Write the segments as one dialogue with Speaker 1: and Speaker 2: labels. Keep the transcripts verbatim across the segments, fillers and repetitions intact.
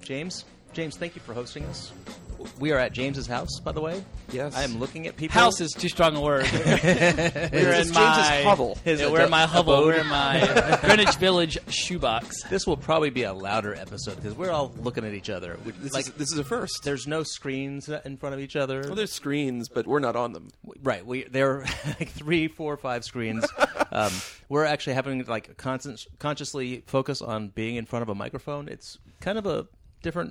Speaker 1: James, James, thank you for hosting us. We are at James's house, by the way.
Speaker 2: Yes.
Speaker 1: I am looking at people.
Speaker 3: House is too strong a word. We're
Speaker 2: It's
Speaker 3: in
Speaker 2: James's
Speaker 3: my
Speaker 2: hovel.
Speaker 1: His
Speaker 3: yeah, we're in my
Speaker 1: ado-
Speaker 3: hovel.
Speaker 1: abode.
Speaker 3: We're in my Greenwich Village shoebox.
Speaker 1: This will probably be a louder episode because we're all looking at each other. We-
Speaker 2: This,
Speaker 1: like,
Speaker 2: is, this is a first.
Speaker 1: there's no screens in front of each other.
Speaker 2: Well, there's screens, but we're not on them.
Speaker 1: Right. We there are like three, four, five screens. um, we're actually having like constant, consciously focus on being in front of a microphone. It's kind of a different.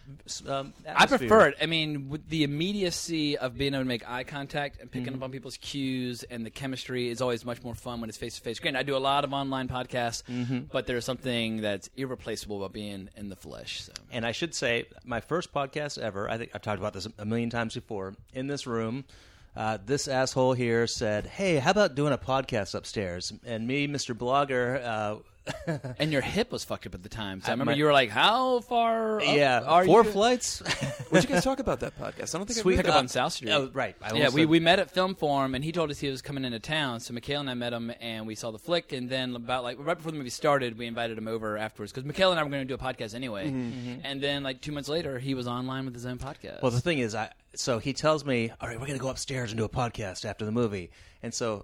Speaker 1: Um,
Speaker 3: I
Speaker 1: atmosphere.
Speaker 3: prefer it. I mean, with the immediacy of being able to make eye contact and picking
Speaker 1: Mm-hmm.
Speaker 3: up on people's cues, and the chemistry is always much more fun when it's face to face. Granted, I do a lot of online podcasts,
Speaker 1: Mm-hmm.
Speaker 3: but there's something that's irreplaceable about being in the flesh. So.
Speaker 1: And I should say, my first podcast ever. I think I've talked about this a million times before. In this room, uh, this asshole here said, "Hey, how about doing a podcast upstairs?" And me, Mister Blogger. Uh,
Speaker 3: And your hip was fucked up at the time. So I
Speaker 1: I-
Speaker 3: remember
Speaker 1: my-
Speaker 3: you were like, "How far? Up
Speaker 1: yeah,
Speaker 3: are
Speaker 1: four
Speaker 3: you?"
Speaker 1: flights.
Speaker 2: What'd you guys talk about that podcast? I don't think
Speaker 1: Sweet.
Speaker 2: I
Speaker 3: Pick
Speaker 2: read
Speaker 3: up
Speaker 1: Uh,
Speaker 3: on South Street.
Speaker 1: Oh, right. I
Speaker 3: Yeah,
Speaker 1: almost
Speaker 3: we,
Speaker 1: said-
Speaker 3: we met at Film Forum, and he told us he was coming into town. So Mikhail and I met him, and we saw the flick. And then about like right before the movie started, we invited him over afterwards because Mikhail and I were going to do a podcast anyway.
Speaker 1: Mm-hmm.
Speaker 3: And then like two months later, he was online with his own podcast.
Speaker 1: Well, the thing is, I so he tells me, "All right, we're going to go upstairs and do a podcast after the movie." And so,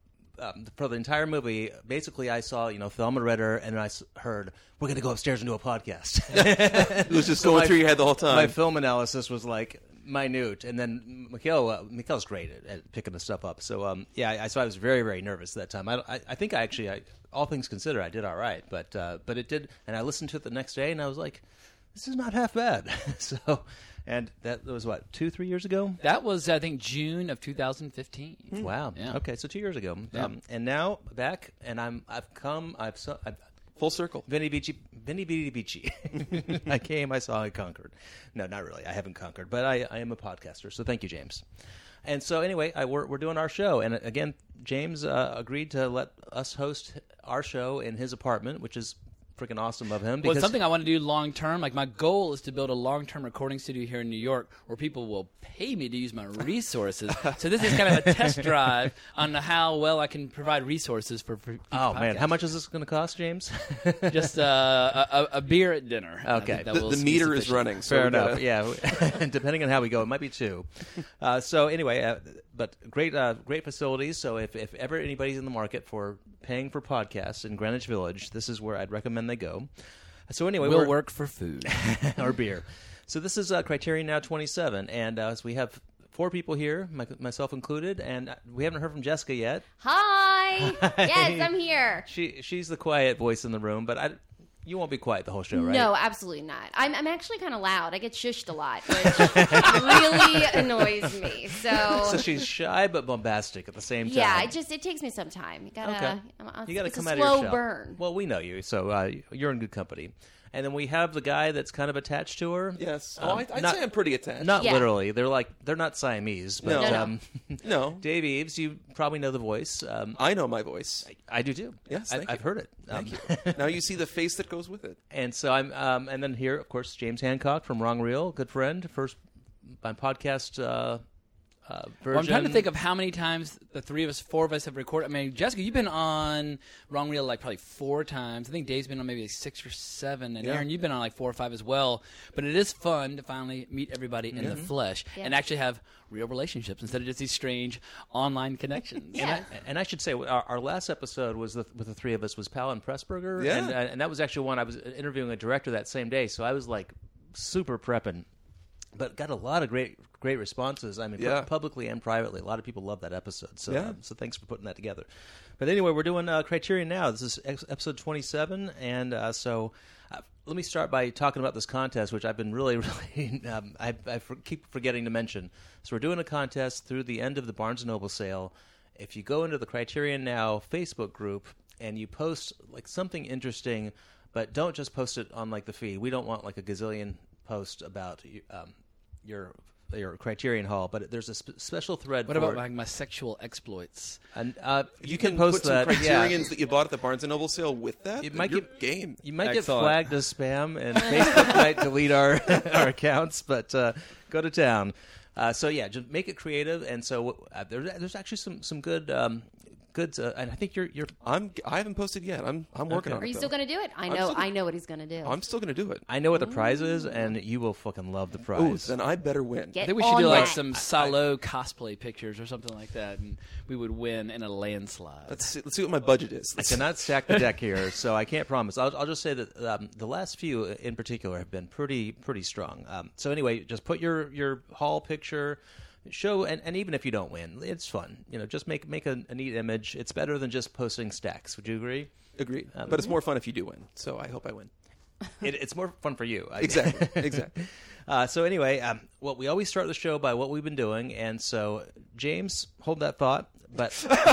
Speaker 1: um, for the entire movie, basically, I saw you know Thelma Ritter, and I s- heard, "We're going to go upstairs and do a podcast."
Speaker 2: It was just
Speaker 1: So
Speaker 2: going
Speaker 1: my-
Speaker 2: through your head the whole time.
Speaker 1: My film analysis was like minute, and then Mikhail, uh, Mikhail's great at, at picking the stuff up. So, um, yeah, I, so I was very, very nervous that time. I, I, I think I actually, I, all things considered, I did all right, but uh, but it did, and I listened to it the next day, and I was like, this is not half bad. so. And that was, what, two, three years ago?
Speaker 3: that was I think June of two thousand fifteen.
Speaker 1: Wow.
Speaker 3: Yeah.
Speaker 1: Okay, so two years ago.
Speaker 3: Yeah.
Speaker 1: Um, and now, back, and I'm, I've come, I've, so, I've
Speaker 2: Full circle.
Speaker 1: Vinny Vici, Vinny Vici Vici. I came, I saw, I conquered. No, not really. I haven't conquered, but I, I am a podcaster. So thank you, James. And so anyway, I, we're, we're doing our show. And again, James uh, agreed to let us host our show in his apartment, which is freaking awesome of him.
Speaker 3: Well,
Speaker 1: Because
Speaker 3: it's something I want to do long term. Like my goal is to build a long term recording studio here in New York where people will pay me to use my resources. So this is kind of a test drive on how well I can provide resources for. for
Speaker 1: oh, man.
Speaker 3: podcasts.
Speaker 1: How much is this going to cost, James?
Speaker 3: Just uh, a, a, a beer at dinner. I
Speaker 1: Okay.
Speaker 3: think that
Speaker 2: The,
Speaker 3: will
Speaker 2: the
Speaker 3: be
Speaker 2: meter is
Speaker 3: sufficient.
Speaker 2: running. So
Speaker 1: Fair
Speaker 2: we
Speaker 1: enough.
Speaker 2: gotta-
Speaker 1: Yeah, depending on how we go, it might be two. Uh, so anyway, uh, but great, uh, great facilities. So if, if ever anybody's in the market for paying for podcasts in Greenwich Village, this is where I'd recommend they go. So anyway,
Speaker 3: Will
Speaker 1: we're,
Speaker 3: work for food.
Speaker 1: or beer. So this is uh, Criterion Now twenty-seven, and uh, so we have four people here, my, myself included, and we haven't heard from Jessica yet.
Speaker 4: Hi. Yes, I'm here.
Speaker 1: She she's the quiet voice in the room, but I, you won't be quiet the whole show, right?
Speaker 4: No, absolutely not. I'm, I'm actually kind of loud. I get shushed a lot, which really annoys me. So,
Speaker 1: So she's shy but bombastic at the same time.
Speaker 4: yeah, it just it takes me some time. You gotta,
Speaker 1: Okay.
Speaker 4: I'm, I'm,
Speaker 1: You got to
Speaker 4: it's
Speaker 1: come
Speaker 4: a
Speaker 1: out
Speaker 4: slow
Speaker 1: of your shell.
Speaker 4: burn.
Speaker 1: Well, we know you, so uh, you're in good company. And then we have the guy that's kind of attached to her.
Speaker 2: Yes.
Speaker 1: Um,
Speaker 2: Oh, I, I'd
Speaker 1: not-
Speaker 2: say I'm pretty attached.
Speaker 1: Not
Speaker 4: Yeah.
Speaker 1: literally. They're like they're not Siamese, but
Speaker 2: No. No, no.
Speaker 1: um,
Speaker 2: No.
Speaker 1: Dave Eves, you probably know the voice. Um,
Speaker 2: I know my voice.
Speaker 1: I do too.
Speaker 2: Yes,
Speaker 1: I,
Speaker 2: thank
Speaker 1: I've
Speaker 2: you.
Speaker 1: heard it.
Speaker 2: Thank
Speaker 1: Um,
Speaker 2: you. Now you see the face that goes with it.
Speaker 1: And so I'm, um, and then here, of course, James Hancock from Wrong Reel, good friend, first my podcast uh, uh, version.
Speaker 3: Well, I'm trying to think of how many times the three of us, four of us have recorded. I mean, Jessica, you've been on Wrong Reel like probably four times. I think Dave's been on maybe like six or seven. And
Speaker 2: Yeah.
Speaker 3: Aaron, you've been on like four or five as well. But it is fun to finally meet everybody in the flesh
Speaker 4: Yeah.
Speaker 3: and actually have real relationships instead of just these strange online connections.
Speaker 4: Yeah.
Speaker 1: And I should say, our, our last episode was the, with the three of us was Palin Pressburger,
Speaker 2: Yeah.
Speaker 1: and, uh, and that was actually one I was interviewing a director that same day, so I was like super prepping, but got a lot of great great responses. I mean,
Speaker 2: Yeah.
Speaker 1: pu- publicly and privately, a lot of people love that episode. So,
Speaker 2: Yeah.
Speaker 1: um, so thanks for putting that together. But anyway, we're doing uh, Criterion Now. This is ex- episode twenty-seven, and uh, so. Uh, let me start by talking about this contest, which I've been really, really, um, I, I for, keep forgetting to mention. So we're doing a contest through the end of the Barnes and Noble sale. If you go into the Criterion Now Facebook group and you post like something interesting, but don't just post it on like the feed. We don't want like a gazillion posts about um, your your Criterion haul, but there's a sp- special thread.
Speaker 3: What
Speaker 1: for
Speaker 3: about
Speaker 1: it.
Speaker 3: like my sexual exploits?
Speaker 1: And uh, you,
Speaker 2: You
Speaker 1: can,
Speaker 2: can
Speaker 1: post
Speaker 2: put some
Speaker 1: that.
Speaker 2: criterions
Speaker 1: Yeah.
Speaker 2: that you bought at the Barnes and Noble sale with that.
Speaker 1: You might
Speaker 2: Your
Speaker 1: get-
Speaker 2: game.
Speaker 1: You might
Speaker 3: Excellent.
Speaker 1: get flagged as spam, and Facebook might delete our our accounts. But uh, go to town. Uh, so yeah, just make it creative. And so uh, there, there's actually some some good um, good. Uh, and I think you're you're.
Speaker 2: I'm. I haven't posted yet. I'm. I'm working
Speaker 1: Okay.
Speaker 2: on
Speaker 4: Are
Speaker 2: it.
Speaker 4: you
Speaker 2: though.
Speaker 4: still going to do it? I
Speaker 2: I'm
Speaker 4: know.
Speaker 2: still gonna-
Speaker 4: I know what he's going to do.
Speaker 2: I'm still going to do it.
Speaker 1: I know what the prize is, and you will fucking love the
Speaker 2: Ooh,
Speaker 1: prize.
Speaker 2: then I better win.
Speaker 4: Get
Speaker 3: I think we should
Speaker 4: on
Speaker 3: do like
Speaker 4: that.
Speaker 3: some Salo cosplay pictures or something like that, and we would win in a landslide.
Speaker 2: Let's see, let's see what my budget is.
Speaker 1: I
Speaker 2: Let's-
Speaker 1: cannot stack the deck here, so I can't promise. I'll, I'll just say that um, the last few, in particular, have been pretty pretty strong. Um, so anyway, just put your your haul picture, show, and, and even if you don't win, it's fun. You know, just make make a, a neat image. It's better than just posting stacks. Would you agree?
Speaker 2: Agreed.
Speaker 1: Um,
Speaker 2: but it's more fun if you do win. So I hope I win.
Speaker 1: It, it's more fun for you. I-
Speaker 2: Exactly. Exactly.
Speaker 1: Uh, so anyway, um, well, we always start the show by what we've been doing, and so James, hold that thought. But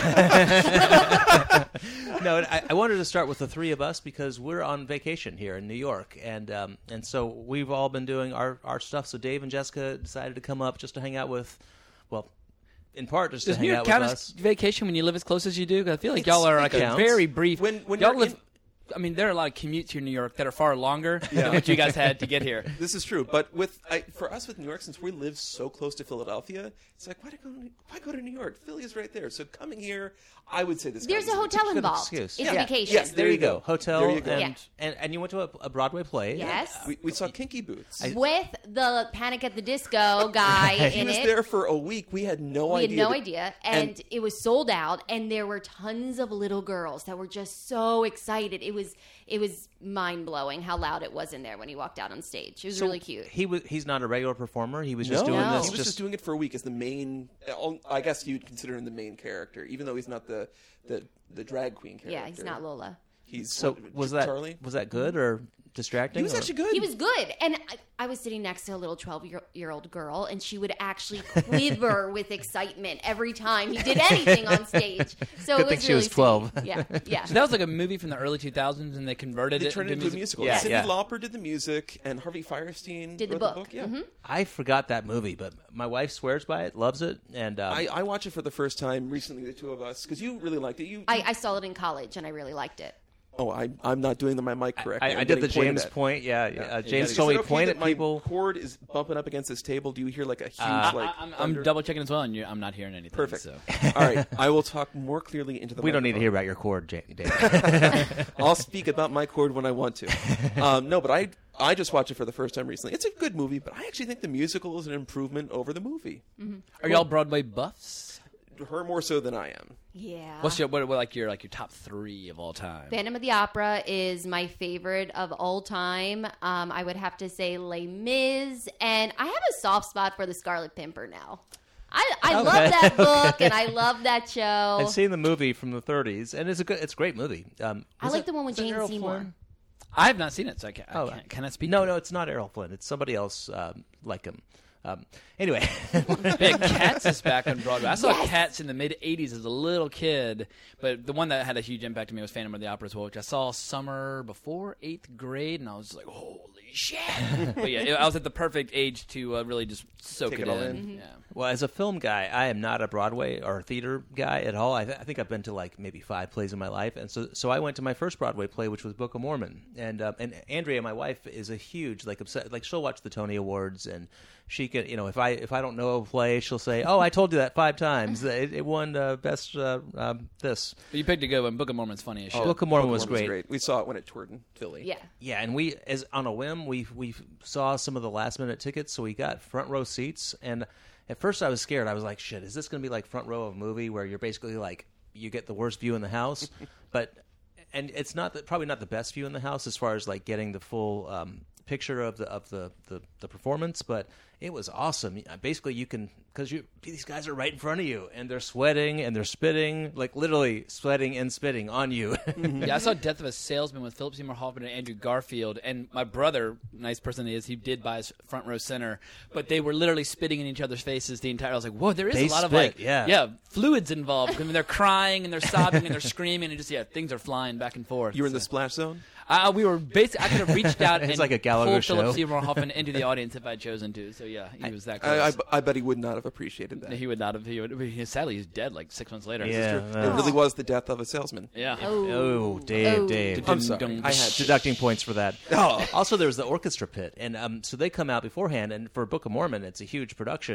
Speaker 1: no, I, I wanted to start with the three of us because we're on vacation here in New York, and um, and so we've all been doing our, our stuff. So Dave and Jessica decided to come up just to hang out with, well, in part just
Speaker 3: Does
Speaker 1: to
Speaker 3: New
Speaker 1: hang
Speaker 3: York
Speaker 1: out
Speaker 3: count
Speaker 1: with
Speaker 3: as
Speaker 1: us.
Speaker 3: vacation when you live as close as you do? 'Cause I feel like
Speaker 2: It's-
Speaker 3: y'all are
Speaker 2: it
Speaker 3: like a
Speaker 1: counts.
Speaker 3: very brief.
Speaker 2: When- when
Speaker 3: y'all
Speaker 2: you're
Speaker 3: live.
Speaker 2: in-
Speaker 3: I mean, there are a lot of commutes here in New York that are far longer
Speaker 2: Yeah.
Speaker 3: than what you guys had to get here.
Speaker 2: This is true, but with I, for us with New York, since we live so close to Philadelphia, it's like why go to, why go to New York? Philly is right there. So coming here, I would say this.
Speaker 4: There's a
Speaker 2: counts.
Speaker 4: hotel
Speaker 1: good
Speaker 4: involved.
Speaker 1: excuse.
Speaker 4: It's
Speaker 1: Yeah.
Speaker 4: a vacation.
Speaker 2: Yes,
Speaker 1: There you go, hotel,
Speaker 2: There you go.
Speaker 1: and,
Speaker 4: Yeah.
Speaker 1: and and you went to a, a Broadway play.
Speaker 4: Yes.
Speaker 2: We, we saw Kinky Boots.
Speaker 4: With the Panic at the Disco guy
Speaker 2: he
Speaker 4: in
Speaker 2: was
Speaker 4: it.
Speaker 2: there for a week. We had no
Speaker 4: We had
Speaker 2: idea.
Speaker 4: no
Speaker 2: that-
Speaker 4: idea, and,
Speaker 2: and-
Speaker 4: it was sold out. And there were tons of little girls that were just so excited. It was it was mind blowing how loud it was in there when he walked out on stage. It was
Speaker 1: So
Speaker 4: really cute.
Speaker 1: He was he's not a regular performer. He was just
Speaker 2: No,
Speaker 1: doing
Speaker 4: No.
Speaker 1: this.
Speaker 2: he was just, doing it for a week as the main. I guess you'd consider him the main character, even though he's not the the, the drag queen character.
Speaker 4: Yeah, he's not Lola.
Speaker 2: He's
Speaker 1: so
Speaker 2: what,
Speaker 1: was that
Speaker 2: Charlie?
Speaker 1: was that good or distracting?
Speaker 2: He was
Speaker 1: or-
Speaker 2: actually good.
Speaker 4: He was good, and I, I was sitting next to a little twelve-year-old girl, and she would actually quiver with excitement every time he did anything on stage. So
Speaker 1: Good
Speaker 4: it was
Speaker 1: thing she
Speaker 4: really
Speaker 1: was twelve.
Speaker 4: sweet. Yeah, yeah.
Speaker 3: So that was like a movie from the early two thousands, and they converted
Speaker 2: They
Speaker 3: it
Speaker 2: turned it into a musical.
Speaker 1: Yeah,
Speaker 2: Cyndi
Speaker 1: yeah.
Speaker 2: Lauper did the music, and Harvey Firestein
Speaker 4: Did the
Speaker 2: wrote
Speaker 4: book.
Speaker 2: Yeah,
Speaker 4: Mhm.
Speaker 1: I forgot that movie, but my wife swears by it, loves it, and um,
Speaker 2: I, I watched it for the first time recently. The two of us, because you really liked it. You,
Speaker 4: I, I saw it in college, and I really liked it.
Speaker 2: oh, I, I'm not doing the, my mic correctly.
Speaker 1: I,
Speaker 2: I'm
Speaker 1: I did the
Speaker 2: getting pointed
Speaker 1: James
Speaker 2: at.
Speaker 1: point. Yeah, yeah. Uh, James
Speaker 2: Is
Speaker 1: told me
Speaker 2: it
Speaker 1: to
Speaker 2: okay
Speaker 1: point
Speaker 2: that
Speaker 1: at
Speaker 2: my
Speaker 1: people.
Speaker 2: cord is bumping up against this table. Do you hear like a huge
Speaker 1: Uh,
Speaker 2: like?
Speaker 3: I, I'm,
Speaker 2: thunder?
Speaker 3: I'm double checking as well, and you, I'm not hearing anything.
Speaker 2: Perfect.
Speaker 3: So.
Speaker 2: All right, I will talk more clearly into the.
Speaker 1: We don't need to hear
Speaker 2: microphone.
Speaker 1: about your chord, Ja- Dave.
Speaker 2: I'll speak about my cord when I want to. Um, no, but I I just watched it for the first time recently. It's a good movie, but I actually think the musical is an improvement over the movie.
Speaker 3: Are y'all Broadway buffs?
Speaker 2: Her more so than I am.
Speaker 4: Yeah.
Speaker 3: What's your what, what like your like your top three of all time?
Speaker 4: Phantom of the Opera is my favorite of all time. Um, I would have to say Les Mis, and I have a soft spot for The Scarlet Pimpernel now. I, I love
Speaker 1: Okay.
Speaker 4: that book, and I love that show.
Speaker 1: I've seen the movie from the thirties, and it's a good, it's a great movie. Um,
Speaker 4: I
Speaker 1: was
Speaker 4: like
Speaker 1: it-
Speaker 4: the one with
Speaker 1: was it
Speaker 4: Jane
Speaker 1: Errol
Speaker 4: Seymour.
Speaker 1: Flynn?
Speaker 3: I have not seen it, so I can't. I
Speaker 1: Oh,
Speaker 3: can't, can I speak?
Speaker 1: No,
Speaker 3: to
Speaker 1: no, it's not Errol Flynn. It's somebody else um, like him. Um, anyway,
Speaker 3: it? Yeah, Cats is back on Broadway. I saw Cats in the mid eighties as a little kid, but the one that had a huge impact on me was Phantom of the Opera as well, which I saw summer before eighth grade, and I was like, holy shit! But yeah, I was at the perfect age to uh, really just soak
Speaker 2: Take
Speaker 3: it,
Speaker 2: it all
Speaker 3: in.
Speaker 2: in.
Speaker 3: Yeah.
Speaker 1: well, as a film guy, I am not a Broadway or theater guy at all. I, th- I think I've been to like maybe five plays in my life, and so so I went to my first Broadway play, which was Book of Mormon, and uh, and Andrea, my wife, is a huge like obsessed, like she'll watch the Tony Awards, and she can, you know, if I if I don't know a play, she'll say, "Oh, I told you that five times. It, it won uh, best uh, um, this."
Speaker 3: But you picked a good one. Book of Mormon's funny as shit.
Speaker 1: Book of Mormon was
Speaker 2: Mormon's
Speaker 1: great.
Speaker 2: We saw it when it toured in Philly.
Speaker 4: Yeah.
Speaker 1: Yeah, and we, as on a whim, we we saw some of the last minute tickets, so we got front row seats. And at first, I was scared. I was like, "Shit, is this going to be like front row of a movie where you're basically like you get the worst view in the house?" But and it's not the, probably not the best view in the house as far as like getting the full um, picture of the of the, the the performance, but it was awesome. Basically, you can because you these guys are right in front of you, and they're sweating and they're spitting, like literally sweating and spitting on you.
Speaker 3: Yeah, I saw Death of a Salesman with Philip Seymour Hoffman and Andrew Garfield, and my brother, nice person he is, he did buy his front row center, but they were literally spitting in each other's faces the entire. I was like, whoa, there is
Speaker 1: They
Speaker 3: a lot of
Speaker 1: spit,
Speaker 3: like,
Speaker 1: yeah.
Speaker 3: yeah, fluids involved. I mean, they're crying and they're sobbing and they're screaming and just yeah, things are flying back and forth.
Speaker 2: You were in the
Speaker 3: So-
Speaker 2: splash zone.
Speaker 3: Uh, we were basically. I could have reached out
Speaker 1: It's
Speaker 3: and
Speaker 1: like a Gallagher
Speaker 3: pulled
Speaker 1: show.
Speaker 3: Philip Seymour Hoffman into the audience if I'd chosen to. So yeah, he was that close.
Speaker 2: I, I, I bet he would not have appreciated that.
Speaker 3: he would not have. He would. He, sadly, he's dead like six months later.
Speaker 1: Yeah.
Speaker 2: It really was the death of a salesman.
Speaker 3: Yeah.
Speaker 1: Oh, Dave,
Speaker 4: Oh.
Speaker 1: Dave.
Speaker 2: I'm sorry. I had
Speaker 1: deducting points for that.
Speaker 2: Oh.
Speaker 1: Also, there was the orchestra pit, and um, so they come out beforehand. And for Book of Mormon, it's a huge production.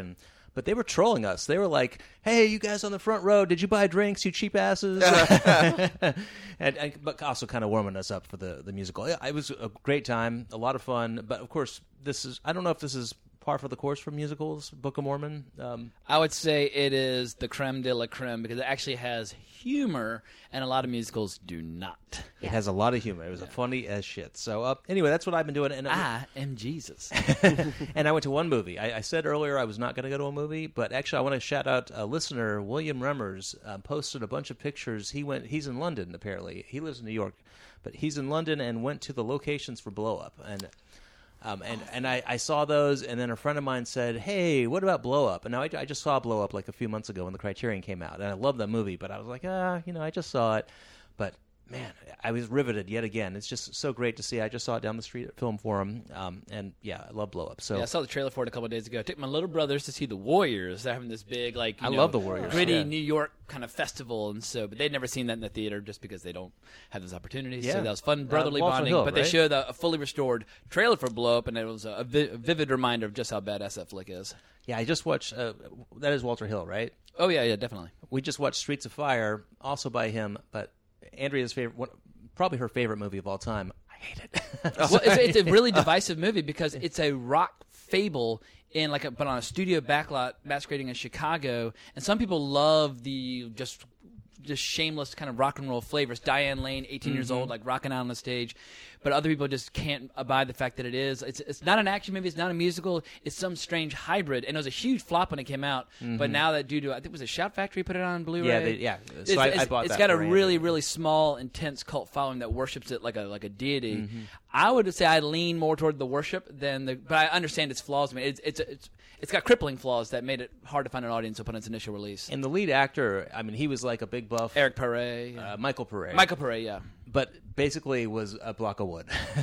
Speaker 1: But they were trolling us. They were like, "Hey, you guys on the front row, did you buy drinks, you cheap asses?" and, and but also kind of warming us up for the, the musical. It, it was a great time, a lot of fun. But of course, this is I don't know if this is par for the course for musicals, Book of Mormon. Um,
Speaker 3: I would say it is the creme de la creme because it actually has humor, and a lot of musicals do not.
Speaker 1: It has a lot of humor. It was yeah. funny as shit. So uh, anyway, that's what I've been doing. And
Speaker 3: I am Jesus.
Speaker 1: And I went to one movie. I, I said earlier I was not going to go to a movie, but actually I want to shout out a listener, William Remmers, uh, posted a bunch of pictures. He went. He's in London apparently. He lives in New York, but he's in London and went to the locations for Blow Up. And Um, and and I, I saw those, and then a friend of mine said, "Hey, what about Blow Up?" And now I, I just saw Blow Up like a few months ago when the Criterion came out, and I love that movie. But I was like, ah, you know, I just saw it, but man, I was riveted yet again. It's just so great to see. I just saw it down the street at Film Forum, um, and yeah, I love Blow Up. So
Speaker 3: yeah, I saw the trailer for it a couple of days ago. I took my little brothers to see the Warriors. They're having this big, like, you
Speaker 1: I
Speaker 3: know,
Speaker 1: love the Warriors,
Speaker 3: gritty
Speaker 1: yeah.
Speaker 3: New York kind of festival, and so, but they'd never seen that in the theater just because they don't have those opportunities.
Speaker 1: Yeah.
Speaker 3: So that was fun, brotherly
Speaker 1: uh, Walter
Speaker 3: bonding.
Speaker 1: Hill,
Speaker 3: but
Speaker 1: right?
Speaker 3: they showed a, a fully restored trailer for Blow Up, and it was a, a, vi- a vivid reminder of just how badass that flick is.
Speaker 1: Yeah, I just watched. Uh, that is Walter Hill, right?
Speaker 3: Oh yeah, yeah, definitely.
Speaker 1: We just watched Streets of Fire, also by him, but Andrea's favorite. One, Probably her favorite movie of all time. I hate it.
Speaker 3: Well, it's, it's a really divisive movie because it's a rock fable in like a, but on a studio backlot masquerading in Chicago, and some people love the just just shameless kind of rock and roll flavors. Diane Lane, eighteen mm-hmm. years old, like rocking out on the stage, but other people just can't abide the fact that it is. It's it's not an action movie. It's not a musical. It's some strange hybrid, and it was a huge flop when it came out. Mm-hmm. But now that due to I think it was a Shout Factory put it on Blu-ray.
Speaker 1: Yeah, they, yeah. So
Speaker 3: it's,
Speaker 1: I,
Speaker 3: it's,
Speaker 1: I bought
Speaker 3: it's
Speaker 1: that.
Speaker 3: got
Speaker 1: for
Speaker 3: a
Speaker 1: Andrea.
Speaker 3: really really small, intense cult following that worships it like a like a deity.
Speaker 1: Mm-hmm.
Speaker 3: I would say I lean more toward the worship than the, but I understand its flaws. I mean, it's it's it's it's got crippling flaws that made it hard to find an audience upon its initial release.
Speaker 1: And the lead actor, I mean, he was like a big buff.
Speaker 3: Eric Perret,
Speaker 1: uh, Michael Perret.
Speaker 3: Michael Perret, yeah.
Speaker 1: But basically was a block of wood.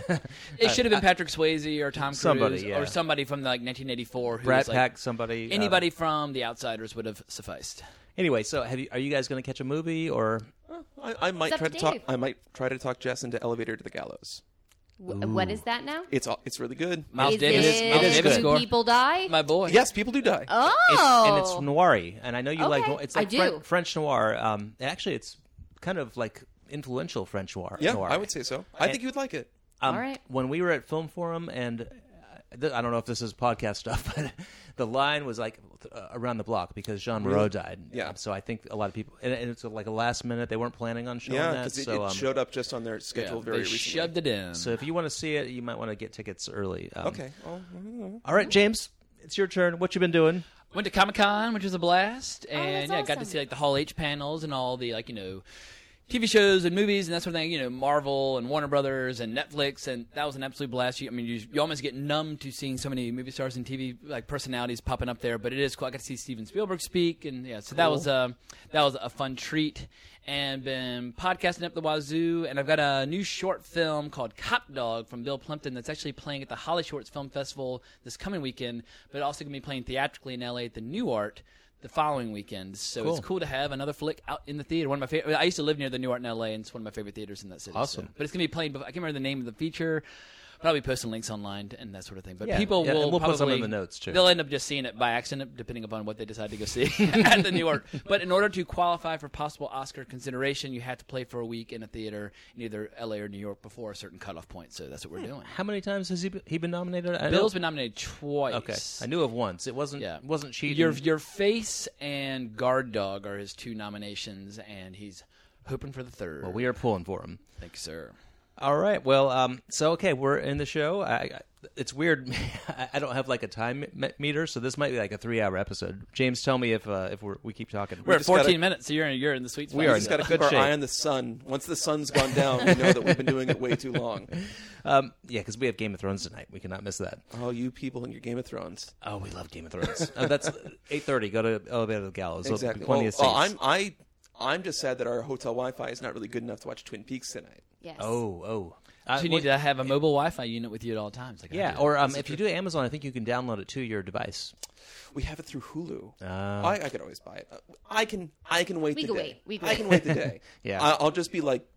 Speaker 3: It should have been Patrick Swayze or Tom Cruise
Speaker 1: somebody, yeah.
Speaker 3: or somebody from like nineteen eighty-four. Who
Speaker 1: Brad
Speaker 3: was like,
Speaker 1: Pack, somebody.
Speaker 3: Anybody
Speaker 1: uh,
Speaker 3: from The Outsiders would have sufficed.
Speaker 1: Anyway, so have you, are you guys going to catch a movie or?
Speaker 2: I, I might
Speaker 4: up
Speaker 2: try
Speaker 4: to
Speaker 2: to talk.
Speaker 4: Dave.
Speaker 2: I might try to talk Jess into Elevator to the Gallows.
Speaker 4: W- what is that now?
Speaker 2: It's all- it's really good.
Speaker 3: Miles
Speaker 4: is
Speaker 3: Davis,
Speaker 4: it
Speaker 3: Miles Davis
Speaker 4: Do
Speaker 3: score.
Speaker 4: People Die?
Speaker 3: My boy.
Speaker 2: Yes, people do die.
Speaker 4: Oh,
Speaker 1: It's, and it's noir, and I know you
Speaker 4: Okay,
Speaker 1: like. It's like
Speaker 4: I do.
Speaker 1: Fren- French noir. Um, actually, it's kind of like influential French noir.
Speaker 2: Yeah,
Speaker 1: noir.
Speaker 2: I would say so. I think you would like it.
Speaker 1: Um,
Speaker 4: All right.
Speaker 1: When we were at Film Forum, and uh, th- I don't know if this is podcast stuff, but the line was like uh, around the block because Jean Moreau
Speaker 2: Really?
Speaker 1: died.
Speaker 2: Yeah.
Speaker 1: So I think a lot of people, and, and it's like a last minute. They weren't planning on showing
Speaker 2: Yeah,
Speaker 1: that.
Speaker 2: because it,
Speaker 1: so,
Speaker 2: it
Speaker 1: um,
Speaker 2: showed up just on their schedule
Speaker 3: Yeah,
Speaker 2: very
Speaker 3: they
Speaker 2: recently.
Speaker 3: shoved it in.
Speaker 1: So if you want to see it, you might want to get tickets early. Um,
Speaker 2: Okay. Oh, oh,
Speaker 1: All right, James, it's your turn. What you been doing?
Speaker 3: Went to Comic Con, which was a blast, and
Speaker 4: that's
Speaker 3: yeah, got to
Speaker 4: awesome.
Speaker 3: see like the Hall H panels and all the like you know T V shows and movies and that sort of thing. You know, Marvel and Warner Brothers and Netflix, and that was an absolute blast. You, I mean, you, you almost get numb to seeing so many movie stars and T V like personalities popping up there. But it is cool. I got to see Steven Spielberg speak, and yeah, so that was uh, that was a fun treat. And been podcasting up the wazoo, and I've got a new short film called Cop Dog from Bill Plimpton that's actually playing at the Holly Shorts Film Festival this coming weekend, but also going to be playing theatrically in L A at the New Art the following weekend. So
Speaker 1: Cool.
Speaker 3: it's cool to have another flick out in the theater. One of my favorite. I used to live near the New Art in L A, and it's one of my favorite theaters in that city.
Speaker 1: Awesome.
Speaker 3: So- but it's going to be playing. I can't remember the name of the feature. But I'll be posting links online and that sort of thing. But
Speaker 1: Yeah,
Speaker 3: people
Speaker 1: yeah,
Speaker 3: will
Speaker 1: and we'll
Speaker 3: probably
Speaker 1: put some in the notes, too.
Speaker 3: They'll end up just seeing it by accident, depending upon what they decide to go see at the New Art. But in order to qualify for possible Oscar consideration, you have to play for a week in a theater in either L A or New York before a certain cutoff point. So that's what we're doing.
Speaker 1: How many times has he been, he been nominated? I
Speaker 3: Bill's
Speaker 1: know-
Speaker 3: been nominated twice.
Speaker 1: Okay, I knew of once. It wasn't.
Speaker 3: Yeah.
Speaker 1: wasn't cheating.
Speaker 3: Your your face and Guard Dog are his two nominations, and he's hoping for the third.
Speaker 1: Well, we are pulling for him.
Speaker 3: Thank you, sir.
Speaker 1: All right. Well, um, so okay, we're in the show. I, I, it's weird. I, I don't have like a time me- meter, so this might be like a three-hour episode. James, tell me if uh, if we're, we keep talking.
Speaker 3: We're at
Speaker 2: just gotta-
Speaker 3: fourteen minutes, so you're in, you're in the sweet spot.
Speaker 1: We
Speaker 2: We
Speaker 1: are
Speaker 2: just
Speaker 1: in
Speaker 2: got to
Speaker 1: good
Speaker 2: keep our
Speaker 1: shape.
Speaker 2: eye on the sun. Once the sun's gone down, we know that we've been doing it way too long.
Speaker 1: Um, yeah, because we have Game of Thrones tonight. We cannot miss that.
Speaker 2: Oh, you people in your Game of Thrones.
Speaker 1: Oh, we love Game of Thrones. uh, that's eight thirty. Go to Elevator to the Gallows. There'll be
Speaker 2: Exactly.
Speaker 1: Plenty
Speaker 2: Well,
Speaker 1: of
Speaker 2: well,
Speaker 1: seats.
Speaker 2: I'm I I'm just sad that our hotel Wi-Fi is not really good enough to watch Twin Peaks tonight.
Speaker 4: Yes.
Speaker 1: Oh, oh. Uh,
Speaker 3: So you
Speaker 1: what-
Speaker 3: need to have a mobile Wi-Fi unit with you at all times. Like I
Speaker 1: yeah,
Speaker 3: do.
Speaker 1: or um, if you do Amazon, I think you can download it to your device.
Speaker 2: We have it through Hulu.
Speaker 1: Oh.
Speaker 2: I, I could always buy it. Uh, I can I can wait
Speaker 4: We
Speaker 2: the
Speaker 4: can
Speaker 2: day.
Speaker 4: wait. We can
Speaker 2: I
Speaker 4: wait.
Speaker 2: can wait the day.
Speaker 1: Yeah.
Speaker 2: I, I'll just be like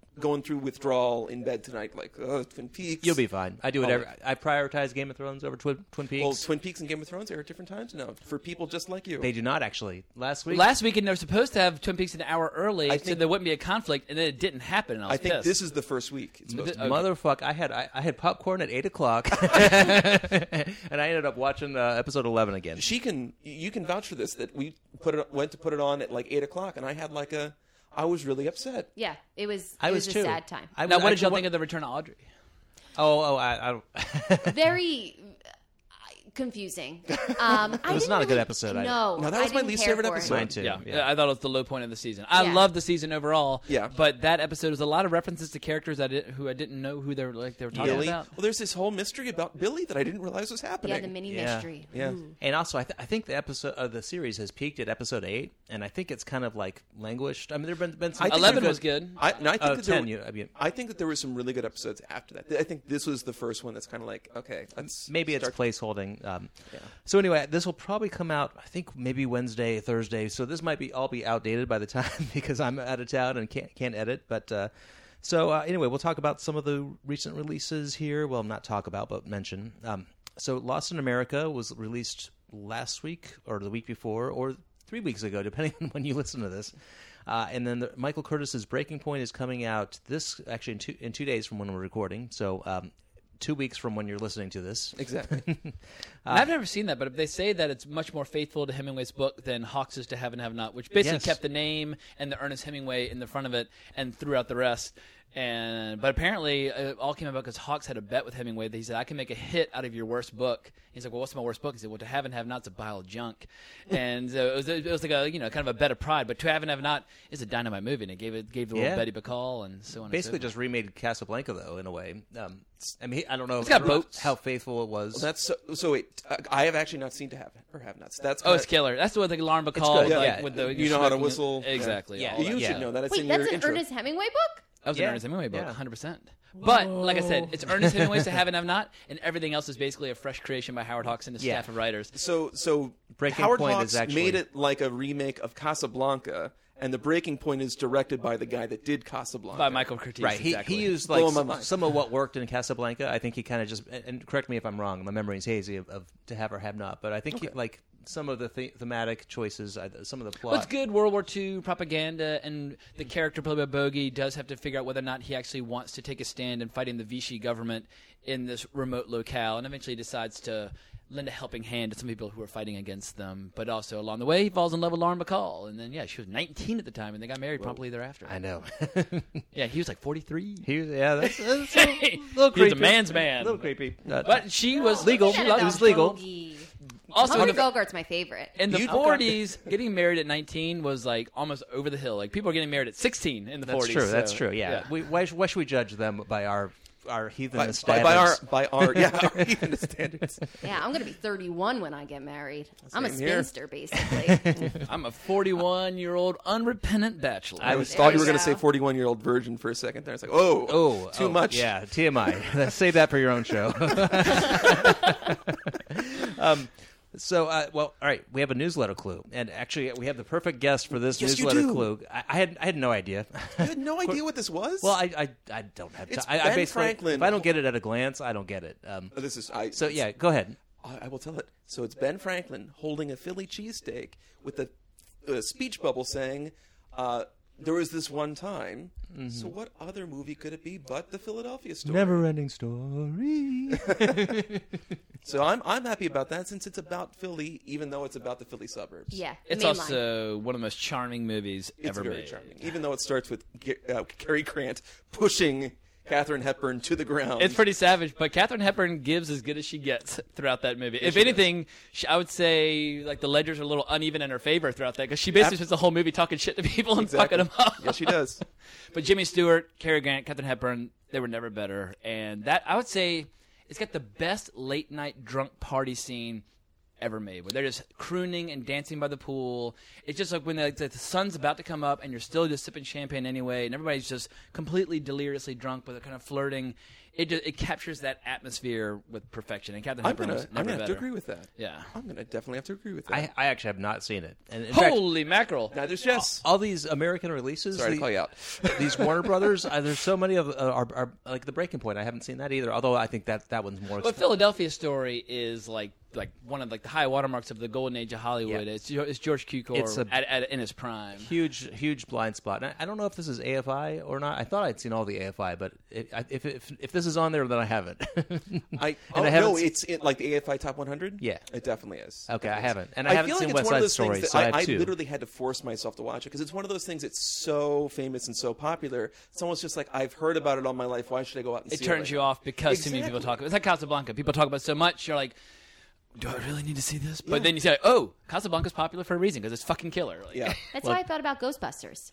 Speaker 2: going through withdrawal in bed tonight, like, oh, Twin Peaks.
Speaker 1: You'll be fine. I do it
Speaker 2: Oh.
Speaker 1: every. I prioritize Game of Thrones over Twin, Twin Peaks.
Speaker 2: Well, Twin Peaks and Game of Thrones are at different times? No, for people just like you.
Speaker 1: They do not actually. Last week,
Speaker 3: Last weekend they were supposed to have Twin Peaks an hour early,
Speaker 2: I
Speaker 3: so
Speaker 2: think-
Speaker 3: there wouldn't be a conflict, and then it didn't happen. And I was
Speaker 2: I think
Speaker 3: pissed.
Speaker 2: this is the first week. It's supposed to be.
Speaker 3: Okay.
Speaker 1: motherfuck, I had I, I had popcorn at eight o'clock, and I ended up watching uh, episode eleven again.
Speaker 2: She can, you can vouch for this, that we put it, went to put it on at like eight o'clock, and I had like a, I was really upset.
Speaker 4: Yeah, it was. It
Speaker 1: I
Speaker 4: was,
Speaker 1: was
Speaker 4: a
Speaker 1: too.
Speaker 4: sad time.
Speaker 1: I
Speaker 3: Now,
Speaker 1: was
Speaker 3: what did
Speaker 1: actually
Speaker 3: y'all
Speaker 1: wa-
Speaker 3: think of the return of Audrey?
Speaker 1: Oh, oh, I, I
Speaker 4: Very uh, confusing. Um, it
Speaker 1: was not a good episode, I-
Speaker 4: No,
Speaker 2: No, that was
Speaker 4: I
Speaker 2: my
Speaker 4: didn't
Speaker 2: least
Speaker 4: care
Speaker 2: favorite
Speaker 4: for it.
Speaker 2: episode.
Speaker 1: mine too.
Speaker 3: Yeah.
Speaker 1: Yeah.
Speaker 3: I thought it was the low point of the season. I
Speaker 4: Yeah.
Speaker 3: loved the season overall.
Speaker 2: Yeah.
Speaker 3: but that episode was a lot of references to characters I did, who I didn't know who they were like they were talking
Speaker 2: Billy.
Speaker 3: about.
Speaker 2: Well, there's this whole mystery about Billy that I didn't realize was happening.
Speaker 4: Yeah, the mini
Speaker 1: Yeah.
Speaker 4: mystery.
Speaker 2: Yeah.
Speaker 4: Ooh.
Speaker 1: And also, I, th- I think the episode of the series has peaked at episode eight, and I think it's kind of like languished. I mean, there've been, been some
Speaker 2: I think
Speaker 3: Eleven
Speaker 2: there-
Speaker 3: was good.
Speaker 2: I, no, I think
Speaker 1: Oh,
Speaker 2: that there
Speaker 1: ten.
Speaker 2: were-
Speaker 1: You, I mean,
Speaker 2: I think that there were some really good episodes after that. I think this was the first one that's kind of like, okay, let's
Speaker 1: maybe it's
Speaker 2: start-
Speaker 1: placeholding. Um,
Speaker 2: Yeah.
Speaker 1: So anyway, this will probably come out. I think maybe Wednesday, Thursday. So this might be all be outdated by the time because I'm out of town and can't can't edit. But uh, so uh, anyway, we'll talk about some of the recent releases here. Well, not talk about, but mention. Um, so Lost in America was released last week or the week before or three weeks ago, depending on when you listen to this. Uh, and then the, Michael Curtis's Breaking Point is coming out this actually in two, in two days from when we're recording. So. Um, Two weeks from when you're listening to this.
Speaker 2: Exactly.
Speaker 3: And I've never seen that, but they say that it's much more faithful to Hemingway's book than Hawks' To Have and Have Not, which basically
Speaker 1: Yes.
Speaker 3: kept the name and the Ernest Hemingway in the front of it and threw out the rest. And but apparently uh, it all came about because Hawks had a bet with Hemingway that he said, I can make a hit out of your worst book. He's like, well, what's my worst book? He said, well, To Have and Have Not's a pile of junk. And so it was, it was like a, you know, kind of a bet of pride. But To Have and Have Not is a dynamite movie, and it gave it gave the
Speaker 1: Yeah.
Speaker 3: little Betty Bacall and so on.
Speaker 1: Basically,
Speaker 3: and so
Speaker 1: just remade Casablanca, though, in a way. Um, I mean, I don't know.
Speaker 3: It's got
Speaker 1: I don't know
Speaker 3: boats.
Speaker 1: How faithful it was.
Speaker 2: That's so, so. Wait, uh, I have actually not seen To Have or Have Nots. That's
Speaker 3: Oh, it's
Speaker 2: kinda-
Speaker 3: killer. That's what the Lauren Bacall,
Speaker 1: good,
Speaker 3: like,
Speaker 1: yeah.
Speaker 3: with the
Speaker 2: You know how to
Speaker 3: smoking-
Speaker 2: whistle.
Speaker 3: Exactly.
Speaker 1: Yeah.
Speaker 3: all
Speaker 2: You
Speaker 3: that.
Speaker 2: should
Speaker 1: Yeah.
Speaker 2: know that. It's
Speaker 4: Wait,
Speaker 2: in
Speaker 4: that's
Speaker 2: your
Speaker 4: an
Speaker 2: intro.
Speaker 4: Ernest Hemingway book?
Speaker 3: That was
Speaker 1: Yeah.
Speaker 3: an Ernest Hemingway book,
Speaker 1: Yeah.
Speaker 3: one hundred percent. But, like I said, it's Ernest Hemingway's To Have and Have Not, and everything else is basically a fresh creation by Howard Hawks and his
Speaker 1: Yeah.
Speaker 3: staff of writers.
Speaker 2: So, so
Speaker 1: Breaking
Speaker 2: Howard
Speaker 1: Point
Speaker 2: Hawks
Speaker 1: is actually-
Speaker 2: made it like a remake of Casablanca, and the Breaking Point is directed by the guy that did Casablanca.
Speaker 3: By Michael Curtiz.
Speaker 1: Right, he,
Speaker 3: exactly.
Speaker 1: he used like
Speaker 2: Blowing my
Speaker 1: some,
Speaker 2: mind.
Speaker 1: some of what worked in Casablanca. I think he kind of just and- and correct me if I'm wrong. My memory's hazy of, of To Have or Have Not, but I think he, like some of the, the thematic choices, I- some of the plot.
Speaker 3: Well, it's good World War Two propaganda, and the character played by Bogey does have to figure out whether or not he actually wants to take a stand in fighting the Vichy government in this remote locale, and eventually decides to lend a helping hand to some people who are fighting against them. But also along the way, he falls in love with Lauren Bacall, and then yeah, she was nineteen at the time, and they got married promptly thereafter.
Speaker 1: I know.
Speaker 3: Yeah, he was like forty-three.
Speaker 1: he was, yeah, that's, that's a
Speaker 3: He
Speaker 1: little
Speaker 3: was
Speaker 1: creepy.
Speaker 3: a man's man.
Speaker 1: A little creepy. Uh,
Speaker 3: But she was legal. She
Speaker 4: Forget
Speaker 3: loved-
Speaker 4: about
Speaker 3: it was legal.
Speaker 4: Bogey.
Speaker 3: Also,
Speaker 4: Humphrey
Speaker 3: in the-
Speaker 4: Bogart's my favorite.
Speaker 3: in the
Speaker 2: You-
Speaker 3: forties, getting married at nineteen was like almost over the hill. Like people were getting married at sixteen in the
Speaker 1: that's
Speaker 3: forties.
Speaker 1: true.
Speaker 3: so,
Speaker 1: That's true. Yeah. We, why, sh- why should we judge them by our our heathen
Speaker 2: by, by,
Speaker 1: standards?
Speaker 2: by our by our yeah our even standards.
Speaker 4: Yeah, I'm going to be thirty-one when I get married. I'm a
Speaker 2: Same here.
Speaker 4: spinster, basically.
Speaker 3: I'm a forty-one-year-old unrepentant bachelor.
Speaker 2: I was
Speaker 4: There
Speaker 2: thought you
Speaker 4: you
Speaker 2: were going to
Speaker 4: go.
Speaker 2: say forty-one-year-old virgin for a second there. It's like, oh,
Speaker 1: Oh,
Speaker 2: too
Speaker 1: oh,
Speaker 2: much.
Speaker 1: Yeah, T M I. Save that for your own show. um, so, uh, well, all right. We have a newsletter clue, and actually, we have the perfect guest for this
Speaker 2: Yes, you
Speaker 1: newsletter
Speaker 2: do.
Speaker 1: clue. I, I had I had no idea.
Speaker 2: You had no idea what this was.
Speaker 1: Well, I, I, I don't have
Speaker 2: It's
Speaker 1: time. I, I
Speaker 2: Ben
Speaker 1: basically,
Speaker 2: Franklin.
Speaker 1: if I don't get it at a glance, I don't get it. Um,
Speaker 2: Oh, this is I.
Speaker 1: so yeah, go ahead.
Speaker 2: I, I will tell it. So it's Ben Franklin holding a Philly cheesesteak with a, a speech bubble saying, uh, "There was this one time."
Speaker 1: Mm-hmm.
Speaker 2: So what other movie could it be but the Philadelphia Story?
Speaker 1: Never-ending story.
Speaker 2: So I'm I'm happy about that since it's about Philly, even though it's about the Philly suburbs.
Speaker 4: yeah, the
Speaker 3: It's
Speaker 4: main
Speaker 3: also one of the most charming movies
Speaker 2: It's
Speaker 3: ever
Speaker 2: very
Speaker 3: made.
Speaker 2: charming, even though it starts with Ga- uh, Cary Grant pushing Katharine Hepburn to the ground.
Speaker 3: It's pretty savage, but Katharine Hepburn gives as good as she gets throughout that movie. If anything, she, I would say like the ledgers are a little uneven in her favor throughout that because she basically spends the whole movie talking shit to people and
Speaker 2: Exactly.
Speaker 3: fucking them up.
Speaker 2: Yes, she does.
Speaker 3: But Jimmy Stewart, Cary Grant, Katharine Hepburn, they were never better. And that I would say it's got the best late night drunk party scene ever made, where they're just crooning and dancing by the pool. It's just like when the, the sun's about to come up and you're still just sipping champagne anyway, and everybody's just completely deliriously drunk, but they're kind of flirting. It just, it captures that atmosphere with perfection. And Captain
Speaker 2: I'm
Speaker 3: Hepburn
Speaker 2: gonna,
Speaker 3: was
Speaker 2: I'm
Speaker 3: never
Speaker 2: gonna have
Speaker 3: better.
Speaker 2: to agree with that.
Speaker 3: Yeah.
Speaker 2: I'm gonna definitely have to agree with that.
Speaker 1: I, I actually have not seen it. And in fact,
Speaker 3: Holy mackerel!
Speaker 2: Neither's Jess.
Speaker 1: all these American releases,
Speaker 2: Sorry
Speaker 1: the-
Speaker 2: to call you out.
Speaker 1: these Warner Brothers, uh, there's so many of uh, are, are like The Breaking Point. I haven't seen that either. Although I think that that one's more.
Speaker 3: But Philadelphia Story is like like one of like the high watermarks of the golden age of Hollywood.
Speaker 1: Yeah.
Speaker 3: It's, it's George Cukor
Speaker 1: It's a-
Speaker 3: at, at, in his prime.
Speaker 1: huge, huge blind spot. And I, I don't know if this is A F I or not. I thought I'd seen all the A F I, but it, I, if, if if this is on there, then I haven't.
Speaker 2: I,
Speaker 1: And
Speaker 2: oh,
Speaker 1: I haven't
Speaker 2: no,
Speaker 1: s-
Speaker 2: it's in, like the A F I Top one hundred?
Speaker 1: Yeah.
Speaker 2: It definitely is.
Speaker 1: Okay,
Speaker 2: It
Speaker 1: I
Speaker 2: is.
Speaker 1: haven't. And I haven't
Speaker 2: feel
Speaker 1: seen
Speaker 2: like
Speaker 1: West
Speaker 2: it's one of
Speaker 1: Side
Speaker 2: those
Speaker 1: Story,
Speaker 2: things that
Speaker 1: so I
Speaker 2: I,
Speaker 1: have
Speaker 2: I
Speaker 1: two.
Speaker 2: literally had to force myself to watch it because it's one of those things that's so famous and so popular. It's almost just like, I've heard about it all my life. Why should I go out and
Speaker 3: It
Speaker 2: see
Speaker 3: turns
Speaker 2: it?
Speaker 3: you off because too many people
Speaker 2: Exactly.
Speaker 3: talk about it. It's like Casablanca. People talk about it so much, you're like, do I really need to see this? But then you say, oh, Casablanca's popular for a reason because it's fucking killer. Like,
Speaker 2: Yeah.
Speaker 4: That's
Speaker 1: Well-
Speaker 4: how I thought about Ghostbusters.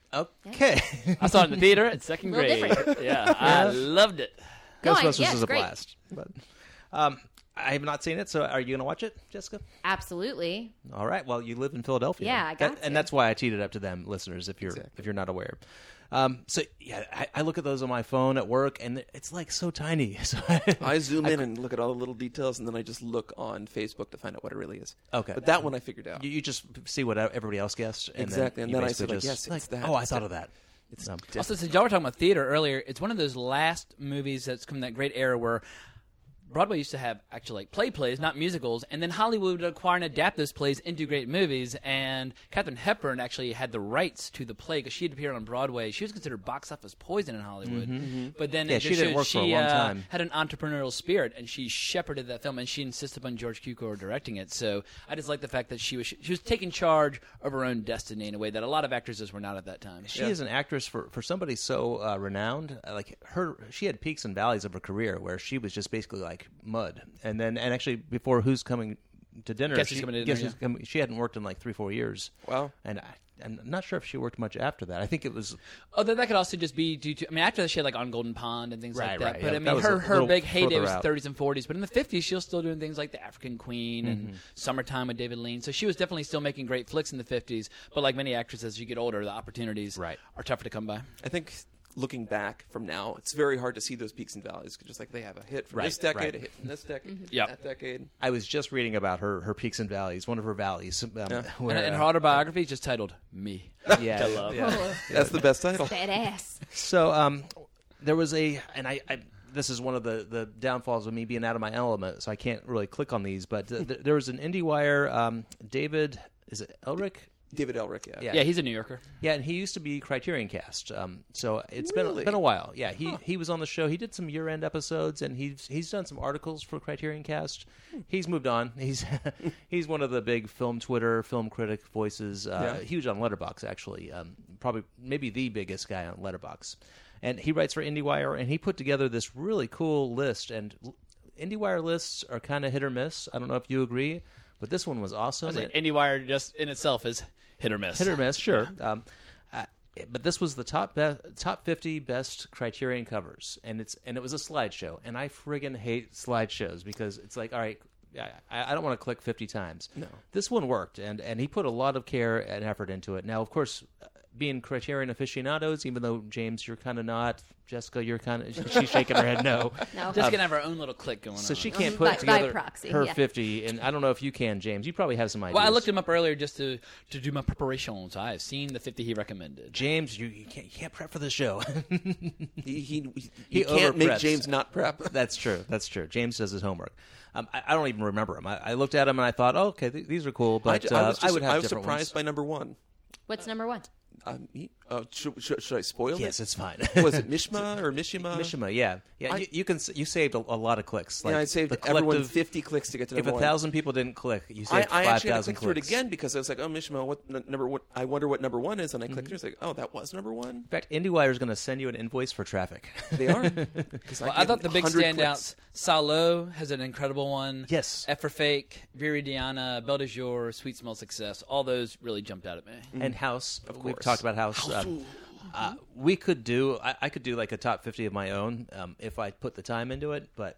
Speaker 1: Okay.
Speaker 3: I saw it in the theater in second
Speaker 4: Little
Speaker 3: grade.
Speaker 4: different.
Speaker 3: Yeah, I loved it.
Speaker 4: No, I-
Speaker 1: Ghostbusters
Speaker 4: yeah,
Speaker 1: is
Speaker 4: it's
Speaker 1: a
Speaker 4: great.
Speaker 1: blast. But um, I have not seen it, so are you going to watch it, Jessica?
Speaker 4: Absolutely.
Speaker 1: All right. Well, you live in Philadelphia.
Speaker 4: Yeah, I got
Speaker 1: That-
Speaker 4: to.
Speaker 1: And that's why I cheated up to them, listeners, if you're
Speaker 2: Exactly.
Speaker 1: if you're not aware. Um, so yeah, I, I look at those on my phone at work, and it's like so tiny. So
Speaker 2: I zoom in and look at all the little details, and then I just look on Facebook to find out what it really is.
Speaker 1: Okay.
Speaker 2: But that one I figured out.
Speaker 1: you, you just see what everybody else guessed, and
Speaker 2: Exactly,
Speaker 1: Then
Speaker 2: and
Speaker 1: you
Speaker 2: then I
Speaker 1: basically
Speaker 2: said, like,
Speaker 1: just,
Speaker 2: yes, it's that.
Speaker 1: Oh, I
Speaker 2: It's
Speaker 1: thought
Speaker 2: that.
Speaker 1: of that. It's um,
Speaker 3: Also, since y'all were talking about theater earlier, it's one of those last movies that's come that great era where Broadway used to have actually like play plays, not musicals, and then Hollywood would acquire and adapt those plays into great movies. And Katharine Hepburn actually had the rights to the play because she had appeared on Broadway. She was considered box office poison in Hollywood. But then
Speaker 1: Yeah,
Speaker 3: it
Speaker 1: she
Speaker 3: just
Speaker 1: didn't
Speaker 3: showed
Speaker 1: work for a
Speaker 3: she,
Speaker 1: long
Speaker 3: uh,
Speaker 1: time.
Speaker 3: had an entrepreneurial spirit, and she shepherded that film, and she insisted on George Cukor directing it. So I just like the fact that she was she was taking charge of her own destiny in a way that a lot of actresses were not at that time.
Speaker 1: She is an actress for, for somebody so uh, renowned. uh, Like her, she had peaks and valleys of her career where she was just basically like mud. And then, and actually, before Who's Coming to Dinner,
Speaker 3: Guess
Speaker 1: she,
Speaker 3: Who's Coming to
Speaker 1: Guess
Speaker 3: Dinner,
Speaker 1: Who's Coming- she hadn't worked in like three, four years.
Speaker 2: Wow.
Speaker 1: And I, I'm not sure if she worked much after that. I think it was
Speaker 3: Although that could also just be due to, I mean, after that she had like On Golden Pond and things
Speaker 1: Right,
Speaker 3: like that.
Speaker 1: right,
Speaker 3: But
Speaker 1: yeah,
Speaker 3: I
Speaker 1: that
Speaker 3: mean,
Speaker 1: was
Speaker 3: her,
Speaker 1: a
Speaker 3: her
Speaker 1: little
Speaker 3: big heyday
Speaker 1: further
Speaker 3: was
Speaker 1: out.
Speaker 3: thirties and forties. But in the fifties, she was still doing things like The African Queen
Speaker 1: Mm-hmm.
Speaker 3: and Summertime with David Lean. So she was definitely still making great flicks in the fifties. But like many actresses, as you get older, the opportunities
Speaker 1: Right.
Speaker 3: are tougher to come by.
Speaker 2: I think looking back from now, it's very hard to see those peaks and valleys. 'Cause just like they have a hit from
Speaker 1: Right,
Speaker 2: this decade,
Speaker 1: right.
Speaker 2: a hit from this decade,
Speaker 3: Yep.
Speaker 2: that decade.
Speaker 1: I was just reading about her her peaks and valleys. One of her valleys. Um, where,
Speaker 3: And, and her
Speaker 1: uh,
Speaker 3: autobiography is just titled Me.
Speaker 1: yeah,
Speaker 3: to love.
Speaker 1: yeah.
Speaker 2: That's the best title.
Speaker 4: Badass.
Speaker 1: So um, there was a, and I, I this is one of the, the downfalls of me being out of my element, so I can't really click on these. But th- th- there was an IndieWire, um, David, is it Elric?
Speaker 2: David Elric, yeah.
Speaker 1: Yeah.
Speaker 3: Yeah, he's a New Yorker.
Speaker 1: Yeah, and he used to be Criterion Cast. Um, so it's been
Speaker 2: Really?
Speaker 1: been a while. Yeah, he he was on the show. He did some year end episodes, and he's he's done some articles for Criterion Cast. He's moved on. He's he's one of the big film Twitter film critic voices. Uh,
Speaker 2: Yeah.
Speaker 1: Huge on Letterboxd, actually. Um, probably maybe the biggest guy on Letterboxd. And he writes for IndieWire, and he put together this really cool list. And l- IndieWire lists are kind of hit or miss. I don't know if you agree, but this one was awesome.
Speaker 3: I was like,
Speaker 1: And-
Speaker 3: IndieWire just in itself is hit or miss.
Speaker 1: hit or miss, sure. Um, uh, but this was the top be- top fifty best Criterion covers, and it's and it was a slideshow, and I friggin' hate slideshows because it's like, all right, I, I don't want to click fifty times.
Speaker 2: No.
Speaker 1: This one worked, and and he put a lot of care and effort into it. Now, of course, uh, being Criterion aficionados, even though James, you're kind of not. Jessica, you're kind of. She's shaking her head no.
Speaker 4: No.
Speaker 3: Just gonna have our own little click going
Speaker 1: So
Speaker 3: on.
Speaker 1: she can't
Speaker 4: Um,
Speaker 1: put
Speaker 4: by- by
Speaker 1: together
Speaker 4: proxy,
Speaker 1: her
Speaker 4: yeah.
Speaker 1: fifty, and I don't know if you can, James. You probably have some ideas.
Speaker 3: Well, I looked him up earlier just to, to do my preparations. I have seen the fifty he recommended.
Speaker 1: James, you, you can't you can't prep for the show.
Speaker 2: He, he, he,
Speaker 1: He
Speaker 2: you can't make
Speaker 1: over-preps.
Speaker 2: James not prep.
Speaker 1: That's true. That's true. James does his homework. Um, I, I don't even remember him. I, I looked at him and I thought, oh, okay, th- these are cool,
Speaker 2: I,
Speaker 1: but
Speaker 2: ju-
Speaker 1: uh,
Speaker 2: I was, just,
Speaker 1: I would have
Speaker 2: I was
Speaker 1: different
Speaker 2: surprised
Speaker 1: ones.
Speaker 2: by number one.
Speaker 4: What's number one?
Speaker 2: Um, he, uh, should, should, should I spoil
Speaker 1: Yes,
Speaker 2: it?
Speaker 1: it's fine.
Speaker 2: Was it Mishma or Mishima?
Speaker 1: Mishima, yeah, yeah.
Speaker 2: I-
Speaker 1: you, you can. s- You saved a, a lot of clicks. Like
Speaker 2: yeah, I saved
Speaker 1: the
Speaker 2: everyone
Speaker 1: collective-
Speaker 2: fifty clicks to get to
Speaker 1: If
Speaker 2: number
Speaker 1: a
Speaker 2: one.
Speaker 1: thousand people didn't click, you
Speaker 2: I,
Speaker 1: saved
Speaker 2: I
Speaker 1: five
Speaker 2: actually had to
Speaker 1: thousand
Speaker 2: click through it
Speaker 1: clicks.
Speaker 2: again because I was like, "Oh, Mishma, what n- number? What? I wonder what number one is." And I clicked through. It's like, "Oh, that was number one."
Speaker 1: In fact, IndieWire is going to send you an invoice for traffic.
Speaker 2: They are. 'Cause
Speaker 3: Well, I
Speaker 2: gave
Speaker 3: thought the
Speaker 2: them
Speaker 3: big
Speaker 2: one hundred
Speaker 3: standouts,
Speaker 2: clicks.
Speaker 3: Salo has an incredible one.
Speaker 1: Yes.
Speaker 3: F for Fake, Viridiana, Belle de Jour, Sweet Smell Success. All those really jumped out at me.
Speaker 1: And House, we've
Speaker 2: course.
Speaker 1: talked about House. Um, uh, we could do. I, I could do like a top fifty of my own um, if I put the time into it, but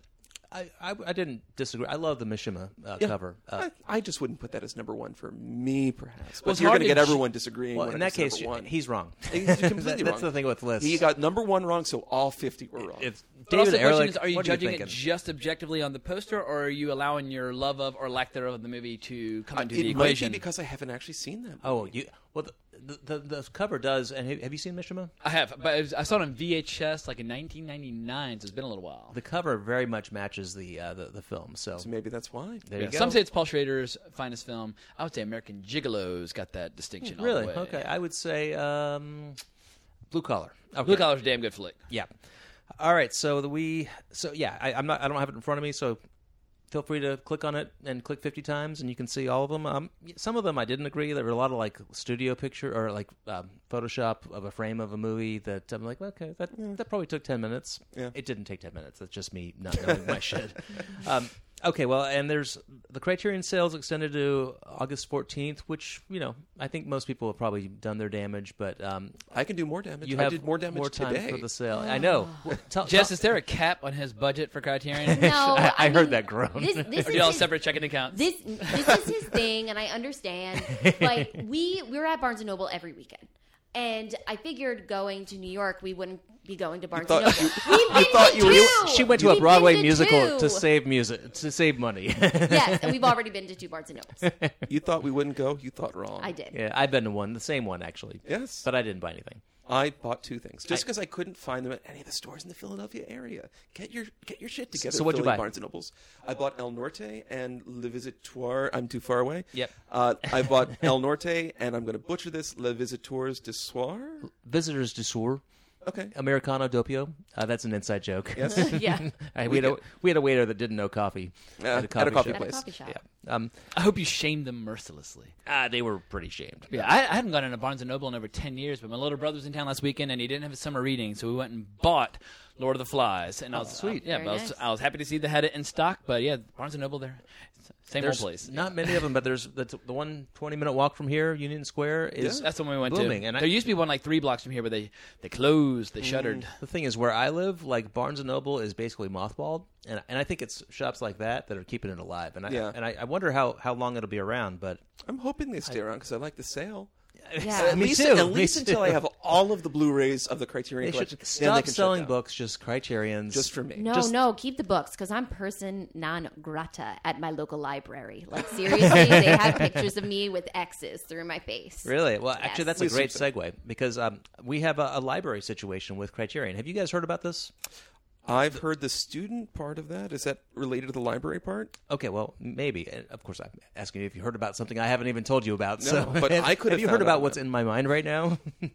Speaker 1: I, I, I didn't disagree. I love the Mishima uh,
Speaker 2: Yeah.
Speaker 1: cover. Uh,
Speaker 2: I, I just wouldn't put that as number one for me, perhaps. But
Speaker 3: Well, it's
Speaker 2: you're
Speaker 3: hard
Speaker 2: going to
Speaker 3: to
Speaker 2: get
Speaker 3: j-
Speaker 2: everyone disagreeing.
Speaker 1: well,
Speaker 2: when
Speaker 1: in
Speaker 2: it's
Speaker 1: that case,
Speaker 2: number one.
Speaker 1: he's wrong.
Speaker 2: He's completely
Speaker 1: That-
Speaker 2: wrong.
Speaker 1: That's the thing with lists.
Speaker 2: He got number one wrong, so all fifty were wrong.
Speaker 1: If
Speaker 3: But also
Speaker 1: David
Speaker 3: the question
Speaker 1: Ehrlich,
Speaker 3: is, are you
Speaker 1: what
Speaker 3: judging
Speaker 1: are you
Speaker 3: it
Speaker 1: thinking?
Speaker 3: just objectively on the poster, or are you allowing your love of or lack thereof of the movie to come
Speaker 2: Uh,
Speaker 3: into
Speaker 2: it
Speaker 3: the
Speaker 2: might
Speaker 3: equation?
Speaker 2: be because I haven't actually seen them.
Speaker 1: Oh, you well the, the the the cover does. And have have you seen Mishima?
Speaker 3: I have, but it was- I saw it on V H S like in nineteen ninety-nine, so it's been a little while.
Speaker 1: The cover very much matches the uh, the, the film. So
Speaker 2: So maybe that's why.
Speaker 1: there
Speaker 3: Yeah,
Speaker 1: you go.
Speaker 3: some say it's Paul Schrader's finest film. I would say American Gigolo's got that distinction. all the
Speaker 1: really
Speaker 3: way.
Speaker 1: okay. I would say um, Blue Collar. Okay.
Speaker 3: Blue Collar's a damn good flick.
Speaker 1: Yeah. All right. So the we. So yeah, I, I'm not. I don't have it in front of me. So feel free to click on it and click fifty times, and you can see all of them. Um, some of them I didn't agree. There were a lot of like studio picture or like um, Photoshop of a frame of a movie that I'm like, okay, that that probably took ten minutes.
Speaker 2: Yeah.
Speaker 1: It didn't take ten minutes. That's just me not knowing my shit. Um, okay. Well, and there's the Criterion sales extended to August fourteenth, which you know I think most people have probably done their damage, but um,
Speaker 2: I can do more damage.
Speaker 1: you
Speaker 2: I
Speaker 1: have
Speaker 2: did more damage
Speaker 1: more time
Speaker 2: today.
Speaker 1: for the sale. I know. Well, tell-
Speaker 3: Jess,
Speaker 1: tell-
Speaker 3: is there a cap on his budget for Criterion?
Speaker 4: No,
Speaker 1: I, I
Speaker 4: mean,
Speaker 1: heard that groan.
Speaker 4: This, this
Speaker 3: Or
Speaker 4: is
Speaker 3: do y'all
Speaker 4: his-
Speaker 3: separate checking accounts?
Speaker 4: This this is his thing, and I understand. But we we were at Barnes and Noble every weekend, and I figured going to New York, we wouldn't be going to Barnes
Speaker 2: thought
Speaker 4: and Noble.
Speaker 2: you-
Speaker 4: We've been
Speaker 2: thought
Speaker 4: to
Speaker 2: you were-
Speaker 4: two.
Speaker 1: She went to a
Speaker 4: We've been
Speaker 1: Broadway
Speaker 4: to
Speaker 1: musical
Speaker 4: two.
Speaker 1: to save music to save money.
Speaker 4: Yes, and we've already been to two Barnes and Nobles.
Speaker 2: You thought we wouldn't go. You thought wrong.
Speaker 4: I did.
Speaker 1: Yeah, I've been to one, the same one actually.
Speaker 2: Yes.
Speaker 1: but I didn't buy anything.
Speaker 2: I bought two things just
Speaker 1: I-
Speaker 2: because I, couldn't find them at any of the stores in the Philadelphia area. Get your get your shit together.
Speaker 1: So what'd you
Speaker 2: Philly
Speaker 1: buy?
Speaker 2: Barnes and Nobles. I bought El Norte and Le Visiteur. I'm too far away.
Speaker 1: Yep.
Speaker 2: Uh, I bought El Norte and I'm going to butcher this. Le Visiteurs du Soir.
Speaker 1: Visitors du Soir,
Speaker 2: Okay.
Speaker 1: Americano Doppio. Uh, that's an inside joke.
Speaker 2: Yes.
Speaker 4: Yeah.
Speaker 1: I- we, had a, we had a waiter that didn't know coffee
Speaker 2: Uh,
Speaker 1: at a coffee,
Speaker 2: at a coffee
Speaker 1: shop.
Speaker 4: At a
Speaker 2: place.
Speaker 4: coffee shop.
Speaker 1: Yeah, um,
Speaker 3: I hope you shamed them mercilessly.
Speaker 1: ah, they were pretty shamed.
Speaker 3: Yeah, I, I hadn't gone into Barnes and Noble in over ten years, but my little brother was in town last weekend and he didn't have his summer reading, so we went and bought Lord of the Flies. And I was
Speaker 1: sweet.
Speaker 3: yeah,
Speaker 4: Very
Speaker 3: but I was,
Speaker 4: nice.
Speaker 3: I was happy to see they had it in stock. But yeah, Barnes and Noble there, same
Speaker 1: There's
Speaker 3: old place.
Speaker 1: not many of them, but there's the, the one twenty minute walk from here, Union Square, is
Speaker 3: That's the one we went
Speaker 1: booming.
Speaker 3: to.
Speaker 1: And I-
Speaker 3: there used to be one like three blocks from here, but they they closed, they shuttered.
Speaker 1: The thing is, where I live, like Barnes and Noble is basically mothballed, and and I think it's shops like that that are keeping it alive. And I
Speaker 2: Yeah.
Speaker 1: and I, I wonder how, how long it'll be around. But
Speaker 2: I'm hoping they stay around because I like the sale.
Speaker 4: Yeah.
Speaker 2: At
Speaker 1: Me
Speaker 2: least,
Speaker 1: too,
Speaker 2: at
Speaker 1: me
Speaker 2: least until
Speaker 1: too.
Speaker 2: I have all of the Blu-rays of the Criterion
Speaker 1: they
Speaker 2: collection.
Speaker 1: should
Speaker 2: then they
Speaker 1: stop
Speaker 2: can shut
Speaker 1: selling
Speaker 2: down.
Speaker 1: books, just Criterion's.
Speaker 2: just for me.
Speaker 4: No,
Speaker 1: Just-
Speaker 4: no, keep the books because I'm person non grata at my local library. Like seriously, they have pictures of me with X's through my face.
Speaker 1: Really? Well,
Speaker 4: Yes.
Speaker 1: actually, that's a
Speaker 2: Please
Speaker 1: great
Speaker 2: do so.
Speaker 1: segue because um, we have a, a library situation with Criterion. Have you guys heard about this?
Speaker 2: I've heard the student part of that. Is that related to the library part?
Speaker 1: Okay, well, maybe. And of course, I'm asking you if you heard about something I haven't even told you about. so,
Speaker 2: No, but I could
Speaker 1: have
Speaker 2: have
Speaker 1: you
Speaker 2: found
Speaker 1: heard
Speaker 2: out
Speaker 1: about
Speaker 2: about
Speaker 1: what's
Speaker 2: it.
Speaker 1: in my mind right now?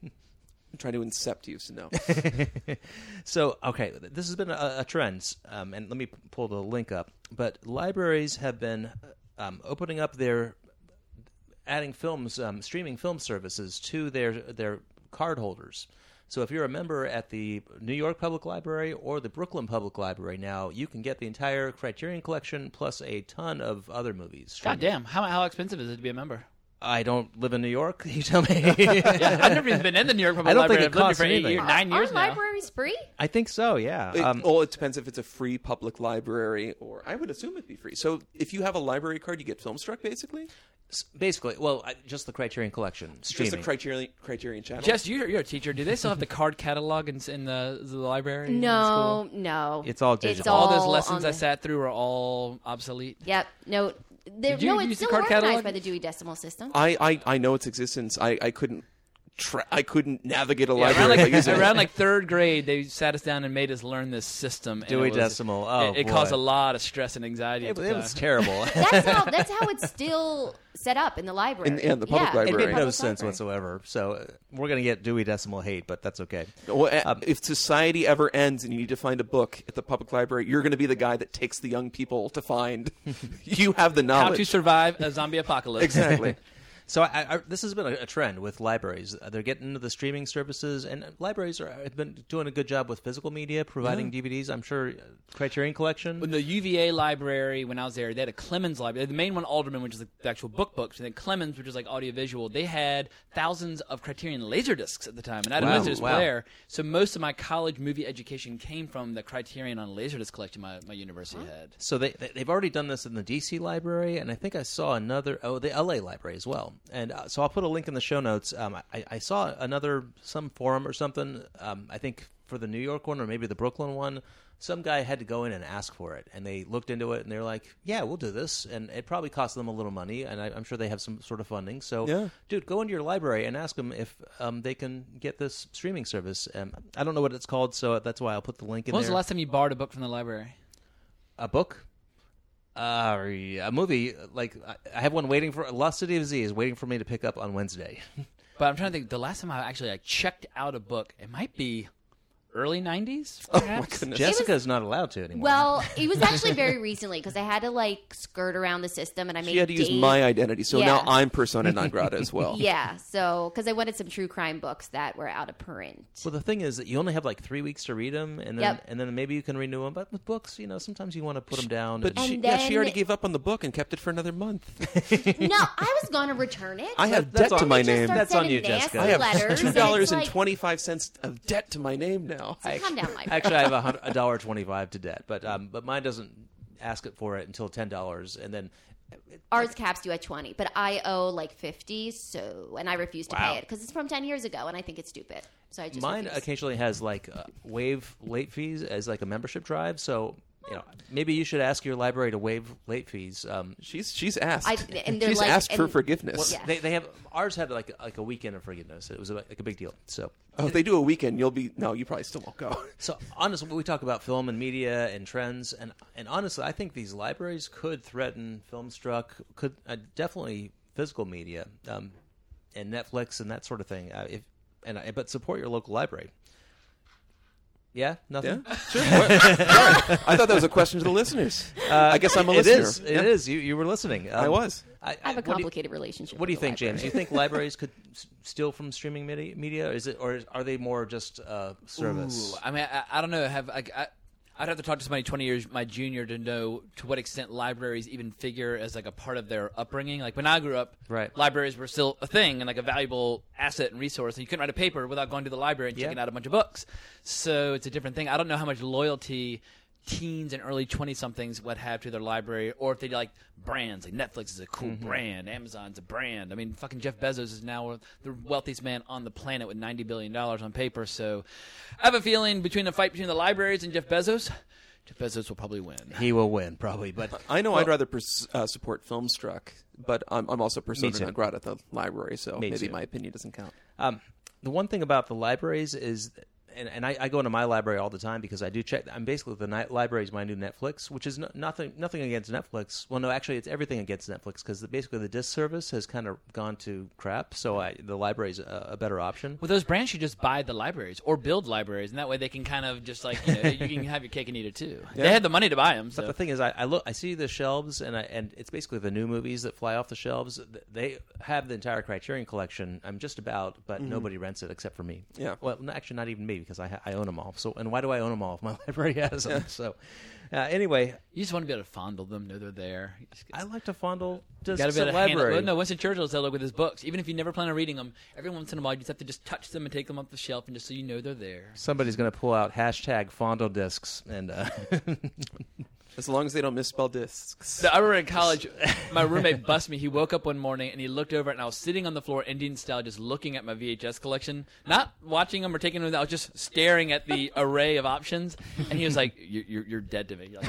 Speaker 2: I'm trying to incept you, so no.
Speaker 1: So, okay, this has been a, a trend, um, and let me pull the link up. But libraries have been um, opening up their, adding films, um, streaming film services to their their card holders. So if you're a member at the New York Public Library or the Brooklyn Public Library now, you can get the entire Criterion collection plus a ton of other movies.
Speaker 3: God damn, how how expensive is it to be a member?
Speaker 1: I don't live in New York. You tell me.
Speaker 3: Yeah, I've never even been in the New York Public
Speaker 1: I don't think
Speaker 3: Library.
Speaker 1: it
Speaker 3: I've lived here
Speaker 1: costs
Speaker 3: for eight
Speaker 1: anything.
Speaker 3: years, nine years
Speaker 4: Aren't
Speaker 3: now.
Speaker 4: libraries free?
Speaker 1: I think so. Yeah.
Speaker 2: It,
Speaker 1: Um,
Speaker 2: well, it depends if it's a free public library, or I would assume it'd be free. So if you have a library card, you get Filmstruck, basically.
Speaker 1: s- basically, well, I, just the Criterion collection streaming.
Speaker 2: Just the Criterion Criterion channel.
Speaker 3: Jess, you're, you're a teacher. Do they still have the card catalog in, in the, the library? in
Speaker 4: No, no.
Speaker 1: It's all
Speaker 4: It's
Speaker 1: digital.
Speaker 3: All those
Speaker 4: all
Speaker 3: lessons
Speaker 4: on
Speaker 3: I
Speaker 4: the-
Speaker 3: sat through are all obsolete.
Speaker 4: Yep. No. There,
Speaker 3: Did you
Speaker 4: no,
Speaker 3: use
Speaker 4: it's
Speaker 3: the
Speaker 4: still
Speaker 3: card
Speaker 4: organized
Speaker 3: catalog?
Speaker 4: by the Dewey Decimal System.
Speaker 2: I, I I know its existence. I I couldn't. Tra- I couldn't navigate a
Speaker 3: Yeah,
Speaker 2: library
Speaker 3: around,
Speaker 2: without
Speaker 3: like,
Speaker 2: using it.
Speaker 3: around like third grade, they sat us down and made us learn this system. and
Speaker 1: Dewey
Speaker 3: it was-
Speaker 1: Decimal. Oh,
Speaker 3: it, it
Speaker 1: boy.
Speaker 3: caused a lot of stress and anxiety.
Speaker 1: It,
Speaker 3: at the
Speaker 1: it
Speaker 3: time.
Speaker 1: was terrible.
Speaker 4: That's how. That's how it's still set up in the library.
Speaker 2: In- in the public
Speaker 4: yeah,
Speaker 1: It
Speaker 2: library.
Speaker 1: made no
Speaker 4: public
Speaker 1: sense
Speaker 4: library.
Speaker 1: whatsoever. So uh, we're going to get Dewey Decimal hate, but that's okay.
Speaker 2: Well, a-
Speaker 1: Um,
Speaker 2: if society ever ends and you need to find a book at the public library, you're going to be the guy that takes the young people to find. You have the
Speaker 3: How
Speaker 2: knowledge.
Speaker 3: to survive a zombie apocalypse.
Speaker 2: Exactly.
Speaker 1: So I, I, this has been a, a trend with libraries. Uh, They're getting into the streaming services, and libraries are, have been doing a good job with physical media, providing D V Ds. I'm sure uh, Criterion Collection.
Speaker 3: When the U V A library, when I was there, they had a Clemens library. The main one, Alderman, which is the, the actual book books, and then Clemens, which is like audiovisual. They had thousands of Criterion Laserdiscs at the time, and I had
Speaker 1: Wow.
Speaker 3: a Laserdisc
Speaker 1: Wow.
Speaker 3: player. So most of my college movie education came from the Criterion on Laserdisc collection my, my university had.
Speaker 1: So they, they they've already done this in the D C library, and I think I saw another oh the L A library as well. And uh, so I'll put a link in the show notes. Um, I, I saw another some forum or something. Um, I think for the New York one or maybe the Brooklyn one, some guy had to go in and ask for it, and they looked into it and they're like, "Yeah, we'll do this," and it probably cost them a little money, and I, I'm sure they have some sort of funding. So,
Speaker 2: Yeah.
Speaker 1: dude, go into your library and ask them if um, they can get this streaming service. Um, I don't know what it's called, so that's why I'll put the link in
Speaker 3: When was
Speaker 1: there.
Speaker 3: the last time you borrowed a book from the library?
Speaker 1: A book? Uh, a movie. Like, I- I have one waiting for... Lost City of Z is waiting for me to pick up on Wednesday.
Speaker 3: But I'm trying to think. The last time I actually like checked out a book, it might be early nineties,
Speaker 2: Oh my
Speaker 3: perhaps.
Speaker 2: goodness.
Speaker 1: Jessica's not allowed to anymore.
Speaker 4: Well, it was actually very recently because I had to like skirt around the system, and I made
Speaker 2: She had to use
Speaker 4: Dave-
Speaker 2: my identity, so
Speaker 4: Yeah.
Speaker 2: now I'm persona non grata as well.
Speaker 4: Yeah, so because I wanted some true crime books that were out of print.
Speaker 1: Well, the thing is that you only have like three weeks to read them, and then
Speaker 4: Yep.
Speaker 1: and then maybe you can renew them. But with books, you know, sometimes you want to put them down.
Speaker 2: But
Speaker 1: and-
Speaker 2: she,
Speaker 4: And
Speaker 2: yeah, she
Speaker 4: then-
Speaker 2: already gave up on the book and kept it for another month.
Speaker 4: No, I was going to return it.
Speaker 2: I have
Speaker 1: That's
Speaker 2: debt to
Speaker 1: on-
Speaker 2: my
Speaker 4: They just
Speaker 2: name.
Speaker 4: start
Speaker 1: That's on
Speaker 4: sending
Speaker 1: you, Jessica.
Speaker 4: nasty
Speaker 2: I have
Speaker 4: letters,
Speaker 2: two
Speaker 4: and
Speaker 2: dollars
Speaker 4: it's
Speaker 2: and
Speaker 4: like,
Speaker 2: twenty five cents of debt to my name now.
Speaker 4: so calm down, Mike.
Speaker 1: Actually, I have a hun- a dollar twenty-five to debt, but um, but mine doesn't ask it for it until ten dollars, and then
Speaker 4: Ours caps you at twenty, but I owe like fifty, so and I refuse to
Speaker 1: Wow.
Speaker 4: pay it because it's from ten years ago, and I think it's stupid. So I just
Speaker 1: mine
Speaker 4: refuse.
Speaker 1: occasionally has like uh, waive late fees as like a membership drive. So you know, maybe you should ask your library to waive late fees. Um,
Speaker 2: She's she's asked.
Speaker 4: I- and they're
Speaker 2: she's
Speaker 4: like-
Speaker 2: asked for
Speaker 4: and-
Speaker 2: forgiveness.
Speaker 4: Yeah.
Speaker 1: They they have ours had like like a weekend of forgiveness. It was like a big deal. So
Speaker 2: Oh, if they do a weekend, you'll be no. You probably still won't go.
Speaker 1: so honestly, we talk about film and media and trends, and and honestly, I think these libraries could threaten Filmstruck, could uh, definitely physical media, um, and Netflix and that sort of thing. Uh, if and I, but support your local library. Yeah, nothing.
Speaker 2: Yeah, sure. What? Sorry. I thought that was a question to the listeners. I guess I'm a
Speaker 1: It
Speaker 2: listener.
Speaker 1: is. It
Speaker 2: Yeah.
Speaker 1: is. You you were listening. Um,
Speaker 2: I was.
Speaker 1: I,
Speaker 4: I have a
Speaker 1: what do you-
Speaker 4: complicated relationship.
Speaker 1: What do you
Speaker 4: with the
Speaker 1: think, James? Do
Speaker 4: library.
Speaker 1: you think libraries could s- steal from streaming media, media, or is it, or are they more just uh, service?
Speaker 3: Ooh, I mean, I, I don't know. Have I, I, I'd have to talk to somebody twenty years my junior to know to what extent libraries even figure as like a part of their upbringing. Like when I grew up,
Speaker 1: Right.
Speaker 3: libraries were still a thing and like a valuable asset and resource. And you couldn't write a paper without going to the library and
Speaker 1: Yeah.
Speaker 3: checking out a bunch of books. So it's a different thing. I don't know how much loyalty teens and early twenty-somethings would have to their library, or if they like brands. Like Netflix is a cool
Speaker 1: Mm-hmm.
Speaker 3: brand, Amazon's a brand. I mean, fucking Jeff Bezos is now the wealthiest man on the planet with ninety billion dollars on paper. So I have a feeling between the fight between the libraries and Jeff Bezos, Jeff Bezos will probably win.
Speaker 1: He will win probably, but
Speaker 2: I know I'd rather pers- uh, support Filmstruck, but I'm, I'm also persona
Speaker 1: too.
Speaker 2: non grata at the library, so
Speaker 1: Me
Speaker 2: maybe
Speaker 1: too.
Speaker 2: my opinion doesn't count.
Speaker 1: Um, the one thing about the libraries is, and, and I, I go into my library all the time because I do check. I'm basically the night library is my new Netflix, which is no, nothing nothing against Netflix. Well, no, actually, it's everything against Netflix because basically the disc service has kind of gone to crap. So I, the library is a, a better option.
Speaker 3: With those brands, you just buy the libraries or build libraries, and that way they can kind of just like you know you can have your cake and eat it too. They had the money to buy them. So.
Speaker 1: But the thing is, I, I look, I see the shelves, and I, and it's basically the new movies that fly off the shelves. They have the entire Criterion collection. I'm just about, but nobody rents it except for me.
Speaker 2: Yeah.
Speaker 1: Well, no, actually, not even me because I, ha- I own them all. So, and why do I own them all if my library has them? So, uh, anyway,
Speaker 3: You just want to be able to fondle them, know they're there. You just-
Speaker 1: I like to fondle
Speaker 3: You
Speaker 1: discs
Speaker 3: gotta be
Speaker 1: at
Speaker 3: able to handle-
Speaker 1: library.
Speaker 3: well, no, Winston Churchill said, look, with his books, even if you never plan on reading them, every once in a while you just have to just touch them and take them off the shelf, and just so you know they're there.
Speaker 1: Somebody's going to pull out hashtag fondle discs, and uh,
Speaker 2: As long as they don't misspell discs.
Speaker 3: So I remember in college, my roommate busted me. He woke up one morning and he looked over and I was sitting on the floor, Indian style, just looking at my V H S collection, not watching them or taking them. I was just staring at the array of options, and he was like, "You're, you're, you're dead to me." You're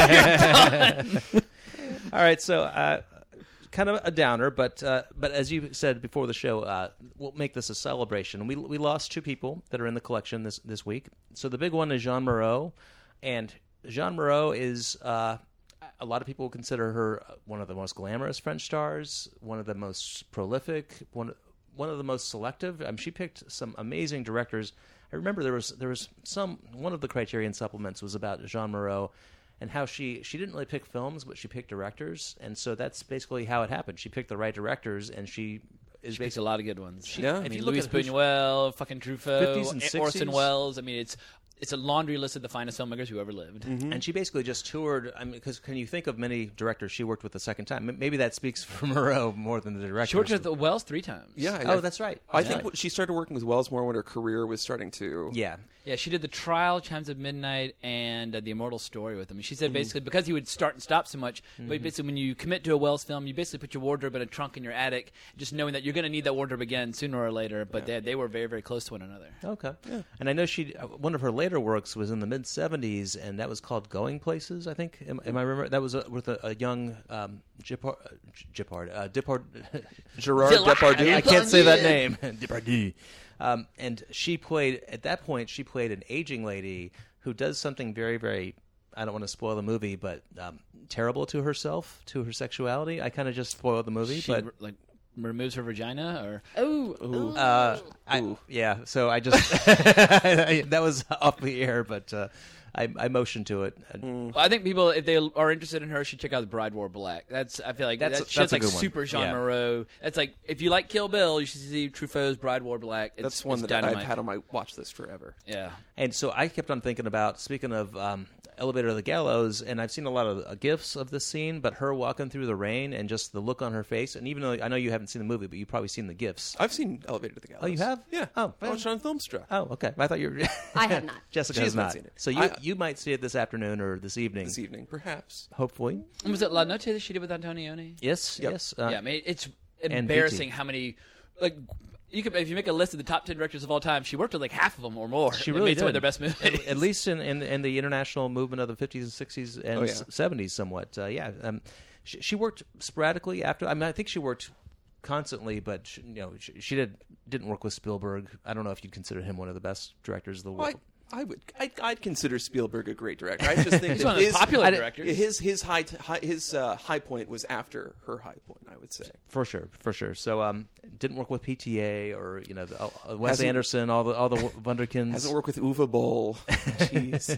Speaker 3: like,
Speaker 1: all right. So, uh, kind of a downer, but uh, but as you said before the show, uh, we'll make this a celebration. We we lost two people that are in the collection this this week. So the big one is Jean Moreau, and Jean Moreau is uh, a lot of people consider her one of the most glamorous French stars, one of the most prolific, one one of the most selective. Um, she picked some amazing directors. I remember there was there was some one of the Criterion supplements was about Jean Moreau, and how she she didn't really pick films, but she picked directors, and so that's basically how it happened. She picked the right directors, and she is
Speaker 3: She makes a
Speaker 1: basically
Speaker 3: lot of good ones.
Speaker 2: Yeah.
Speaker 3: I
Speaker 1: if
Speaker 3: mean,
Speaker 1: you look
Speaker 3: Louis
Speaker 1: at who she-
Speaker 3: Buñuel, fucking Truffaut,
Speaker 1: fifties and
Speaker 3: Orson
Speaker 1: sixties.
Speaker 3: Welles. I mean, it's it's a laundry list of the finest filmmakers who ever lived.
Speaker 1: And she basically just toured. I mean, because can you think of many directors she worked with the second time? M- Maybe that speaks for Moreau more than the director.
Speaker 3: She worked with Wells three times.
Speaker 2: Yeah.
Speaker 1: Oh,
Speaker 2: I-
Speaker 1: that's right.
Speaker 2: I
Speaker 1: That's
Speaker 2: think
Speaker 1: right.
Speaker 2: she started working with Wells more when her career was starting to.
Speaker 1: Yeah.
Speaker 3: Yeah, she did The Trial, Chimes of Midnight, and uh, The Immortal Story with him. She
Speaker 1: Mm-hmm.
Speaker 3: said basically because he would start and stop so much, but basically when you commit to a Wells film, you basically put your wardrobe in a trunk in your attic, just knowing that you're going to need that wardrobe again sooner or later. But they, they were very, very close to one another.
Speaker 1: Okay. And I know she uh, one of her later works was in the mid seventies, and that was called Going Places. I think. Am, am I remember that was uh with a, a young um, Gipard, uh, Gipard, uh, Dipard.
Speaker 2: Gerard
Speaker 3: Delight.
Speaker 2: Depardieu.
Speaker 1: I can't say that name. Depardieu. Um, and she played at that point. She played an aging lady who does something very, very. I don't want to spoil the movie, but um, terrible to herself, to her sexuality. I kind of just spoiled the movie,
Speaker 3: She
Speaker 1: but
Speaker 3: re- like removes her vagina, or
Speaker 4: Oh, ooh.
Speaker 1: Uh, I, yeah, so I just that was off the air, but uh, I, I motioned to it.
Speaker 3: Well, I think people, if they are interested in her, should check out The Bride Wore Black. That's I feel like
Speaker 1: That's-
Speaker 3: that's,
Speaker 1: that's a
Speaker 3: like
Speaker 1: good one.
Speaker 3: super Jean
Speaker 1: Yeah.
Speaker 3: Moreau. That's like if you like Kill Bill, you should see Truffaut's Bride Wore Black. It's,
Speaker 2: That's one
Speaker 3: it's
Speaker 2: that
Speaker 3: dynamite.
Speaker 2: I've had on my watch list forever.
Speaker 3: Yeah.
Speaker 1: And so I kept on thinking about, speaking of um, Elevator to the Gallows, and I've seen a lot of uh, gifs of this scene, but her walking through the rain and just the look on her face, and even though I know you haven't seen the movie, but you've probably seen the gifs.
Speaker 2: I've seen Elevator to the Gallows.
Speaker 1: Oh, you have?
Speaker 2: Yeah.
Speaker 1: Oh,
Speaker 2: I watched it on Filmstruck.
Speaker 1: Oh, okay. I thought you were.
Speaker 4: I have not.
Speaker 1: Jessica
Speaker 2: She
Speaker 1: has
Speaker 2: has not
Speaker 1: not.
Speaker 2: seen it.
Speaker 1: So you
Speaker 2: I-
Speaker 1: you might see it this afternoon or this evening,
Speaker 2: This evening, perhaps.
Speaker 1: hopefully.
Speaker 3: And was it La Noche that she did with Antonioni?
Speaker 1: Yes,
Speaker 2: Yep.
Speaker 1: yes. Uh,
Speaker 3: yeah, I mean, it's
Speaker 1: and
Speaker 3: embarrassing
Speaker 1: Beatty.
Speaker 3: how many like. You could, if you make a list of the top ten directors of all time, she worked with like half of them or more.
Speaker 1: She
Speaker 3: It
Speaker 1: really
Speaker 3: made some of
Speaker 1: did.
Speaker 3: their best movies.
Speaker 1: At, at least in, in in the international movement of the fifties and sixties and
Speaker 2: Oh, yeah.
Speaker 1: s- seventies, somewhat. Uh, yeah, um, she, she worked sporadically after. I mean, I think she worked constantly, but she, you know, she, she did didn't work with Spielberg. I don't know if you'd consider him one of the best directors of the
Speaker 2: Well,
Speaker 1: world.
Speaker 2: I, I would. I'd, I'd consider Spielberg a great director. I just think
Speaker 3: He's
Speaker 2: that
Speaker 3: one of the
Speaker 2: his,
Speaker 3: popular
Speaker 2: I-
Speaker 3: directors.
Speaker 2: His his high, t- high his uh, high point was after her high point. I would say.
Speaker 1: For sure, for sure. So, um, didn't work with P T A or you know the, uh, Wes
Speaker 2: Hasn't-
Speaker 1: Anderson, all the all the Wunderkinds.
Speaker 2: Hasn't worked with Uwe Boll. Jeez.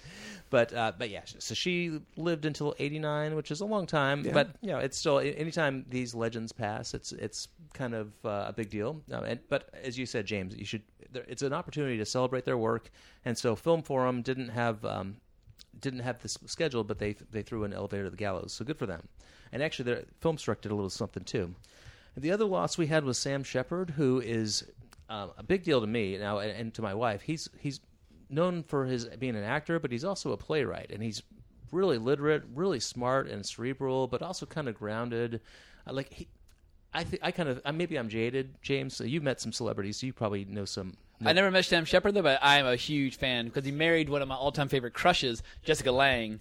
Speaker 1: But uh, but yeah, so she lived until eighty-nine, which is a long time.
Speaker 2: Yeah.
Speaker 1: But you know, it's still anytime these legends pass, it's it's kind of uh, a big deal. Uh, and, but as you said, James, you should. There, it's an opportunity to celebrate their work, and so Film Forum didn't have um, didn't have this scheduled, but they they threw an Elevator to the Gallows, so good for them. And actually, their Filmstruck did a little something too. The other loss we had was Sam Shepard, who is um, a big deal to me now and, and to my wife. He's he's known for his being an actor, but he's also a playwright, and he's really literate, really smart and cerebral, but also kind of grounded. Uh, like he, I think I kind of uh, maybe I'm jaded, James. So you've met some celebrities, so you probably know some.
Speaker 3: I never met Sam Shepard though, but I am a huge fan because he married one of my all-time favorite crushes, Jessica Lange,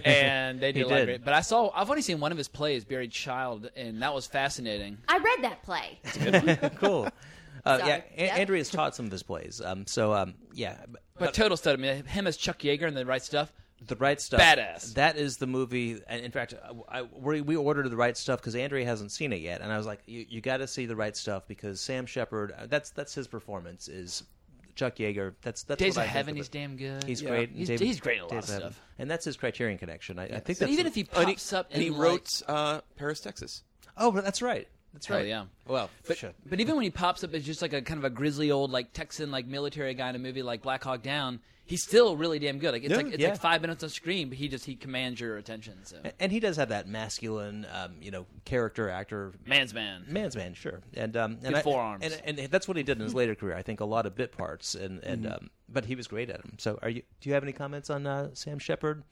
Speaker 3: and they did
Speaker 1: He
Speaker 3: a lot of
Speaker 1: did.
Speaker 3: great. But I saw, I've only seen one of his plays, Buried Child, and that was fascinating.
Speaker 4: I read that play.
Speaker 1: cool. Uh,
Speaker 4: Sorry.
Speaker 1: yeah, A-
Speaker 4: Yep.
Speaker 1: Andrea's taught some of his plays. Um, so um, yeah,
Speaker 3: But total stud. I mean, him as Chuck Yeager and the right stuff.
Speaker 1: The Right Stuff.
Speaker 3: Badass.
Speaker 1: That is the movie. And in fact, I, we, we ordered The Right Stuff because Andrea hasn't seen it yet, and I was like, "You, you got to see The Right Stuff because Sam Shepard. uh, That's that's his performance. Is Chuck Yeager. That's that's
Speaker 3: Days
Speaker 1: what
Speaker 3: of
Speaker 1: I think
Speaker 3: Heaven,
Speaker 1: of
Speaker 3: he's
Speaker 1: it.
Speaker 3: damn good.
Speaker 1: He's
Speaker 2: Yeah.
Speaker 1: great.
Speaker 3: He's-
Speaker 1: David-
Speaker 3: he's great in a lot
Speaker 1: Days
Speaker 3: of
Speaker 1: Heaven.
Speaker 3: stuff.
Speaker 1: and that's his Criterion connection. I, I think
Speaker 3: But
Speaker 1: that's
Speaker 3: even
Speaker 1: the-
Speaker 3: if he
Speaker 2: and he,
Speaker 3: pops up
Speaker 2: and he
Speaker 3: in,
Speaker 2: wrote uh, Paris, Texas.
Speaker 1: oh, but that's right. That's
Speaker 3: Hell
Speaker 1: right.
Speaker 3: yeah.
Speaker 1: Well,
Speaker 3: But,
Speaker 1: shit.
Speaker 3: but even when he pops up as just like a kind of a grizzly old like Texan like military guy in a movie like Black Hawk Down, he's still really damn good. Like it's
Speaker 2: Yeah.
Speaker 3: like it's
Speaker 1: Yeah.
Speaker 3: like five minutes on screen, but he just he commands your attention. So
Speaker 1: and he does have that masculine, um, you know, character actor.
Speaker 3: man's man.
Speaker 1: Man's man, sure, and um, and
Speaker 3: Good
Speaker 1: I-
Speaker 3: forearms.
Speaker 1: and, and that's what he did in his later career. I think a lot of bit parts, and and um, but he was great at them. So, are you? Do you have any comments on uh, Sam Shepard?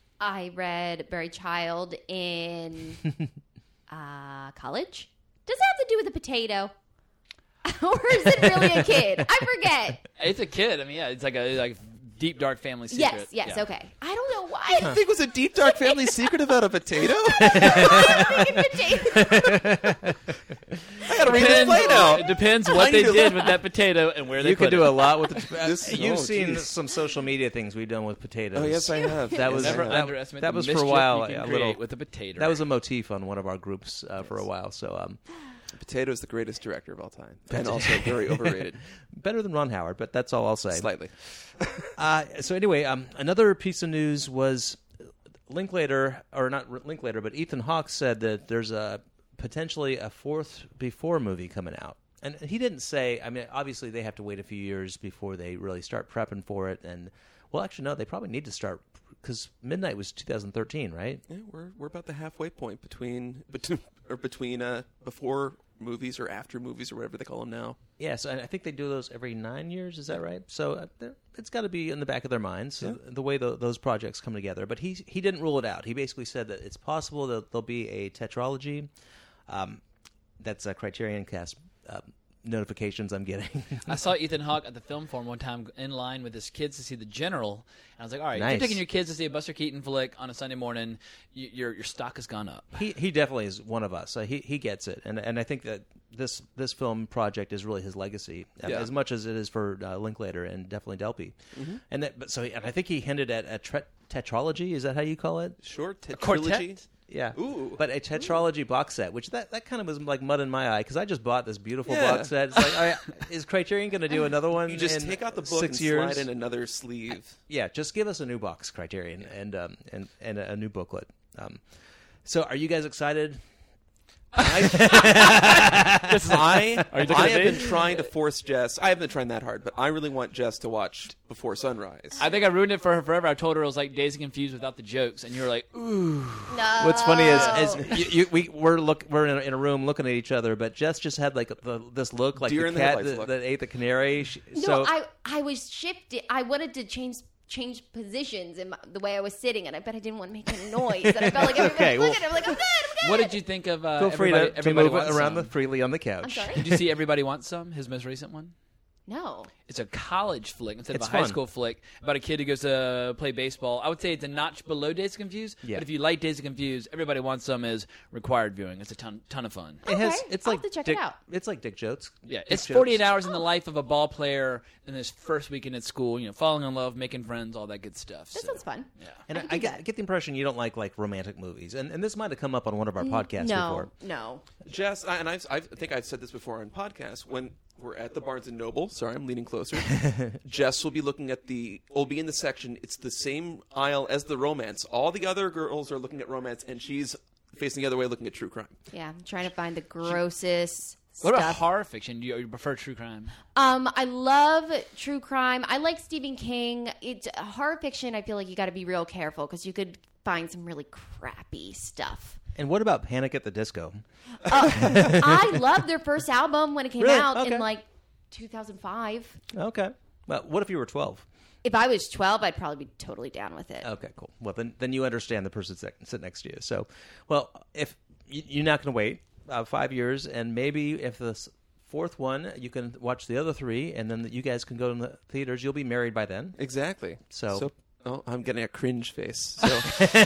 Speaker 4: I read Buried Child in uh, college. Does it have to do with a potato? Or is it really a kid? I forget.
Speaker 3: It's a kid. I mean, yeah, it's like a like deep dark family secret.
Speaker 4: Yes, yes,
Speaker 3: Yeah.
Speaker 4: okay. I don't know why.
Speaker 2: I think it was a deep dark family secret about a potato.
Speaker 4: I'm thinking potato.
Speaker 2: I gotta read this play now.
Speaker 3: It depends
Speaker 2: I
Speaker 3: what they
Speaker 2: need to
Speaker 3: did
Speaker 2: look-
Speaker 3: with that potato and where they
Speaker 1: You
Speaker 3: put
Speaker 1: could do
Speaker 3: it.
Speaker 1: a lot with the. Uh,
Speaker 2: This-
Speaker 1: you've
Speaker 2: oh,
Speaker 1: seen
Speaker 2: geez.
Speaker 1: some social media things we've done with potatoes.
Speaker 2: Oh yes, I have.
Speaker 1: That was-
Speaker 2: Yes, I
Speaker 3: Never
Speaker 2: have.
Speaker 1: that-
Speaker 3: underestimate
Speaker 1: that
Speaker 3: the
Speaker 1: was for a
Speaker 3: mischief
Speaker 1: while,
Speaker 3: you can
Speaker 1: a
Speaker 3: create
Speaker 1: little-
Speaker 3: with a potato.
Speaker 1: That was a motif on one of our groups uh, for a while. So um,
Speaker 2: Potato is the greatest director of all time, and also very overrated.
Speaker 1: better than Ron Howard, but that's all I'll say.
Speaker 2: Slightly.
Speaker 1: Uh, so anyway, um, another piece of news was Linklater, or not Linklater, but Ethan Hawke said that there's a potentially a fourth Before movie coming out. And he didn't say, I mean, obviously they have to wait a few years before they really start prepping for it. And, well, actually, no, they probably need to start, because Midnight was two thousand thirteen, right?
Speaker 2: Yeah, we're we're about the halfway point between, between or between uh, before movies or after movies or whatever they call them now.
Speaker 1: Yeah, so I think they do those every nine years. Is that right? So uh, it's got to be in the back of their minds, yeah. the way the, those projects come together. But he he didn't rule it out. He basically said that it's possible that there'll be a tetralogy. Um, that's a Criterion Cast uh, notifications I'm getting.
Speaker 3: I saw Ethan Hawke at the film forum one time in line with his kids to see The General. And I was like, all right,
Speaker 1: nice.
Speaker 3: You're taking your kids to see a Buster Keaton flick on a Sunday morning. You, your your stock has gone up.
Speaker 1: He he definitely is one of us. Uh, he he gets it, and and I think that this this film project is really his legacy,
Speaker 2: yeah.
Speaker 1: as much as it is for uh, Linklater and definitely Delpy. Mm-hmm. And that, but so and I think he hinted at a tre- tetralogy. Is that how you call it?
Speaker 2: Sure,
Speaker 3: a quartet.
Speaker 2: Trilogy.
Speaker 1: Yeah,
Speaker 2: Ooh.
Speaker 1: But a tetralogy Ooh. box set, which that, that kind of was like mud in my eye, because I just bought this beautiful
Speaker 2: yeah.
Speaker 1: box set. It's like, all right, is Criterion going to do another one?
Speaker 2: You just
Speaker 1: in
Speaker 2: take out the book
Speaker 1: six
Speaker 2: and
Speaker 1: years?
Speaker 2: slide in another sleeve.
Speaker 1: Yeah, just give us a new box, Criterion, yeah. and um and and a, a new booklet. Um, so, are you guys excited?
Speaker 2: I,
Speaker 3: this is,
Speaker 2: I,
Speaker 3: are you
Speaker 2: I have been trying to force Jess. I haven't been trying that hard, but I really want Jess to watch Before Sunrise.
Speaker 3: I think I ruined it for her forever. I told her it was like Dazed and Confused without the jokes, and you were like, ooh.
Speaker 4: No.
Speaker 1: What's funny is, is you, you, we we're look we're in a, in a room looking at each other, but Jess just had like the, this look like
Speaker 2: Deer
Speaker 1: the
Speaker 2: in the
Speaker 1: cat
Speaker 2: headlights
Speaker 1: that,
Speaker 2: look.
Speaker 1: that ate the canary. She,
Speaker 4: No,
Speaker 1: so
Speaker 4: I I was shifted. I wanted to change change positions in my, the way I was sitting, and I bet I didn't want to make any noise. And I felt like everybody
Speaker 1: Okay,
Speaker 4: was
Speaker 1: well-
Speaker 4: looking at it. I'm like, I'm good, I'm good.
Speaker 3: What did you think of uh,
Speaker 1: feel free
Speaker 3: everybody,
Speaker 1: to, to
Speaker 3: everybody
Speaker 1: move it
Speaker 3: Wants
Speaker 1: around
Speaker 3: Some?
Speaker 1: the freely on the
Speaker 4: I'm
Speaker 1: couch.
Speaker 4: sorry?
Speaker 3: Did you see Everybody Wants Some, his most recent one?
Speaker 4: No.
Speaker 3: It's a college flick instead
Speaker 1: It's
Speaker 3: of a high
Speaker 1: fun.
Speaker 3: school flick about a kid who goes to play baseball. I would say it's a notch below Dazed and Confused,
Speaker 1: Yeah.
Speaker 3: but if you like Dazed and Confused, Everybody Wants Some is required viewing. It's a ton ton of fun.
Speaker 1: It has.
Speaker 4: Okay,
Speaker 1: It's
Speaker 4: I'll
Speaker 1: like
Speaker 4: have to check
Speaker 1: Dick,
Speaker 4: it out.
Speaker 1: It's like Dick Jokes.
Speaker 3: Yeah,
Speaker 1: Dick
Speaker 3: it's
Speaker 1: Jokes.
Speaker 3: forty-eight hours in the life of a ball player in his first weekend at school. You know, falling in love, making friends, all that good stuff.
Speaker 4: That
Speaker 3: so,
Speaker 4: sounds fun.
Speaker 3: Yeah.
Speaker 1: And
Speaker 4: I
Speaker 1: I,
Speaker 4: can
Speaker 1: I
Speaker 4: do
Speaker 1: get,
Speaker 4: that.
Speaker 1: get the impression you don't like like romantic movies, and and this might have come up on one of our podcasts
Speaker 4: no,
Speaker 1: before.
Speaker 4: no.
Speaker 2: Jess, I- and I've, I've, I think I've said this before on podcasts, when we're at the Barnes and Noble, sorry, I'm leaning closer, Jess will be looking at the, will be in the section, it's the same aisle as the romance. All the other girls are looking at romance, and she's facing the other way looking at true crime.
Speaker 4: Yeah, I'm trying to find the grossest
Speaker 3: What
Speaker 4: stuff.
Speaker 3: about horror fiction? Do you, you prefer true crime?
Speaker 4: Um, I love true crime. I like Stephen King. It's horror fiction. I feel like you got to be real careful because you could find some really crappy stuff.
Speaker 1: And what about Panic at the Disco?
Speaker 4: Uh, I loved their first album when it came
Speaker 1: Really?
Speaker 4: out
Speaker 1: Okay.
Speaker 4: in like two thousand five.
Speaker 1: Okay. Well, what if you were twelve?
Speaker 4: If I was twelve, I'd probably be totally down with it.
Speaker 1: Okay, cool. Well, then then you understand the person sitting sit next to you. So, well, if you, you're not going to wait uh, five years, and maybe if the s- fourth one, you can watch the other three, and then you guys can go to the theaters. You'll be married by then.
Speaker 2: Exactly.
Speaker 1: So-
Speaker 2: oh, I'm getting a cringe face. So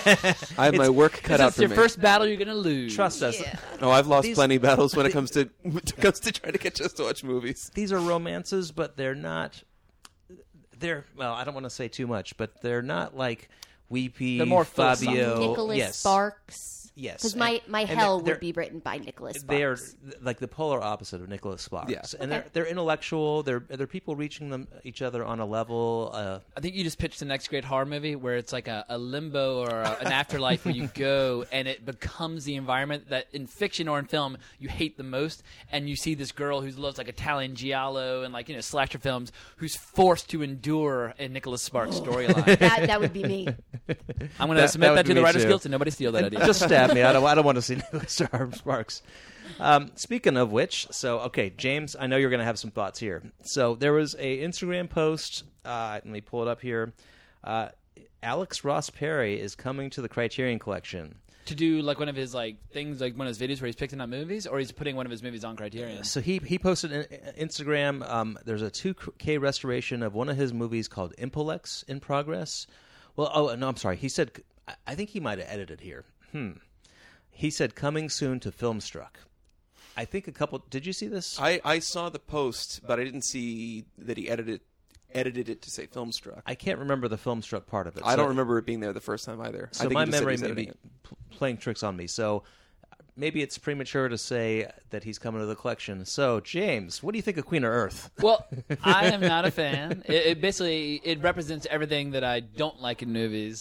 Speaker 2: I have my work cut
Speaker 3: This
Speaker 2: out
Speaker 3: is
Speaker 2: for
Speaker 3: your
Speaker 2: me.
Speaker 3: first battle you're going to lose.
Speaker 1: Trust us.
Speaker 4: Yeah.
Speaker 2: Oh, I've lost
Speaker 1: These-
Speaker 2: plenty battles when it comes to when it comes to trying to get Jess to watch movies.
Speaker 1: These are romances, but they're not. They're well. I don't want to say too much, but they're not like weepy.
Speaker 3: They're more
Speaker 1: Fabio.
Speaker 3: philosophical.
Speaker 4: Nicholas
Speaker 1: yes.
Speaker 4: Sparks.
Speaker 1: Yes,
Speaker 4: Because my,
Speaker 1: And-
Speaker 4: my
Speaker 1: and
Speaker 4: hell
Speaker 1: they're-
Speaker 4: would be written by Nicholas Sparks.
Speaker 1: They are th- like the polar opposite of Nicholas Sparks,
Speaker 2: Yeah.
Speaker 1: and
Speaker 4: Okay.
Speaker 1: they're they're intellectual. They're they're people reaching them each other on a level. Uh,
Speaker 3: I think you just pitched the next great horror movie where it's like a, a limbo or a, an afterlife where you go and it becomes the environment that in fiction or in film you hate the most, and you see this girl who loves like Italian giallo and like you know slasher films who's forced to endure a Nicholas Sparks storyline.
Speaker 4: that, that would be me.
Speaker 3: I'm going to
Speaker 1: That-
Speaker 3: submit
Speaker 1: that
Speaker 3: that,
Speaker 1: would
Speaker 3: to
Speaker 1: be
Speaker 3: the
Speaker 1: me
Speaker 3: Writers
Speaker 1: too.
Speaker 3: Guild so nobody steal that idea.
Speaker 1: just stab me. I don't. I don't want to see Nicholas Sparks. Um, speaking of which, so okay, James, I know you're going to have some thoughts here. So there was a Instagram post. Uh, let me pull it up here. Uh, Alex Ross Perry is coming to the Criterion Collection.
Speaker 3: To do like one of his like things, like one of his videos where he's picking up movies, or he's putting one of his movies on Criterion.
Speaker 1: So he he posted an Instagram. Um, there's a two K restoration of one of his movies called Impolex in progress. Well, oh no, I'm sorry. He said I- I think he might have edited here. Hmm. He said coming soon to Filmstruck. I think a couple. Did you see this?
Speaker 2: I, I saw the post, but I didn't see that he edited edited it to say Filmstruck.
Speaker 1: I can't remember the Filmstruck part of it.
Speaker 2: I
Speaker 1: So-
Speaker 2: don't remember it being there the first time either. I
Speaker 1: So
Speaker 2: think
Speaker 1: my
Speaker 2: he just said
Speaker 1: memory
Speaker 2: he's
Speaker 1: may
Speaker 2: editing
Speaker 1: be
Speaker 2: it.
Speaker 1: p- playing tricks on me. So maybe it's premature to say that he's coming to the collection. So James, what do you think of Queen of Earth?
Speaker 3: Well, I am not a fan. It, it basically it represents everything that I don't like in movies,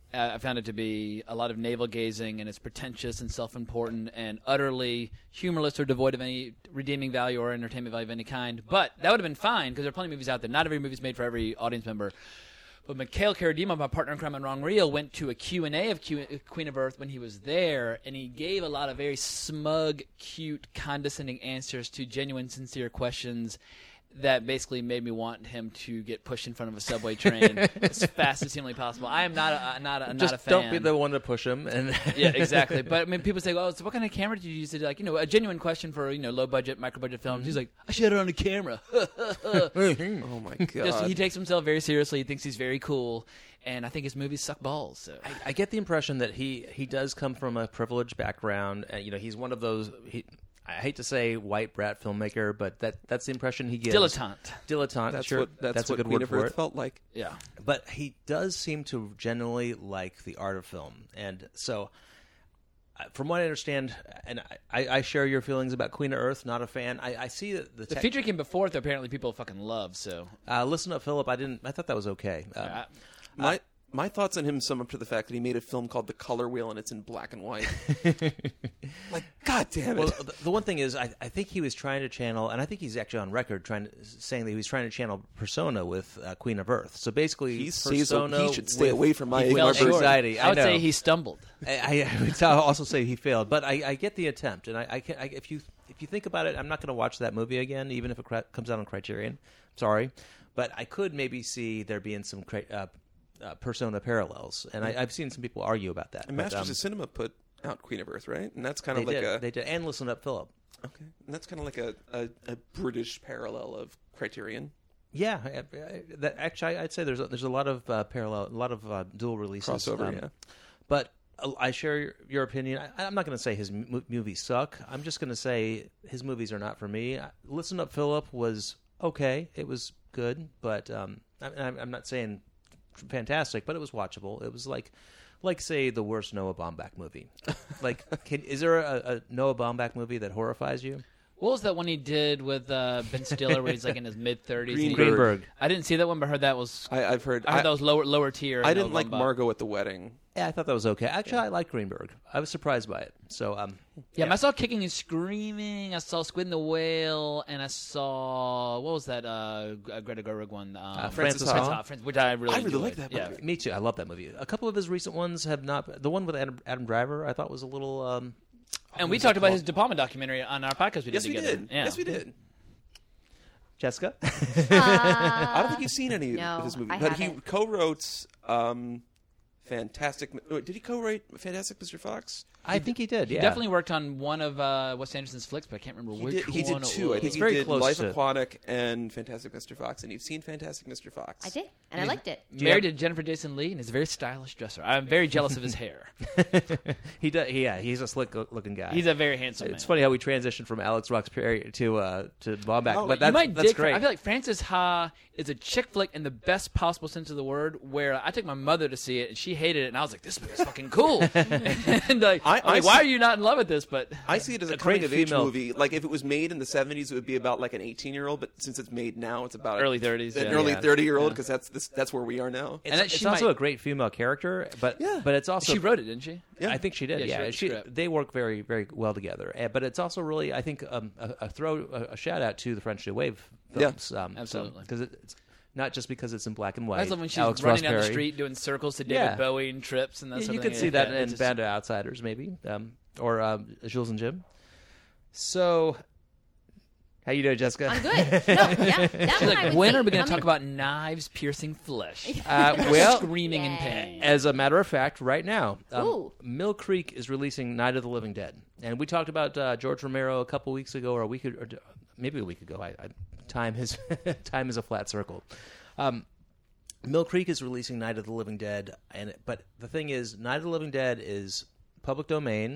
Speaker 3: Uh, I found it to be a lot of navel-gazing, and it's pretentious and self-important and utterly humorless or devoid of any redeeming value or entertainment value of any kind. But that would have been fine because there are plenty of movies out there. Not every movie is made for every audience member. But Mikhail Karadima, my partner in crime on Wrong Reel, went to a Q and A of Q- Queen of Earth when he was there, and he gave a lot of very smug, cute, condescending answers to genuine, sincere questions that basically made me want him to get pushed in front of a subway train as fast as humanly possible. I am not a, not a,
Speaker 1: Just
Speaker 3: not a fan.
Speaker 1: don't be the one to push him. And
Speaker 3: Yeah, exactly. But I mean, people say, "Oh, so what kind of camera did you use?" To, like, you know, a genuine question for you know low budget, micro budget films. He's like, "I shot it on a camera."
Speaker 2: Oh my god!
Speaker 3: Just, he takes himself very seriously. He thinks he's very cool, and I think his movies suck balls. So.
Speaker 1: I, I get the impression that he, he does come from a privileged background. Uh, you know, he's one of those. He, I hate to say white brat filmmaker, but that that's the impression he gives.
Speaker 3: Dilettante.
Speaker 1: Dilettante.
Speaker 2: That's
Speaker 1: sure,
Speaker 2: what that's,
Speaker 1: that's a
Speaker 2: what
Speaker 1: good
Speaker 2: Queen
Speaker 1: word
Speaker 2: of
Speaker 1: for
Speaker 2: Earth
Speaker 1: it.
Speaker 2: felt like.
Speaker 3: Yeah.
Speaker 1: But he does seem to genuinely like the art of film, and so. uh, From what I understand, and I, I share your feelings about Queen of Earth. Not a fan. I, I see that the,
Speaker 3: The
Speaker 1: tech-
Speaker 3: feature came before it that apparently people fucking love. So
Speaker 1: Uh, listen up, Philip. I didn't. I thought that was okay. Um,
Speaker 3: I,
Speaker 2: My my thoughts on him sum up to the fact that he made a film called The Color Wheel and it's in black and white. Like, god damn it!
Speaker 1: Well, the, the one thing is, I, I think he was trying to channel, and I think he's actually on record trying to, saying that he was trying to channel Persona with uh, Queen of Earth. So basically,
Speaker 2: He stays-
Speaker 1: Persona
Speaker 2: he should stay
Speaker 1: with-
Speaker 2: away from my
Speaker 1: he
Speaker 2: Ingmar
Speaker 1: felt
Speaker 2: Bergman.
Speaker 1: anxiety.
Speaker 3: I would
Speaker 1: know.
Speaker 3: say he stumbled.
Speaker 1: I, I would also say he failed, but I, I get the attempt, and I, I, can, I if you if you think about it, I'm not going to watch that movie again, even if it cra- comes out on Criterion. Sorry, but I could maybe see there being some cra- uh, uh, Persona parallels, and I, I've seen some people argue about that.
Speaker 2: And
Speaker 1: but,
Speaker 2: Masters
Speaker 1: um,
Speaker 2: of Cinema put out Queen of Earth, right? And that's kind
Speaker 1: they
Speaker 2: of like
Speaker 1: did,
Speaker 2: a
Speaker 1: they did, and listen up, Philip.
Speaker 2: okay, and that's kind of like a, a, a British parallel of Criterion.
Speaker 1: Yeah, I- I- that actually, I'd say there's a, there's a lot of uh, parallel, a lot of uh, dual releases.
Speaker 2: Crossover,
Speaker 1: um,
Speaker 2: yeah.
Speaker 1: But uh, I share your, your opinion. I, I'm not going to say his m- movies suck. I'm just going to say his movies are not for me. I- Listen Up, Philip was okay. It was good, but um, I, I'm I'm not saying fantastic, but it was watchable. It was like, like say, the worst Noah Baumbach movie. Like, can, is there a, a Noah Baumbach movie that horrifies you?
Speaker 3: What was that one he did with uh, Ben Stiller where he's like in his mid thirties?
Speaker 2: Greenberg.
Speaker 1: Greenberg.
Speaker 3: I didn't see that one, but heard that was.
Speaker 2: I, I've heard.
Speaker 3: I heard
Speaker 2: I,
Speaker 3: that was lower lower tier.
Speaker 2: I
Speaker 3: no
Speaker 2: didn't like
Speaker 3: Baumbach.
Speaker 2: Margot at the Wedding.
Speaker 1: Yeah, I thought that was okay. Actually, I like Greenberg. I was surprised by it. So, um,
Speaker 3: Yeah, I saw Kicking and Screaming. I saw Squid and the Whale, and I saw what was that? Uh, Greta Gerwig one. Um,
Speaker 1: Uh,
Speaker 2: Francis
Speaker 1: Francis
Speaker 2: Ha.
Speaker 1: Ha.
Speaker 3: Ha, Francis- which I really
Speaker 2: I really
Speaker 3: enjoyed.
Speaker 2: like that
Speaker 3: Yeah.
Speaker 2: movie.
Speaker 1: Me too. I love that movie. A couple of his recent ones have not. The one with Adam, Adam Driver, I thought was a little. Um,
Speaker 3: And we talked about his De Palma documentary on our podcast we did
Speaker 2: Yes, we
Speaker 3: together.
Speaker 2: did.
Speaker 3: Yeah.
Speaker 2: Yes, we did.
Speaker 1: Jessica.
Speaker 2: I don't think you've seen any
Speaker 4: no,
Speaker 2: of his movies,
Speaker 4: I
Speaker 2: but he
Speaker 4: haven't.
Speaker 2: co-wrote um, Fantastic. wait, Did he co-write Fantastic Mister Fox?
Speaker 1: I think he did.
Speaker 3: He
Speaker 1: Yeah,
Speaker 3: definitely worked on one of uh, Wes Anderson's flicks, but I can't remember
Speaker 2: He
Speaker 3: which
Speaker 2: did, he
Speaker 3: one
Speaker 2: did
Speaker 3: it
Speaker 2: two. I
Speaker 3: was.
Speaker 2: think
Speaker 1: It's
Speaker 2: he
Speaker 1: very
Speaker 2: did
Speaker 1: close
Speaker 2: Life
Speaker 1: to-
Speaker 2: Aquatic and Fantastic Mister Fox, and you've seen Fantastic Mister Fox.
Speaker 4: I did, and I liked it.
Speaker 3: Married to Jennifer Jason Leigh and is a very stylish dresser. I'm very jealous of his hair.
Speaker 1: he does. Yeah, he's a slick looking guy.
Speaker 3: He's a very handsome
Speaker 1: It's
Speaker 3: man.
Speaker 1: funny how we transitioned from Alex Roxbury to uh, to Baumbach,
Speaker 2: Oh,
Speaker 1: but
Speaker 3: You
Speaker 1: that's,
Speaker 3: might
Speaker 1: that's
Speaker 3: dig.
Speaker 1: great.
Speaker 3: I feel like Francis Ha is a chick flick in the best possible sense of the word. Where I took my mother to see it and she hated it, and I was like, "This movie's fucking cool." and like,
Speaker 2: I-
Speaker 3: I'm like,
Speaker 2: I
Speaker 3: why
Speaker 2: see-
Speaker 3: are you not in love with this? But
Speaker 2: I see it as a,
Speaker 1: A great
Speaker 2: coming of age
Speaker 1: female-
Speaker 2: movie. Like if it was made in the seventies, it would be about like an eighteen year old. But since it's made now, it's about
Speaker 3: Early thirties,
Speaker 2: an
Speaker 3: yeah.
Speaker 2: early
Speaker 1: Yeah.
Speaker 2: thirty year old because that's this, that's where we are now.
Speaker 1: it's
Speaker 3: and that
Speaker 1: it's
Speaker 3: she
Speaker 1: also
Speaker 3: might-
Speaker 1: a great female character, but
Speaker 2: Yeah.
Speaker 1: but it's also
Speaker 3: she wrote it, didn't she?
Speaker 2: Yeah.
Speaker 1: I think she did.
Speaker 3: Yeah, she
Speaker 1: Yeah,
Speaker 3: wrote the
Speaker 1: she,
Speaker 3: script.
Speaker 1: they work very, very well together. Uh, But it's also really, I think, um, a, a throw, a, a shout out to the French New Wave
Speaker 2: Yeah.
Speaker 1: films. Um,
Speaker 3: Absolutely.
Speaker 1: because it's not just because it's in black and white.
Speaker 3: I love when she's
Speaker 1: Alex
Speaker 3: running down the
Speaker 1: Roxbury.
Speaker 3: street doing circles to David
Speaker 1: Yeah.
Speaker 3: Bowie and trips and that
Speaker 1: Yeah,
Speaker 3: sort
Speaker 1: you
Speaker 3: of
Speaker 1: could
Speaker 3: thing.
Speaker 1: see
Speaker 3: Yeah,
Speaker 1: that
Speaker 3: yeah,
Speaker 1: in
Speaker 3: just-
Speaker 1: Band of Outsiders, maybe, um, or um, Jules and Jim. So, how you doing, Jessica?
Speaker 4: I'm good. No, yeah, that
Speaker 3: She's
Speaker 4: one I
Speaker 3: like,
Speaker 4: would
Speaker 3: when
Speaker 4: say
Speaker 3: are we going to
Speaker 4: coming-
Speaker 3: talk about knives piercing flesh?
Speaker 1: Uh, well,
Speaker 3: Screaming in
Speaker 4: Yay.
Speaker 3: pain.
Speaker 1: as a matter of fact, right now, um,
Speaker 4: Ooh.
Speaker 1: Mill Creek is releasing Night of the Living Dead, and we talked about uh, George Romero a couple weeks ago, or a week, or maybe a week ago. I, I, time is time is a flat circle. Um, Mill Creek is releasing Night of the Living Dead, and but the thing is, Night of the Living Dead is public domain,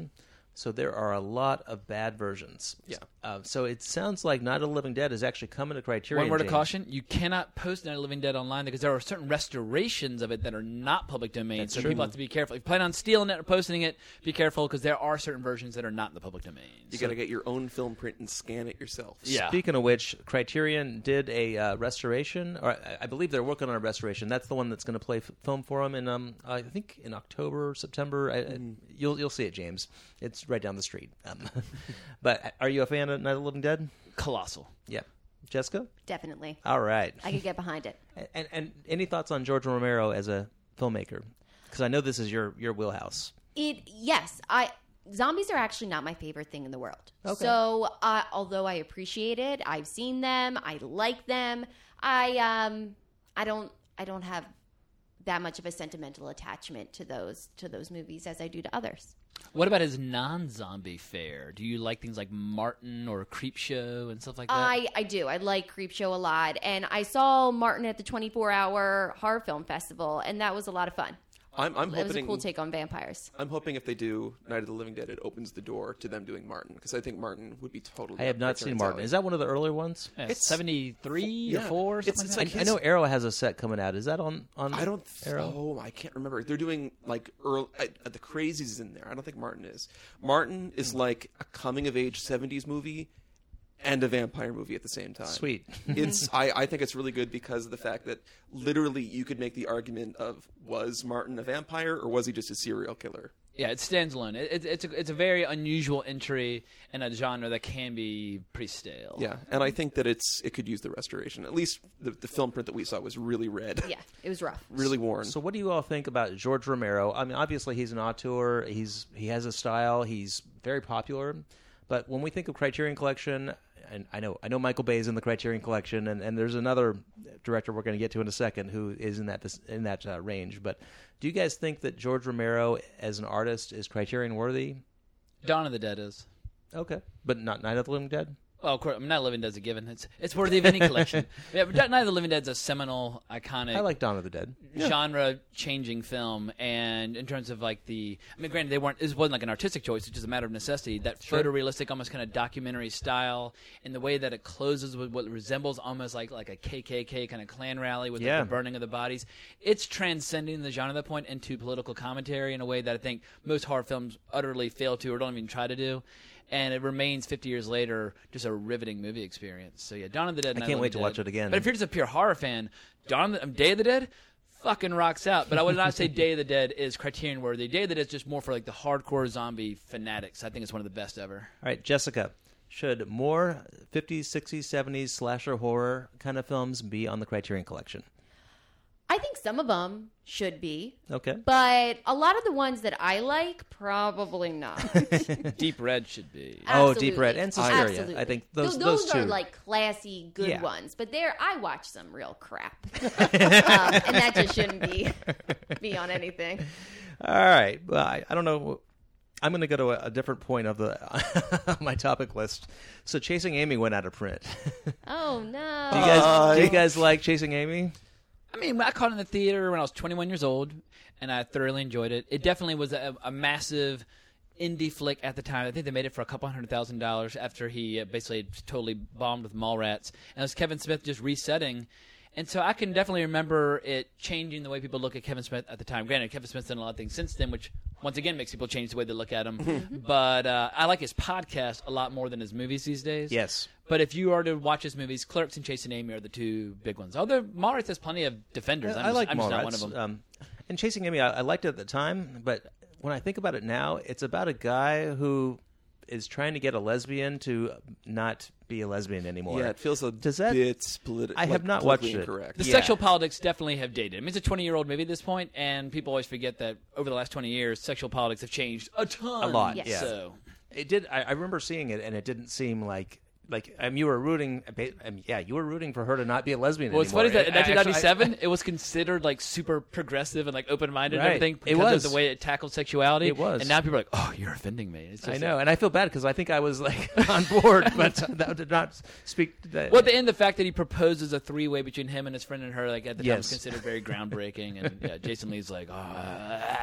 Speaker 1: So there are a lot of bad versions.
Speaker 2: Yeah.
Speaker 1: Uh, so it sounds like Night of the Living Dead is actually coming to Criterion.
Speaker 3: One word of
Speaker 1: James.
Speaker 3: caution: you cannot post Night of the Living Dead online because there are certain restorations of it that are not public domain.
Speaker 1: That's
Speaker 3: so
Speaker 1: true.
Speaker 3: people have to be careful. If you plan on stealing it or posting it, be careful because there are certain versions that are not in the public domain.
Speaker 2: You got to get your own film print and scan it yourself.
Speaker 3: Yeah.
Speaker 1: Speaking of which, Criterion did a uh, restoration, or I, I believe they're working on a restoration. That's the one that's going to play f- film for them in, um, I think, in October, September. I, I, you'll you'll see it, James. It's right down the street. Um, but are you a fan of Night of the Living Dead?
Speaker 3: Colossal.
Speaker 1: Yeah, Jessica.
Speaker 4: Definitely.
Speaker 1: All right.
Speaker 4: I could get behind it.
Speaker 1: And, and any thoughts on George Romero as a filmmaker? Because I know this is your your wheelhouse.
Speaker 4: It yes, I zombies are actually not my favorite thing in the world.
Speaker 1: Okay.
Speaker 4: So uh, although I appreciate it, I've seen them, I like them. I um I don't I don't have that much of a sentimental attachment to those to those movies as I do to others.
Speaker 3: What about his non-zombie fare? Do you like things like Martin or Creepshow and stuff like that?
Speaker 4: I, I do. I like Creepshow a lot. And I saw Martin at the twenty-four hour Horror Film Festival, and that was a lot of fun.
Speaker 2: I'm, I'm
Speaker 4: It was a
Speaker 2: hoping.
Speaker 4: cool take on vampires.
Speaker 2: I'm hoping if they do Night of the Living Dead, it opens the door to them doing Martin, because I think Martin would be totally.
Speaker 1: I have
Speaker 2: up
Speaker 1: not
Speaker 2: for
Speaker 1: seen
Speaker 2: Terrence
Speaker 1: Martin.
Speaker 2: Alley.
Speaker 1: Is that one of the earlier ones?
Speaker 3: Yeah,
Speaker 2: It's-
Speaker 3: seventy-three
Speaker 2: yeah.
Speaker 3: or four or
Speaker 2: It's-
Speaker 3: something
Speaker 2: it's
Speaker 3: like
Speaker 2: like
Speaker 3: that?
Speaker 1: I know Arrow has a set coming out. Is that on on?
Speaker 2: I don't.
Speaker 1: Arrow.
Speaker 2: Oh, I can't remember. They're doing like early. I, the Crazies is in there. I don't think Martin is. Martin is like a coming of age seventies movie and a vampire movie at the same time.
Speaker 1: Sweet.
Speaker 2: It's. I, I think it's really good because of the fact that literally you could make the argument of, was Martin a vampire or was he just a serial killer?
Speaker 3: Yeah, it stands alone. It, it, it's a, it's a very unusual entry in a genre that can be pretty stale.
Speaker 2: Yeah, and I think that it's it could use the restoration. At least the, the film print that we saw was really red,
Speaker 4: Yeah, it was rough.
Speaker 2: really worn.
Speaker 1: So what do you all think about George Romero? I mean, obviously he's an auteur. He's he has a style. He's very popular. But when we think of Criterion Collection, and I know I know Michael Bay's in the Criterion Collection, and, and there's another director we're going to get to in a second who is in that in that uh, range. But do you guys think that George Romero as an artist is Criterion worthy?
Speaker 3: Dawn of the Dead is.
Speaker 1: Okay, but not Night of the Living Dead.
Speaker 3: Well, of course, Night of the Living Dead's a given. It's it's worthy of any collection. Yeah, but Night of the Living Dead's a seminal, iconic,
Speaker 1: I like Dawn of the Dead.
Speaker 3: genre-changing film. And in terms of like the, I mean, granted, they weren't. This wasn't like an artistic choice; it's just a matter of necessity. That
Speaker 1: Sure.
Speaker 3: photorealistic, almost kind of documentary style, and the way that it closes with what resembles almost like like a K K K kind of Klan rally with like,
Speaker 1: Yeah.
Speaker 3: the burning of the bodies. It's transcending the genre at that point into political commentary in a way that I think most horror films utterly fail to or don't even try to do. And it remains fifty years later just a riveting movie experience. So yeah, Dawn of the Dead.
Speaker 1: I
Speaker 3: Night
Speaker 1: can't
Speaker 3: of the
Speaker 1: wait to
Speaker 3: Dead.
Speaker 1: watch it again.
Speaker 3: But if you're just a pure horror fan, Dawn of the, um, Day of the Dead fucking rocks out. But I would not say Day of the Dead is Criterion worthy. Day of the Dead is just more for like the hardcore zombie fanatics. I think it's one of the best ever.
Speaker 1: All right, Jessica, should more fifties, sixties, seventies slasher horror kind of films be on the Criterion Collection?
Speaker 4: I think some of them should be,
Speaker 1: Okay.
Speaker 4: but a lot of the ones that I like, probably not.
Speaker 3: Deep Red should be.
Speaker 1: Oh, Deep
Speaker 4: Absolutely.
Speaker 1: Red and Suspiria.
Speaker 4: Absolutely.
Speaker 1: I think those-
Speaker 4: Th-
Speaker 1: those
Speaker 4: are
Speaker 1: two.
Speaker 4: like classy, good
Speaker 1: Yeah.
Speaker 4: ones. But there, I watch some real crap, um, and that just shouldn't be be on anything.
Speaker 1: All right. Well, I, I don't know. I'm going to go to a, a different point of the my topic list. So, Chasing Amy went out of print.
Speaker 4: Oh
Speaker 1: do, you
Speaker 4: no!
Speaker 1: guys, do you guys like Chasing Amy?
Speaker 3: I mean, I caught it in the theater when I was twenty-one years old, and I thoroughly enjoyed it. It definitely was a, a massive indie flick at the time. I think they made it for a couple hundred thousand dollars after he uh, basically totally bombed with Mallrats. And it was Kevin Smith just resetting. And so I can definitely remember it changing the way people look at Kevin Smith at the time. Granted, Kevin Smith's done a lot of things since then, which once again makes people change the way they look at him. But uh, I like his podcast a lot more than his movies these days.
Speaker 1: Yes.
Speaker 3: But if you are to watch his movies, Clerks and Chasing Amy are the two big ones. Although Mallrats has plenty of defenders. I'm
Speaker 1: I
Speaker 3: just,
Speaker 1: like
Speaker 3: I'm just not one
Speaker 1: Mallrats.
Speaker 3: of them.
Speaker 1: Um, and Chasing Amy, I, I liked it at the time, but when I think about it now, it's about a guy who is trying to get a lesbian to not be a lesbian anymore.
Speaker 2: Yeah, it feels a
Speaker 1: Does that-
Speaker 2: bit politi-
Speaker 1: I have
Speaker 2: like,
Speaker 1: not
Speaker 2: politically
Speaker 1: watched it.
Speaker 2: incorrect.
Speaker 3: The
Speaker 1: Yeah.
Speaker 3: sexual politics definitely have dated. I mean, it's a twenty-year-old movie at this point, and people always forget that over the last twenty years, sexual politics have changed a ton.
Speaker 1: A lot,
Speaker 4: Yes.
Speaker 1: yeah.
Speaker 3: So,
Speaker 1: It did. I, I remember seeing it, and it didn't seem like like um, you were rooting. Um, yeah, you were rooting for her to not be a lesbian
Speaker 3: well, it's
Speaker 1: anymore.
Speaker 3: funny that in
Speaker 1: I- I-
Speaker 3: nineteen ninety-seven,
Speaker 1: I-
Speaker 3: it was considered like super progressive and like open-minded
Speaker 1: Right.
Speaker 3: and everything
Speaker 1: It
Speaker 3: because
Speaker 1: was.
Speaker 3: of the way it tackled sexuality.
Speaker 1: It was.
Speaker 3: And now people are like, "Oh, you're offending me." It's
Speaker 1: I
Speaker 3: just
Speaker 1: know, and I feel bad because I think I was like on board, but that did not speak. To that.
Speaker 3: Well, at the end, the fact that he proposes a three-way between him and his friend and her, like at the time, was
Speaker 1: Yes.
Speaker 3: considered very groundbreaking. And yeah, Jason Lee's like, oh.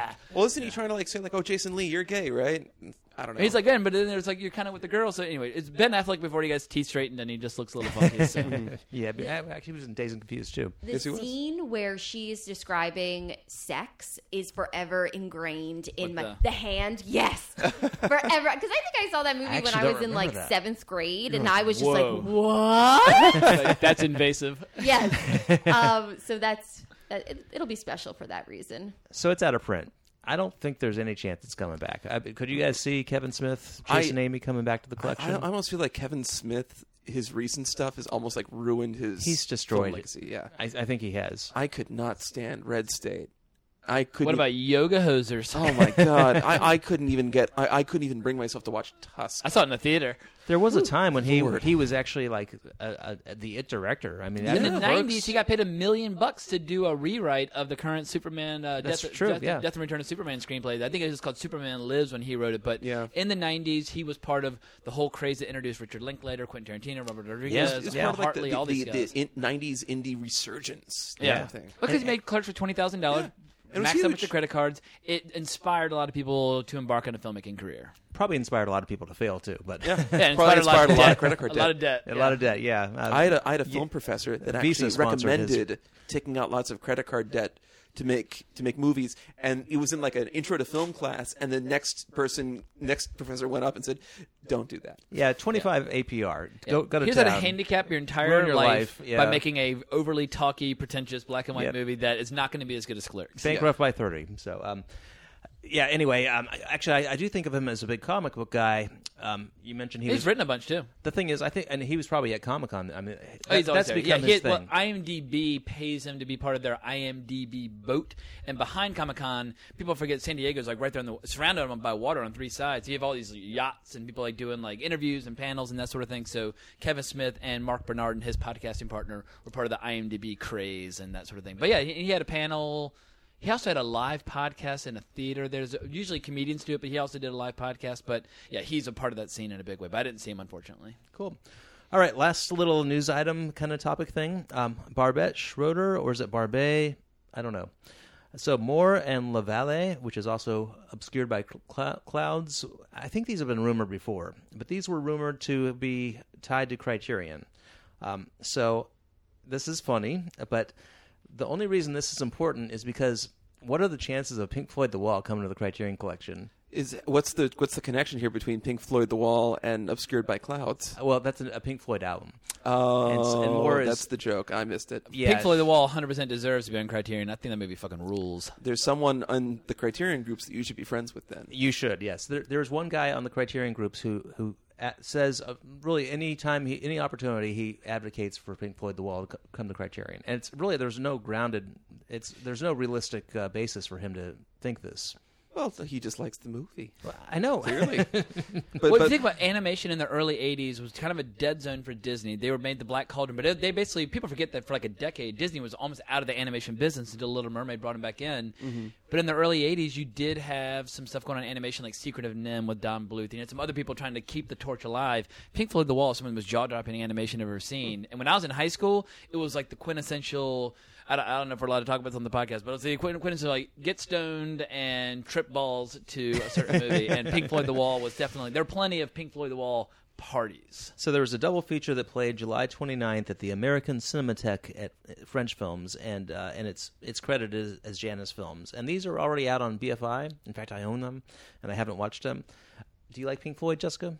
Speaker 3: yeah.
Speaker 2: Well, isn't he trying to like say like, oh, Jason Lee, you're gay, right? I don't know.
Speaker 3: He's like, Ben, but then there's like, you're kind of with the girl. So anyway, it's Ben Affleck before he gets teeth straightened and he just looks a little funky. So.
Speaker 1: Yeah, but actually, he was in Dazed and Confused too.
Speaker 4: The
Speaker 2: Yes, he was.
Speaker 4: scene where she's describing sex is forever ingrained in
Speaker 3: With
Speaker 4: my
Speaker 3: the-
Speaker 4: the hand. Yes, forever. Because I think I saw that movie
Speaker 1: I
Speaker 4: when
Speaker 1: actually
Speaker 4: I
Speaker 1: don't
Speaker 4: was in
Speaker 1: remember
Speaker 4: like
Speaker 1: that.
Speaker 4: seventh grade, and I was just
Speaker 3: Whoa.
Speaker 4: like, "What?"
Speaker 3: Like, that's invasive.
Speaker 4: Yes. Um, so that's that, it, it'll be special for that reason.
Speaker 1: So it's out of print. I don't think there's any chance it's coming back. I, could you guys see Kevin Smith, Jason
Speaker 2: I-
Speaker 1: Amy coming back to the
Speaker 2: I,
Speaker 1: collection?
Speaker 2: I almost feel like Kevin Smith, his recent stuff has almost like ruined his.
Speaker 1: He's destroyed
Speaker 2: film
Speaker 1: it.
Speaker 2: legacy. Yeah,
Speaker 1: I, I think he has.
Speaker 2: I could not stand Red State. I couldn't.
Speaker 3: What about Yoga Hosers?
Speaker 2: Oh my god! I, I couldn't even get. I, I couldn't even bring myself to watch Tusk.
Speaker 3: I saw it in the theater.
Speaker 1: There was a time when he
Speaker 2: Lord.
Speaker 1: he was actually like a, a, the it director. I mean,
Speaker 3: In
Speaker 1: that
Speaker 3: the
Speaker 1: works.
Speaker 3: nineties, he got paid a million bucks to do a rewrite of the current Superman uh,
Speaker 1: That's
Speaker 3: Death,
Speaker 1: true,
Speaker 3: Death,
Speaker 1: yeah.
Speaker 3: Death and Return of Superman screenplay. I think it was called Superman Lives when he wrote it. But
Speaker 2: Yeah.
Speaker 3: in the nineties, he was part of the whole craze that introduced Richard Linklater, Quentin Tarantino, Robert Rodriguez,
Speaker 1: Yes,
Speaker 2: It's
Speaker 1: yeah.
Speaker 2: part of like
Speaker 3: Hartley,
Speaker 2: the,
Speaker 3: all
Speaker 2: the,
Speaker 3: these
Speaker 2: the,
Speaker 3: guys.
Speaker 2: the in, nineties indie resurgence.
Speaker 3: Yeah,
Speaker 2: kind of thing.
Speaker 3: because he made Clerks for twenty thousand dollars.
Speaker 2: It was
Speaker 3: Maxed out with
Speaker 2: huge.
Speaker 3: the credit cards. It inspired a lot of people to embark on a filmmaking career.
Speaker 1: Probably inspired a lot of people to fail too. But
Speaker 2: Yeah,
Speaker 3: Yeah, it
Speaker 2: Probably
Speaker 3: inspired,
Speaker 2: inspired
Speaker 3: a lot,
Speaker 2: a lot
Speaker 3: of,
Speaker 2: of credit card
Speaker 3: a
Speaker 2: debt.
Speaker 3: lot of debt.
Speaker 1: a
Speaker 3: yeah.
Speaker 1: lot of debt. Yeah, uh,
Speaker 2: I had a I had a film professor that
Speaker 1: Visa
Speaker 2: actually
Speaker 1: sponsored his-
Speaker 2: recommended taking out lots of credit card debt to make to make movies, and it was in like an intro to film class, and the next person, next professor went up and said, "Don't do that."
Speaker 1: yeah, twenty-five A P R.
Speaker 3: Yeah.
Speaker 1: Go, go to
Speaker 3: Here's
Speaker 1: town.
Speaker 3: how to handicap your entire
Speaker 1: Ruin your
Speaker 3: life,
Speaker 1: life, yeah.
Speaker 3: by making a overly talky, pretentious black and white
Speaker 1: Yep.
Speaker 3: movie that is not going to be as good as Clerks.
Speaker 1: Bankrupt by thirty. So, um, yeah. Anyway, um, I- actually, I, I do think of him as a big comic book guy. Um, you mentioned he
Speaker 3: He's
Speaker 1: was.
Speaker 3: written a bunch too.
Speaker 1: The thing is, I think, and he was probably at Comic Con. I mean,
Speaker 3: Oh, he's
Speaker 1: that-
Speaker 3: always
Speaker 1: that's
Speaker 3: there.
Speaker 1: become
Speaker 3: yeah,
Speaker 1: his
Speaker 3: he, well,
Speaker 1: thing.
Speaker 3: IMDb pays him to be part of their IMDb boat, and behind Comic Con, people forget San Diego's like right there, in the surrounded by water on three sides. You have all these yachts and people like doing like interviews and panels and that sort of thing. So Kevin Smith and Mark Bernard and his podcasting partner were part of the IMDb craze and that sort of thing. But yeah, he, he had a panel. He also had a live podcast in a theater. There's usually comedians do it, but he also did a live podcast. But yeah, he's a part of that scene in a big way. But I didn't see him, unfortunately.
Speaker 1: Cool. All right, last little news item kind of topic thing. Um, Barbette Schroeder, or is it Barbet? I don't know. So Moore and LaValle, which is also obscured by cl- clouds. I think these have been rumored before, but these were rumored to be tied to Criterion. Um, so this is funny, but the only reason this is important is because what are the chances of Pink Floyd The Wall coming to the Criterion Collection?
Speaker 2: Is what's the what's the connection here between Pink Floyd The Wall and Obscured by Clouds?
Speaker 1: Well, that's a Pink Floyd album.
Speaker 2: Oh,
Speaker 1: And- and more is-
Speaker 2: that's the joke. I missed it.
Speaker 1: Yeah,
Speaker 3: Pink Floyd The Wall one hundred percent deserves to be on Criterion. I think that movie fucking rules.
Speaker 2: There's someone on the Criterion groups that you should be friends with. Then
Speaker 1: You should, yes. There, there's one guy on the Criterion groups who who uh, says uh, really any time he any opportunity he advocates for Pink Floyd The Wall to co- come to Criterion, and it's really there's no grounded, it's there's no realistic uh, basis for him to think this.
Speaker 2: well, he just likes the movie.
Speaker 1: I know,
Speaker 2: Clearly, but,
Speaker 3: Well, if
Speaker 2: but
Speaker 3: you think about animation in the early eighties was kind of a dead zone for Disney. They were made the Black Cauldron, but it, they basically, people forget that for like a decade, Disney was almost out of the animation business until Little Mermaid brought him back in.
Speaker 2: Mm-hmm.
Speaker 3: But in the early eighties, you did have some stuff going on in animation like Secret of Nim with Don Bluth. You had some other people trying to keep the torch alive. Pink Floyd The Wall is some of the most jaw-dropping animation I've ever seen. And when I was in high school, it was like the quintessential... I don't, I don't know if we're allowed to talk about this on the podcast, but it was the quintessential like get stoned and trip balls to a certain movie. And Pink Floyd The Wall was definitely... There were plenty of Pink Floyd The Wall parties.
Speaker 1: So there was a double feature that played July twenty-ninth at the American Cinematheque at at French Films, and uh, and it's it's credited as, as Janus Films. And these are already out on B F I. In fact, I own them, and I haven't watched them. Do you like Pink Floyd, Jessica?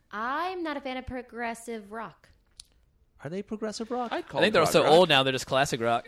Speaker 4: I'm not a fan of progressive rock.
Speaker 1: Are they progressive rock?
Speaker 2: I'd call
Speaker 3: I think
Speaker 2: it
Speaker 3: they're
Speaker 2: rock
Speaker 3: so
Speaker 2: rock.
Speaker 3: old now, they're just classic rock.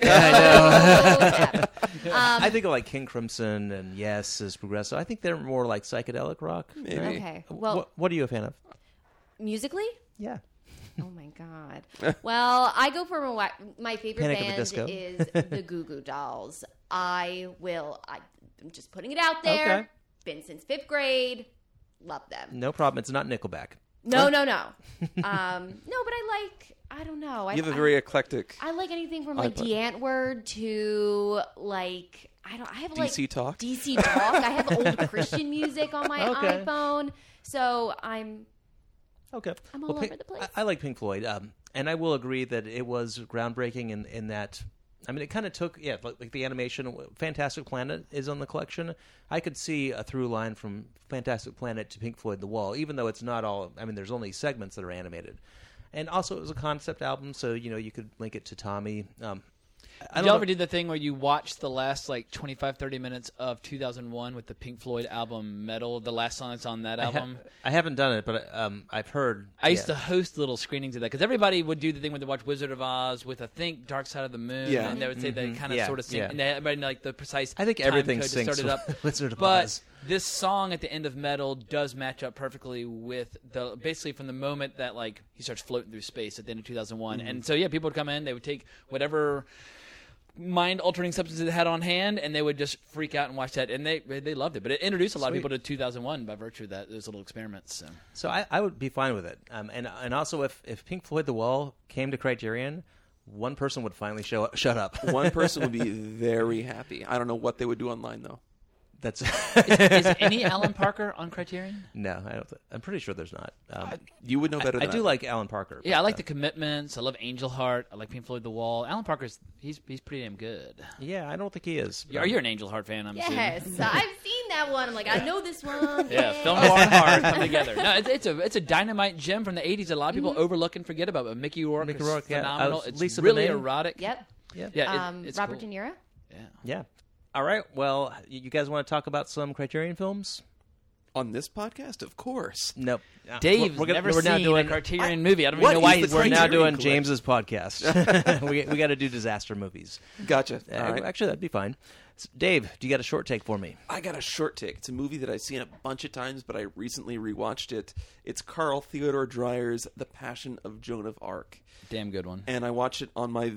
Speaker 1: I think of like King Crimson and Yes as progressive. I think they're more like psychedelic rock.
Speaker 2: Maybe.
Speaker 4: Okay. Well,
Speaker 1: what, what are you a fan of?
Speaker 4: musically?
Speaker 1: Yeah.
Speaker 4: Oh my god. Well, I go for my, my favorite
Speaker 1: Panic at the
Speaker 4: band
Speaker 1: Disco.
Speaker 4: is the Goo Goo Dolls. I will. I, I'm just putting it out there.
Speaker 1: Okay.
Speaker 4: Been since fifth grade. Love them.
Speaker 1: No problem. It's not Nickelback.
Speaker 4: No, no, no. Um, no, but I like. I don't know. I,
Speaker 2: You have a
Speaker 4: I-
Speaker 2: very eclectic
Speaker 4: I like anything from like
Speaker 2: iPod.
Speaker 4: DeAntword to like I don't. I have like
Speaker 2: D C talk.
Speaker 4: D C talk. I have old Christian music on my
Speaker 1: Okay.
Speaker 4: iPhone, so I'm
Speaker 1: Okay.
Speaker 4: I'm all
Speaker 1: Pink-
Speaker 4: over the place.
Speaker 1: I, I like Pink Floyd, um, and I will agree that it was groundbreaking in, in that I mean, it kind of took, yeah, like, like the animation. Fantastic Planet is on the collection. I could see a through line from Fantastic Planet to Pink Floyd The Wall, even though it's not all, I mean, there's only segments that are animated. And also, it was a concept album, so, you know, you could link it to Tommy. Um, I
Speaker 3: Did
Speaker 1: don't
Speaker 3: you
Speaker 1: know-
Speaker 3: ever do the thing where you watch the last like twenty-five, thirty minutes of two thousand one with the Pink Floyd album Metal, the last song that's on that
Speaker 1: I, ha-
Speaker 3: album?
Speaker 1: I haven't done it, but um, I've heard.
Speaker 3: I used
Speaker 1: yeah.
Speaker 3: to host little screenings of that because everybody would do the thing when they watch Wizard of Oz with, I think, Dark Side of the Moon.
Speaker 2: Yeah.
Speaker 3: And they would say they kind of
Speaker 1: Yeah,
Speaker 3: sort of sing,
Speaker 1: yeah.
Speaker 3: and they, everybody knew, like the precise
Speaker 1: I think
Speaker 3: time
Speaker 1: everything
Speaker 3: code to
Speaker 1: syncs
Speaker 3: start it up.
Speaker 1: with Wizard of
Speaker 3: but
Speaker 1: Oz.
Speaker 3: this song at the end of Metal does match up perfectly with the basically from the moment that like he starts floating through space at the end of two thousand one.
Speaker 1: Mm-hmm.
Speaker 3: And so yeah, people would come in, they would take whatever mind altering substances they had on hand, and they would just freak out and watch that, and they they loved it. But it introduced a lot
Speaker 1: Sweet.
Speaker 3: of people to two thousand one by virtue of that those little experiments. So.
Speaker 1: So I, I would be fine with it. Um, and and also, if, if Pink Floyd The Wall came to Criterion, one person would finally show up, shut up.
Speaker 2: One person would be very happy. I don't know what they would do online though.
Speaker 1: That's
Speaker 3: is, is any Alan Parker on Criterion?
Speaker 1: no, I don't. Th- I'm pretty sure there's not. Um,
Speaker 2: You would know better.
Speaker 1: I, I
Speaker 2: than
Speaker 1: do like Alan Parker.
Speaker 3: Yeah, I
Speaker 1: but,
Speaker 3: like
Speaker 1: uh,
Speaker 3: the Commitments. I love Angel Heart. I like Pink Floyd The Wall. Alan Parker's he's he's pretty damn good.
Speaker 1: Yeah, I don't think he is.
Speaker 3: Are you an Angel Heart fan? I'm
Speaker 4: Yes,
Speaker 3: assuming.
Speaker 4: I've seen that one. I'm like, I know this one.
Speaker 3: Yeah, film noir and horror come together. No, it's, it's a it's a dynamite gem from the eighties that a lot of people overlook and forget about. But Mickey Rourke
Speaker 1: Mickey
Speaker 3: is
Speaker 1: Rourke, yeah.
Speaker 3: phenomenal.
Speaker 1: Uh,
Speaker 3: it's
Speaker 1: Lisa
Speaker 3: really
Speaker 1: Bonet.
Speaker 3: erotic.
Speaker 4: Yep.
Speaker 1: Yeah.
Speaker 3: Yeah, it-
Speaker 4: Um,
Speaker 3: it's
Speaker 4: Robert
Speaker 3: cool.
Speaker 4: De Niro.
Speaker 3: Yeah.
Speaker 1: Yeah. All right. Well, y- you guys want to talk about some Criterion films?
Speaker 2: on this podcast, of course.
Speaker 1: Nope.
Speaker 3: Dave's
Speaker 1: We're gonna-
Speaker 3: never
Speaker 1: we're now
Speaker 3: seen
Speaker 1: doing-
Speaker 3: a Criterion movie. I don't
Speaker 2: what
Speaker 3: even know why
Speaker 2: is
Speaker 3: he's
Speaker 2: the
Speaker 1: We're now
Speaker 2: Criterion
Speaker 1: doing
Speaker 2: Collection?
Speaker 1: James's podcast. we we got to do disaster movies.
Speaker 2: Gotcha.
Speaker 1: Uh,
Speaker 2: All right.
Speaker 1: Actually, that'd be fine. S- Dave, do you got a short take for me?
Speaker 2: I got a short take. It's a movie that I've seen a bunch of times, but I recently rewatched it. It's Carl Theodor Dreyer's The Passion of Joan of Arc.
Speaker 3: Damn good one.
Speaker 2: And I watched it on my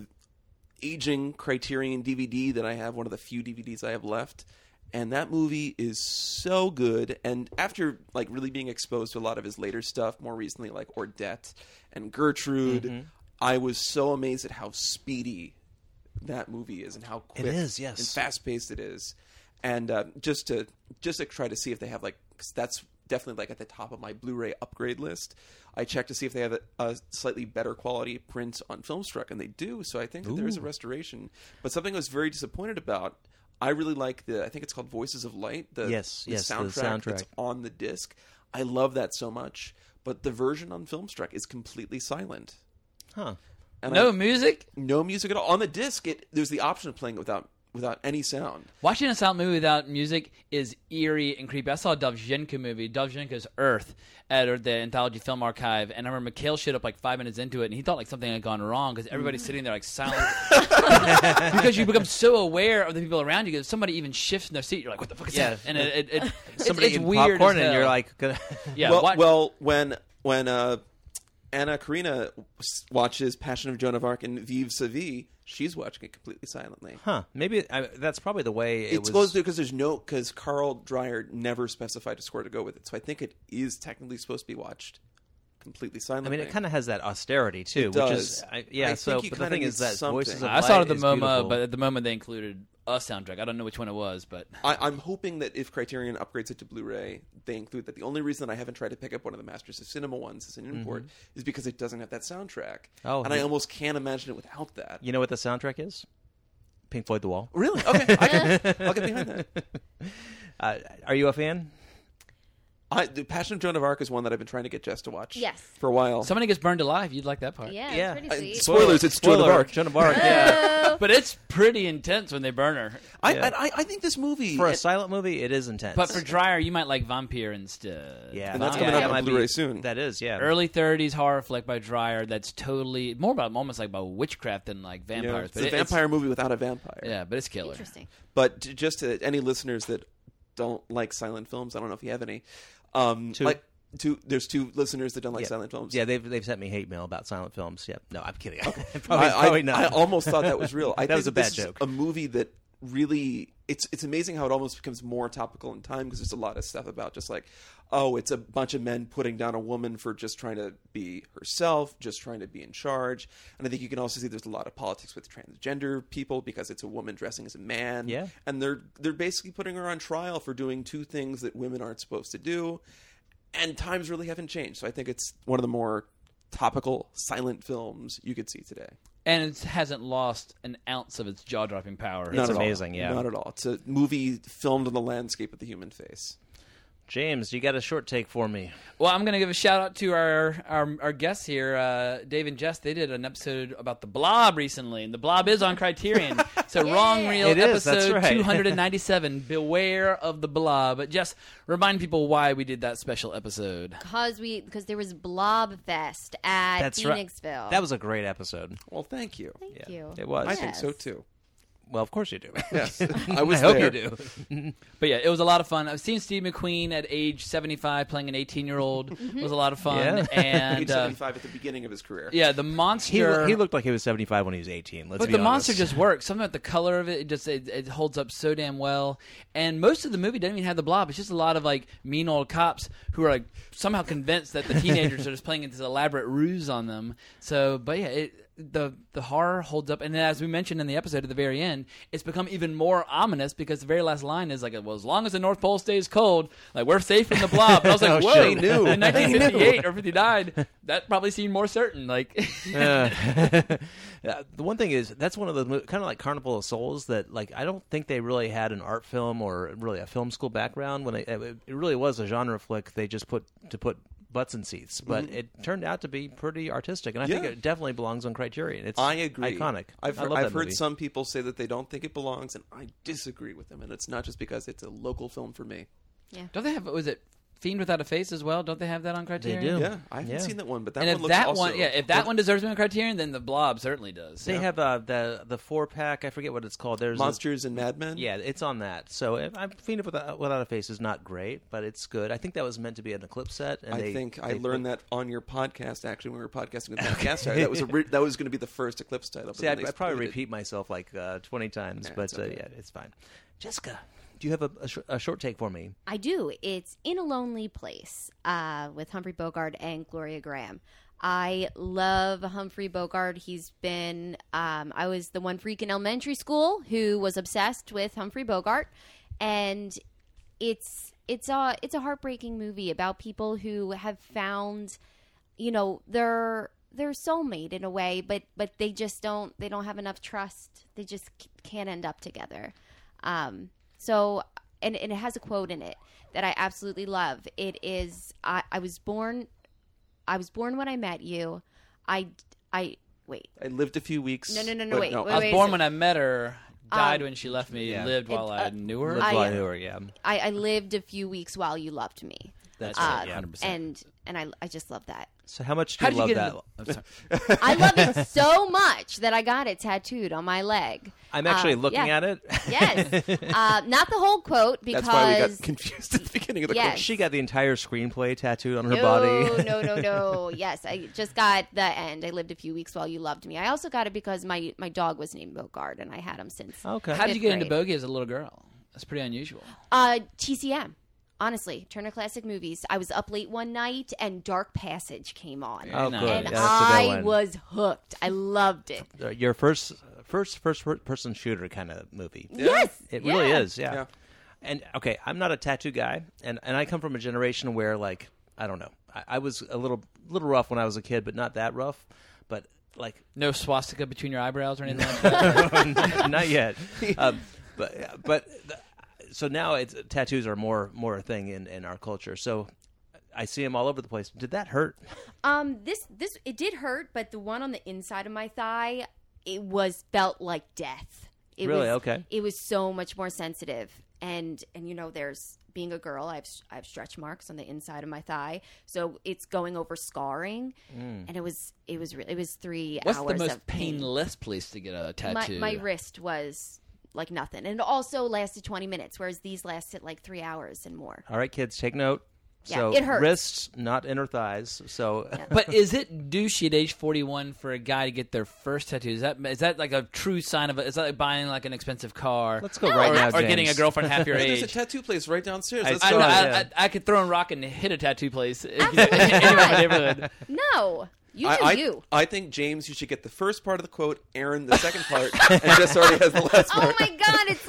Speaker 2: aging Criterion D V D that I have, one of the few D V Ds I have left. And that movie is so good. And after like really being exposed to a lot of his later stuff, more recently like Ordette and Gertrude,
Speaker 1: Mm-hmm.
Speaker 2: I was so amazed at how speedy that movie is and how quick
Speaker 1: is, yes.
Speaker 2: and fast paced it is. And uh, just to just to try to see if they have like 'cause that's definitely like at the top of my Blu-ray upgrade list. I checked to see if they have a, a slightly better quality print on Filmstruck, and they do. So I think that there is a restoration. But something I was very disappointed about. I really like the. I think it's called Voices of Light. The,
Speaker 1: Yes,
Speaker 2: the
Speaker 1: yes, the
Speaker 2: soundtrack,
Speaker 1: soundtrack.
Speaker 2: that's on the disc. I love that so much. But the version on Filmstruck is completely silent.
Speaker 1: Huh.
Speaker 2: And
Speaker 3: No
Speaker 2: I,
Speaker 3: music?
Speaker 2: no music at all on the disc. It there's the option of playing it without without any sound.
Speaker 3: Watching a silent movie without music is eerie and creepy. I saw a Dovzhenko movie, Dovzhenko's Earth, at the Anthology Film Archive, and I remember Mikhail showed up like five minutes into it, and he thought like something had gone wrong because everybody's sitting there like silent. Because you become so aware of the people around you, because somebody even shifts in their seat, you're like, what the fuck is
Speaker 1: Yeah.
Speaker 3: that? And it, it, it,
Speaker 1: Somebody
Speaker 3: it's, it's
Speaker 1: eating
Speaker 3: weird
Speaker 1: popcorn,
Speaker 3: as
Speaker 1: and you're
Speaker 3: hell.
Speaker 1: like, gonna-
Speaker 3: yeah,
Speaker 2: well,
Speaker 3: watch-
Speaker 2: well, when when uh, Anna Karina s- watches Passion of Joan of Arc and Vive sa vie, she's watching it completely silently.
Speaker 1: huh? Maybe I, that's probably the way it
Speaker 2: It's
Speaker 1: was.
Speaker 2: supposed to because there's no because Carl Dreyer never specified a score to go with it, so I think it is technically supposed to be watched completely
Speaker 1: I
Speaker 2: silently.
Speaker 1: mean, it kind of has that austerity too,
Speaker 2: It
Speaker 1: which
Speaker 2: does.
Speaker 1: is I, yeah.
Speaker 2: I
Speaker 1: so,
Speaker 2: think you
Speaker 1: but the
Speaker 2: kinda
Speaker 1: thing
Speaker 2: need
Speaker 1: is that
Speaker 2: something.
Speaker 1: Voices of
Speaker 3: I saw it at
Speaker 1: Light
Speaker 3: the
Speaker 1: is
Speaker 3: MoMA,
Speaker 1: beautiful.
Speaker 3: but at the moment they included a soundtrack. I don't know which one it was, but
Speaker 2: I, I'm hoping that if Criterion upgrades it to Blu-ray, they include that. The only reason I haven't tried to pick up one of the Masters of Cinema ones as an import is because it doesn't have that soundtrack.
Speaker 1: Oh,
Speaker 2: and I
Speaker 1: yeah.
Speaker 2: almost can't imagine it without that.
Speaker 1: You know what the soundtrack is? Pink Floyd The Wall.
Speaker 2: Really? Okay, I can, I'll get behind that.
Speaker 1: Uh, are you a fan?
Speaker 2: I, the Passion of Joan of Arc is one that I've been trying to get Jess to watch
Speaker 4: Yes.
Speaker 2: for a while.
Speaker 3: somebody gets burned alive. You'd like that part.
Speaker 4: Yeah,
Speaker 1: Yeah.
Speaker 4: it's
Speaker 2: I-
Speaker 4: pretty sweet.
Speaker 2: Spoilers, it's Joan of
Speaker 1: Spoiler,
Speaker 2: Arc.
Speaker 1: Joan of Arc. Yeah.
Speaker 3: But it's pretty intense when they burn her.
Speaker 2: I,
Speaker 1: Yeah.
Speaker 2: I, I think this movie...
Speaker 1: For a
Speaker 2: it-
Speaker 1: silent movie, it is intense.
Speaker 3: But for Dreyer, you might like Vampire instead.
Speaker 1: yeah,
Speaker 2: And that's
Speaker 1: that-
Speaker 2: coming
Speaker 1: yeah,
Speaker 2: out
Speaker 1: that
Speaker 2: on
Speaker 1: might be-
Speaker 2: Blu-ray soon.
Speaker 1: That is, yeah.
Speaker 3: Early thirties horror flick by Dreyer that's totally more about almost like about witchcraft than like
Speaker 2: you know,
Speaker 3: vampires.
Speaker 2: it's
Speaker 3: but
Speaker 2: a
Speaker 3: it-
Speaker 2: vampire movie without a vampire.
Speaker 3: yeah, but it's killer.
Speaker 4: Interesting.
Speaker 2: But to, just to any listeners that don't like silent films, I don't know if you have any. Um,
Speaker 1: Two.
Speaker 2: Like, two, there's two listeners that don't like
Speaker 1: Yeah.
Speaker 2: silent films.
Speaker 1: Yeah, they've they've sent me hate mail about silent films. Yeah, no, I'm kidding. probably,
Speaker 2: I, I,
Speaker 1: probably not.
Speaker 2: I almost thought that was real. I
Speaker 1: That
Speaker 2: think
Speaker 1: was a
Speaker 2: this
Speaker 1: bad
Speaker 2: is
Speaker 1: joke.
Speaker 2: A movie that really it's it's amazing how it almost becomes more topical in time because there's a lot of stuff about just like, oh, it's a bunch of men putting down a woman for just trying to be herself, just trying to be in charge. And I think you can also see there's a lot of politics with transgender people because it's a woman dressing as a man.
Speaker 1: Yeah.
Speaker 2: And they're they're basically putting her on trial for doing two things that women aren't supposed to do. And times really haven't changed. So I think it's one of the more topical silent films you could see today.
Speaker 3: And it hasn't lost an ounce of its jaw-dropping power.
Speaker 2: Not
Speaker 1: It's
Speaker 2: at all.
Speaker 1: amazing, yeah.
Speaker 2: Not at all. It's a movie filmed on the landscape of the human face.
Speaker 1: James, you got a short take for me.
Speaker 3: Well, I'm going to give a shout-out to our, our, our guests here, uh, Dave and Jess. They did an episode about The Blob recently, and The Blob is on Criterion. So
Speaker 4: Yeah.
Speaker 3: Wrong Reel
Speaker 1: It is, that's
Speaker 3: episode
Speaker 1: right.
Speaker 3: two hundred ninety-seven, Beware of the Blob. But Jess, remind people why we did that special episode.
Speaker 4: Because we because there was Blob Fest at
Speaker 1: That's right.
Speaker 4: Phoenixville.
Speaker 1: That was a great episode.
Speaker 2: Well, thank you.
Speaker 4: Thank
Speaker 1: Yeah,
Speaker 4: you.
Speaker 1: it was.
Speaker 2: I
Speaker 1: Yes.
Speaker 2: think so too.
Speaker 1: Well, of course you do.
Speaker 2: Yes, I was
Speaker 1: I hope
Speaker 2: there.
Speaker 1: you do.
Speaker 3: But yeah, it was a lot of fun. I've seen Steve McQueen at age seventy-five playing an eighteen-year-old. It was a lot of fun.
Speaker 1: Yeah.
Speaker 3: And
Speaker 2: Age
Speaker 3: uh,
Speaker 2: seventy-five at the beginning of his career.
Speaker 3: yeah, the
Speaker 1: He,
Speaker 3: monster.
Speaker 1: he looked like he was seventy-five when he was eighteen. Let's
Speaker 3: But
Speaker 1: be
Speaker 3: the
Speaker 1: honest.
Speaker 3: monster just works. Something about the color of it, it just it, it holds up so damn well. And most of the movie doesn't even have the Blob. It's just a lot of like mean old cops who are like somehow convinced that the teenagers are just playing this elaborate ruse on them. So, but yeah, it, the the horror holds up. And then as we mentioned in the episode at the very end, it's become even more ominous because the very last line is like, "Well, as long as the North Pole stays cold, like we're safe from the Blob." And I was like,
Speaker 1: Oh,
Speaker 3: "Whoa!"
Speaker 1: shit. They
Speaker 2: knew.
Speaker 3: In nineteen fifty-eight or fifty-nine, that probably seemed more certain. Like.
Speaker 1: Uh, yeah, the one thing is that's one of those kind of like Carnival of Souls that like I don't think they really had an art film or really a film school background when they, it really was a genre flick. They just put to put butts in seats, but
Speaker 2: Mm-hmm.
Speaker 1: it turned out to be pretty artistic, and I think
Speaker 2: Yeah.
Speaker 1: it definitely belongs on Criterion. It's
Speaker 2: I agree.
Speaker 1: iconic.
Speaker 2: I've,
Speaker 1: I
Speaker 2: heard,
Speaker 1: love
Speaker 2: I've
Speaker 1: that
Speaker 2: heard
Speaker 1: movie.
Speaker 2: some people say that they don't think it belongs, and I disagree with them. And it's not just because it's a local film for me.
Speaker 3: Don't they have? Was it Fiend Without a Face as well? Don't they have that on Criterion?
Speaker 1: do.
Speaker 2: Yeah, I haven't
Speaker 1: Yeah.
Speaker 2: seen that one, but that
Speaker 3: And
Speaker 2: one
Speaker 3: if
Speaker 2: looks
Speaker 3: that
Speaker 2: also.
Speaker 3: one, yeah, if that one deserves to be on Criterion, then the Blob certainly does.
Speaker 1: They have uh, the the four pack. I forget what it's called. There's a-
Speaker 2: Monsters and Madmen.
Speaker 1: yeah, it's on that. So if, I'm Fiend Without, Without a Face is not great, but it's good. I think that was meant to be an Eclipse set. And
Speaker 2: I
Speaker 1: they,
Speaker 2: think I
Speaker 1: they
Speaker 2: learned
Speaker 1: put-
Speaker 2: that on your podcast. Actually, when we were podcasting with Matt Gaster, that was a re- that was going to be the first Eclipse title. but
Speaker 1: See,
Speaker 2: then
Speaker 1: I,
Speaker 2: they
Speaker 1: I probably
Speaker 2: split it.
Speaker 1: repeat myself like uh, twenty times,
Speaker 2: Yeah,
Speaker 1: but
Speaker 2: it's okay.
Speaker 1: uh, yeah, it's fine. Jessica, do you have a, a, sh- a short take for me?
Speaker 4: I do. It's In a Lonely Place uh, with Humphrey Bogart and Gloria Graham. I love Humphrey Bogart. He's been, um, I was the one freak in elementary school who was obsessed with Humphrey Bogart. And it's, it's a, it's a heartbreaking movie about people who have found, you know, their, their soulmate in a way, but, but they just don't, they don't have enough trust. They just c- can't end up together. Um, so, and, and it has a quote in it that I absolutely love. It is, I, I was born, I was born when I met you. I, I, wait.
Speaker 2: I lived a few weeks.
Speaker 4: No, no, no, no,
Speaker 2: but
Speaker 4: wait, wait,
Speaker 3: I was
Speaker 4: wait.
Speaker 3: born
Speaker 4: so-
Speaker 3: when I met her, died
Speaker 4: Um,
Speaker 3: when she left me,
Speaker 1: yeah.
Speaker 3: lived while
Speaker 4: It-
Speaker 3: I
Speaker 4: uh,
Speaker 3: knew her.
Speaker 1: Live
Speaker 4: I-
Speaker 1: while you were, yeah.
Speaker 4: I, I lived a few weeks while you loved me.
Speaker 1: That's
Speaker 4: Uh,
Speaker 1: right, yeah.
Speaker 3: one hundred percent.
Speaker 4: And, and I, I just love that.
Speaker 1: So how much do
Speaker 3: How
Speaker 1: you
Speaker 3: did
Speaker 1: love
Speaker 3: you
Speaker 1: that?
Speaker 3: get into? I'm sorry.
Speaker 4: I love it so much that I got it tattooed on my leg.
Speaker 1: I'm actually
Speaker 4: Uh,
Speaker 1: looking
Speaker 4: yeah.
Speaker 1: at it.
Speaker 4: Yes. uh, not the whole quote because
Speaker 2: That's why we got confused at the beginning of the
Speaker 4: Yes.
Speaker 2: question.
Speaker 1: She got the entire screenplay tattooed on her
Speaker 4: no,
Speaker 1: body.
Speaker 4: no, no, no. Yes, I just got the end. I lived a few weeks while you loved me. I also got it because my, my dog was named Bogart, and I had him since
Speaker 1: Okay.
Speaker 3: How did you
Speaker 4: fifth
Speaker 3: get into
Speaker 4: grade.
Speaker 3: Bogey as a little girl? That's pretty unusual.
Speaker 4: Uh, T C M. Honestly, Turner Classic Movies. I was up late one night, and Dark Passage came on.
Speaker 1: Oh,
Speaker 3: nice.
Speaker 1: good.
Speaker 4: And
Speaker 1: Yeah, that's a
Speaker 4: I
Speaker 1: good one.
Speaker 4: was hooked. I loved it.
Speaker 1: Uh, Your first, first, first person shooter kind of movie.
Speaker 4: Yes.
Speaker 1: It
Speaker 4: yeah.
Speaker 1: really is, yeah.
Speaker 2: Yeah.
Speaker 1: And okay, I'm not a tattoo guy, and, and I come from a generation where, like, I don't know, I, I was a little little rough when I was a kid, but not that rough. But like,
Speaker 3: No swastika between your eyebrows or anything like that?
Speaker 1: not yet. Um, but but so now it's tattoos are more more a thing in, in our culture. So I see them all over the place. Did that hurt?
Speaker 4: Um, this this it did hurt, but the one on the inside of my thigh, it was felt like death. It
Speaker 1: Really?
Speaker 4: was,
Speaker 1: Okay.
Speaker 4: It was so much more sensitive, and and you know, there's being a girl, I have I have stretch marks on the inside of my thigh, so it's going over scarring, and it was it was re- it was three
Speaker 3: What's
Speaker 4: hours
Speaker 3: the most
Speaker 4: of pain.
Speaker 3: painless place to get a
Speaker 4: My
Speaker 3: tattoo?
Speaker 4: my wrist was like nothing, and it also lasted twenty minutes, whereas these lasted like three hours and more.
Speaker 1: All right, kids, take note.
Speaker 4: Yeah,
Speaker 1: So
Speaker 4: it hurts.
Speaker 1: wrists, not inner thighs. So
Speaker 3: But is it douchey at age forty-one for a guy to get their first tattoo? Is that is that like a true sign of it? Is that like buying like an expensive car?
Speaker 1: let's go
Speaker 4: No,
Speaker 1: right
Speaker 3: or,
Speaker 1: now,
Speaker 3: or getting a
Speaker 1: James.
Speaker 3: girlfriend half your
Speaker 2: Hey, there's a
Speaker 3: age.
Speaker 2: tattoo place right downstairs.
Speaker 1: I
Speaker 2: Let's
Speaker 3: I,
Speaker 2: go.
Speaker 3: know,
Speaker 1: Oh,
Speaker 3: I,
Speaker 1: yeah.
Speaker 3: I, I could throw a rock and hit a tattoo place in
Speaker 4: Absolutely
Speaker 3: any of my
Speaker 4: not.
Speaker 3: neighborhood.
Speaker 4: No, you do
Speaker 2: I, I,
Speaker 4: you.
Speaker 2: I think, James, you should get the first part of the quote, Aaron the second part, and Jess already has the last
Speaker 4: Oh
Speaker 2: part.
Speaker 4: my god, it's like best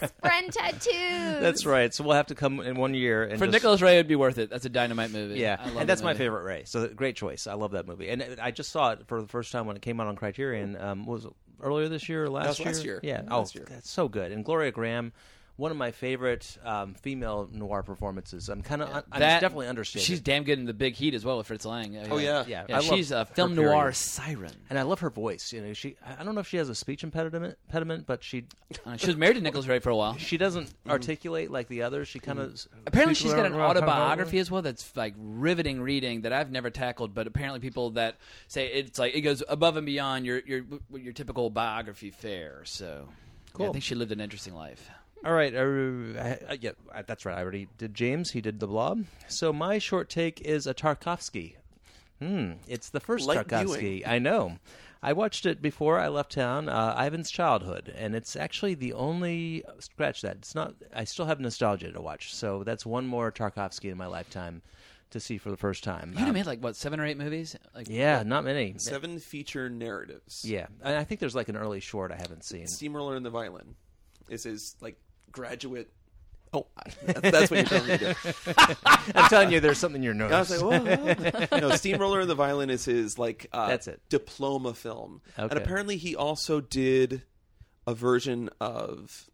Speaker 4: best friend tattoos.
Speaker 1: That's right. So we'll have to come in one year. And
Speaker 3: For
Speaker 1: just,
Speaker 3: Nicholas Ray, it'd be worth it. That's a dynamite movie.
Speaker 1: Yeah,
Speaker 3: I love
Speaker 1: and that's
Speaker 3: that
Speaker 1: my
Speaker 3: movie.
Speaker 1: favorite Ray. So great choice. I love that movie. And it- I just saw it for the first time when it came out on Criterion. Um, what was it earlier this year or last
Speaker 2: was
Speaker 1: year?
Speaker 2: last year.
Speaker 1: Yeah.
Speaker 2: Last
Speaker 1: oh,
Speaker 2: year.
Speaker 1: that's so good. And Gloria Graham, one of my favorite um, female noir performances. I'm kind of, I'm
Speaker 3: That-
Speaker 1: definitely understated.
Speaker 3: She's damn good in The Big Heat as well with Fritz Lang.
Speaker 2: Oh, yeah.
Speaker 1: yeah,
Speaker 3: Yeah,
Speaker 1: I love
Speaker 3: she's a film
Speaker 1: her period.
Speaker 3: noir siren.
Speaker 1: And I love her voice. You know, she. I don't know if she has a speech impediment, impediment but she
Speaker 3: Uh, she was married to Nicholas Ray for a while.
Speaker 1: she doesn't articulate like the others. She kind of
Speaker 3: Apparently, she's got an autobiography as well that's like riveting reading that I've never tackled. But apparently, people that say it's like it goes above and beyond your your your typical biography fare. So,
Speaker 1: Cool.
Speaker 3: yeah, I think she lived an interesting life.
Speaker 1: All right, uh, uh, yeah, uh, that's right. I already did James. He did The Blob. So my short take is a Tarkovsky. Hmm, it's the first
Speaker 2: Light
Speaker 1: Tarkovsky.
Speaker 2: viewing.
Speaker 1: I know. I watched it before I left town. Uh, Ivan's Childhood, and it's actually the only scratch that. It's not. I still have nostalgia to watch, so that's one more Tarkovsky in my lifetime to see for the first time.
Speaker 3: You have
Speaker 1: Um,
Speaker 3: made like what seven or eight movies? Like
Speaker 1: yeah, not many.
Speaker 2: Seven feature narratives.
Speaker 1: Yeah, and I think there's like an early short I haven't seen.
Speaker 2: Steamroller and the Violin is his like graduate. Oh, that's, that's what you're telling me to do.
Speaker 1: I'm telling you, there's something you're
Speaker 2: I was
Speaker 1: noticing.
Speaker 2: like, whoa. No, Steamroller and the Violin is his like uh,
Speaker 1: That's it.
Speaker 2: diploma film,
Speaker 1: Okay.
Speaker 2: and apparently he also did a version of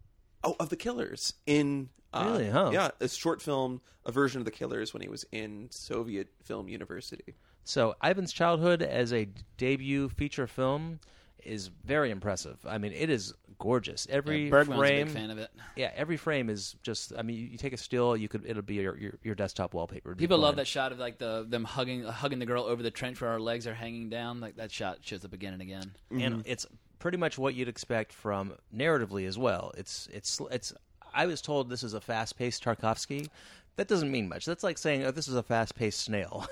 Speaker 2: oh of The Killers in uh,
Speaker 1: Really, huh?
Speaker 2: Yeah, a short film, a version of The Killers when he was in Soviet Film University.
Speaker 1: So Ivan's Childhood as a debut feature film is very impressive. I mean, it is gorgeous. Every
Speaker 3: Yeah, Bergman's
Speaker 1: frame,
Speaker 3: a big fan of it.
Speaker 1: yeah, every frame is just. I mean, you, you take a still, you could it'll be your your, your desktop wallpaper. It'd be
Speaker 3: People love
Speaker 1: fine.
Speaker 3: that shot of like the them hugging hugging the girl over the trench where her legs are hanging down. Like that shot shows up again and again.
Speaker 1: and it's pretty much what you'd expect from narratively as well. It's it's it's. I was told this is a fast-paced Tarkovsky. That doesn't mean much. That's like saying, "Oh, this is a fast-paced snail."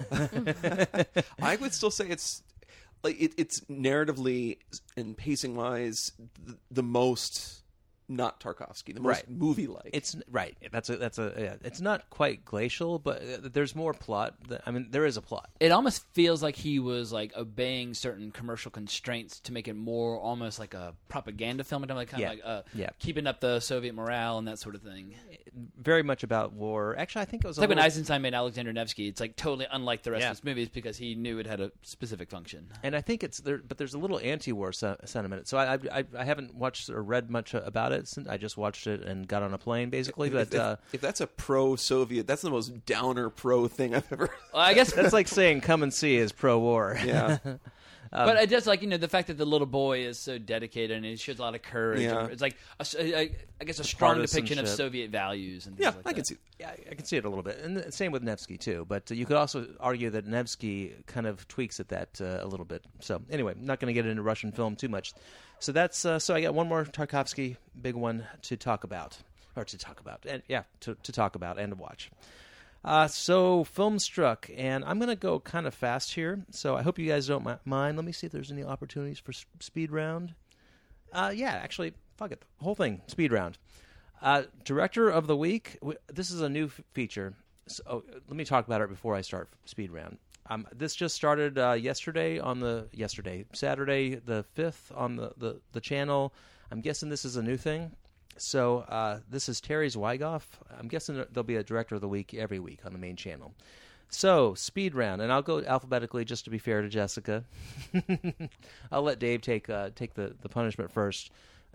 Speaker 2: I would still say it's like it, it's narratively and pacing wise the, the most not Tarkovsky, the most
Speaker 1: Right.
Speaker 2: movie like.
Speaker 1: It's right. That's a that's a. Yeah. It's not quite glacial, but uh, there's more plot. That, I mean, there is a plot.
Speaker 3: It almost feels like he was like obeying certain commercial constraints to make it more almost like a propaganda film, and like kind
Speaker 1: Yeah.
Speaker 3: of like uh,
Speaker 1: Yeah.
Speaker 3: keeping up the Soviet morale and that sort of thing.
Speaker 1: Very much about war. Actually, I think it was
Speaker 3: It's
Speaker 1: a
Speaker 3: like when
Speaker 1: little-
Speaker 3: Eisenstein made Alexander Nevsky. It's like totally unlike the rest
Speaker 1: Yeah.
Speaker 3: of his movies because he knew it had a specific function.
Speaker 1: And I think it's there, but there's a little anti-war se- sentiment. So I, I I haven't watched or read much about it since I just watched it and got on a plane basically.
Speaker 2: if,
Speaker 1: But
Speaker 2: if,
Speaker 1: uh,
Speaker 2: if that's a pro-Soviet, that's the most downer pro thing I've ever.
Speaker 3: Well, I guess
Speaker 1: that's like saying "come and see" is pro-war.
Speaker 2: Yeah,
Speaker 3: but it does, like, you know, the fact that the little boy is so dedicated and he shows a lot of courage.
Speaker 2: Yeah.
Speaker 3: It's like, a, a, I guess, a strong depiction of
Speaker 1: partisanship.
Speaker 3: Soviet values. And things
Speaker 2: yeah,
Speaker 3: like
Speaker 2: I
Speaker 3: that.
Speaker 2: can see.
Speaker 1: Yeah, I can see it a little bit, and the same with Nevsky too. But uh, you could also argue that Nevsky kind of tweaks at that uh, a little bit. So anyway, I'm not going to get into Russian film too much. So that's uh, so I got one more Tarkovsky big one to talk about, or to talk about, and yeah, to to talk about and to watch. Uh, so Filmstruck, and I'm going to go kind of fast here. So I hope you guys don't mi- mind. Let me see if there's any opportunities for s- speed round. Uh, yeah, actually, fuck it, the whole thing, speed round. Uh, Director of the Week. W- This is a new f- feature. So, oh, let me talk about it before I start speed round. Um, this just started uh, yesterday on the yesterday Saturday the fifth on the, the, the channel. I'm guessing this is a new thing. So uh, this is Terry Zwigoff. I'm guessing there'll be a Director of the Week every week on the main channel. So speed round, and I'll go alphabetically just to be fair to Jessica. I'll let Dave take uh, take the, the punishment first.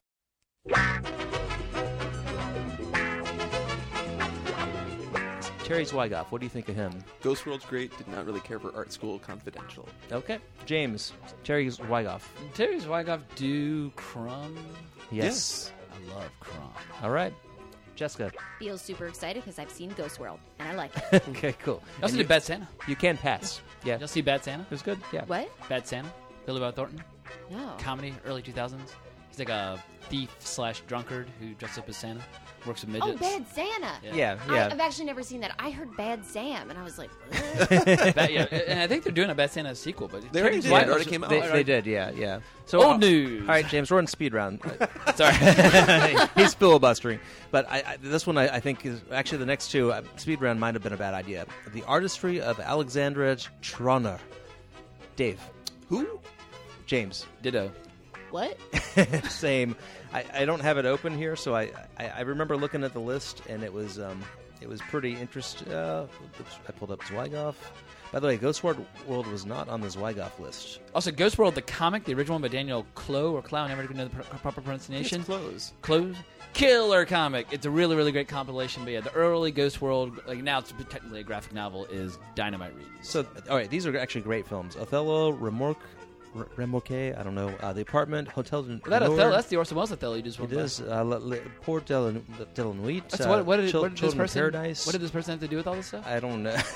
Speaker 1: Terry Zwigoff, what do you think of him?
Speaker 2: Ghost World's great. Did not really care for Art School Confidential.
Speaker 1: Okay. James, Terry Zwigoff.
Speaker 3: Terry Zwigoff do Crumb?
Speaker 1: Yes.
Speaker 3: I love Crumb.
Speaker 1: All right. Jessica.
Speaker 4: Feels super excited because I've seen Ghost World and I like it.
Speaker 1: Okay, cool.
Speaker 3: You also
Speaker 1: And
Speaker 3: did
Speaker 1: you,
Speaker 3: Bad Santa.
Speaker 1: you can pass. Yeah.
Speaker 3: You'll see Bad Santa?
Speaker 1: It was good. Yeah.
Speaker 4: What?
Speaker 3: Bad Santa. Billy Bob Thornton.
Speaker 4: No.
Speaker 3: Comedy, early two thousands. He's like a thief slash drunkard who dresses up as Santa. Works with midgets.
Speaker 4: Oh, Bad Santa.
Speaker 3: Yeah.
Speaker 1: Yeah.
Speaker 4: I,
Speaker 1: Yeah.
Speaker 4: I've actually never seen that. I heard Bad Sam, and I was like,
Speaker 3: Bad- yeah, and I think they're doing a Bad Santa sequel, but
Speaker 2: They already
Speaker 3: Terry
Speaker 2: did.
Speaker 3: Zwigoff-
Speaker 2: It already came out.
Speaker 1: They, they did, yeah, yeah. So
Speaker 3: Old
Speaker 1: uh,
Speaker 3: news.
Speaker 1: All right, James, we're in speed round.
Speaker 3: Sorry.
Speaker 1: He's filibustering, but I, I, this one I, I think is actually the next two. Uh, speed round might have been a bad idea. The Artistry of Alexandra Troner. Dave,
Speaker 2: Who?
Speaker 1: James.
Speaker 3: Ditto.
Speaker 4: What?
Speaker 1: Same. I, I don't have it open here, so I, I, I remember looking at the list, and it was um, it was pretty interesting. Uh, oops, I pulled up Zweigoff. By the way, Ghost World World was not on the Zweigoff list.
Speaker 3: Also, Ghost World, the comic, the original one by Daniel Clow, or Clow, I never know the pr- proper pronunciation.
Speaker 2: It's close.
Speaker 3: Close. Killer comic. It's a really, really great compilation. But yeah, the early Ghost World, like now it's technically a graphic novel, is dynamite read.
Speaker 1: So, all right, these are actually great films. Othello, Remorque, R- Remorque, I don't know, uh, The Apartment, Hotel de
Speaker 3: That
Speaker 1: Nord.
Speaker 3: Othello, that's the Orson Welles Othello you just went
Speaker 1: It
Speaker 3: by.
Speaker 1: is uh, Le, Le, Port de la, de la Nuit.
Speaker 3: That's
Speaker 1: uh,
Speaker 3: what, what did,
Speaker 1: Chil-
Speaker 3: what did this
Speaker 1: Children of
Speaker 3: person?
Speaker 1: Paradise.
Speaker 3: What did this person have to do with all this stuff?
Speaker 1: I don't know.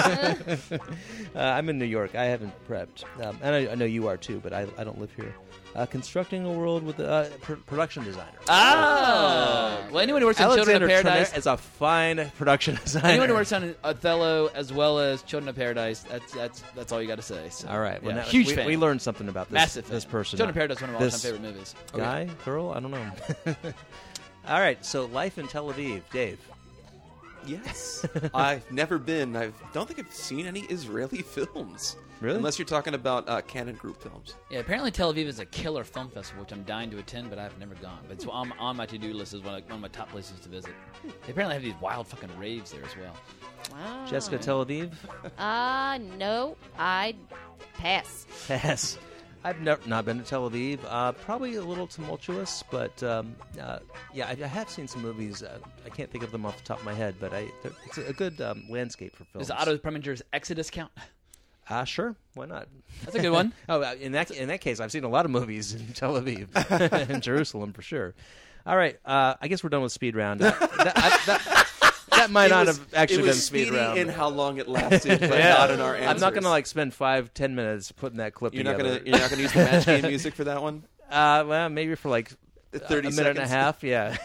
Speaker 1: uh, I'm in New York. I haven't prepped, um, and I, I know you are too. But I, I don't live here. Uh, constructing a world with a uh, pr- production designer.
Speaker 3: Oh! Well, anyone who works on Children of
Speaker 1: Alexander
Speaker 3: Paradise,
Speaker 1: Tremere is a fine production designer.
Speaker 3: anyone who works on Othello as well as Children of Paradise, that's that's that's all you got to say. So,
Speaker 1: All right. Well,
Speaker 3: yeah,
Speaker 1: now,
Speaker 3: huge
Speaker 1: we,
Speaker 3: fan.
Speaker 1: we learned something about this.
Speaker 3: Massive
Speaker 1: This
Speaker 3: fan.
Speaker 1: person.
Speaker 3: Children of Paradise is one of my
Speaker 1: This
Speaker 3: all-time favorite movies.
Speaker 1: Guy, girl, I don't know. All right. So, life in Tel Aviv, Dave.
Speaker 2: Yes. I've never been. I don't think I've seen any Israeli films.
Speaker 1: Really?
Speaker 2: Unless you're talking about uh, Canon Group films.
Speaker 3: Yeah, apparently Tel Aviv is a killer film festival, which I'm dying to attend, but I've never gone. But it's on, on my to-do list as one of, one of my top places to visit. They apparently have these wild fucking raves there as well.
Speaker 4: Wow.
Speaker 1: Jessica, Tel Aviv.
Speaker 4: Uh, no, I'd pass.
Speaker 1: Pass. I've never not been to Tel Aviv. Uh, probably a little tumultuous, but um, uh, yeah, I, I have seen some movies. Uh, I can't think of them off the top of my head, but I, it's a good um, landscape for films.
Speaker 3: Does Otto Preminger's Exodus count?
Speaker 1: Ah, uh, sure. Why not?
Speaker 3: That's a good one.
Speaker 1: oh, uh, in that in that case, I've seen a lot of movies in Tel Aviv, in Jerusalem for sure. All right, uh, I guess we're done with speed round. That, that, I, that, that might
Speaker 2: It
Speaker 1: not
Speaker 2: was-
Speaker 1: have actually
Speaker 2: it
Speaker 1: been
Speaker 2: was
Speaker 1: speed
Speaker 2: speedy
Speaker 1: round.
Speaker 2: in how long it lasted, but
Speaker 1: Yeah.
Speaker 2: not in our answers.
Speaker 1: I'm not going to like spend five, ten minutes putting that clip
Speaker 2: You're not
Speaker 1: together.
Speaker 2: going to. You're not going to use the match game music for that one.
Speaker 1: Uh, well, maybe for like
Speaker 2: thirty
Speaker 1: a minute and a
Speaker 2: seconds.
Speaker 1: half. Yeah,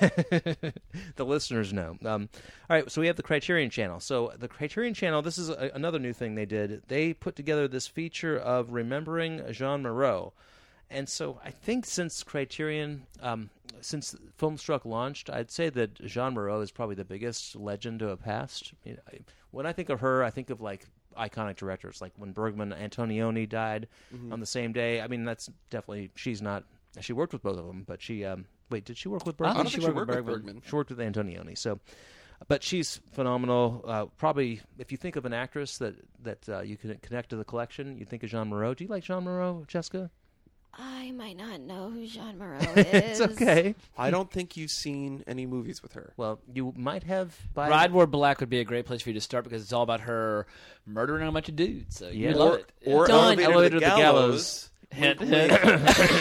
Speaker 1: the listeners know. Um, all right, so we have the Criterion Channel. So the Criterion Channel, this is a, another new thing they did. They put together this feature of remembering Jean Moreau, and so I think since Criterion, um, since Filmstruck launched, I'd say that Jean Moreau is probably the biggest legend to have passed. You know, I, when I think of her, I think of like iconic directors, like when Bergman Antonioni died
Speaker 2: Mm-hmm.
Speaker 1: on the same day. I mean, that's definitely she's not. She worked with both of them, but she um, wait, did she work with
Speaker 3: I
Speaker 1: Bergman?
Speaker 3: don't
Speaker 2: think
Speaker 3: think
Speaker 2: she
Speaker 3: she
Speaker 2: worked
Speaker 3: worked
Speaker 2: with
Speaker 3: with
Speaker 2: Bergman.
Speaker 1: She worked with Antonioni. So, but she's phenomenal. Uh, probably, if you think of an actress that that uh, you can connect to the collection, you think of Jean Moreau. Do you like Jean Moreau, Jessica?
Speaker 4: I might not know who Jean Moreau
Speaker 1: It's
Speaker 4: is.
Speaker 1: okay.
Speaker 2: I don't think you've seen any movies with her.
Speaker 1: Well, you might have. By
Speaker 3: Bride War Black would be a great place for you to start because it's all about her murdering a bunch of dudes. So
Speaker 1: Yeah.
Speaker 3: you love
Speaker 2: Or,
Speaker 3: it.
Speaker 2: or
Speaker 4: Done.
Speaker 2: Elevator,
Speaker 1: Elevator
Speaker 2: to the
Speaker 1: to the
Speaker 2: Gallows.
Speaker 3: Hint,
Speaker 2: Wink,
Speaker 3: hint.
Speaker 2: wink.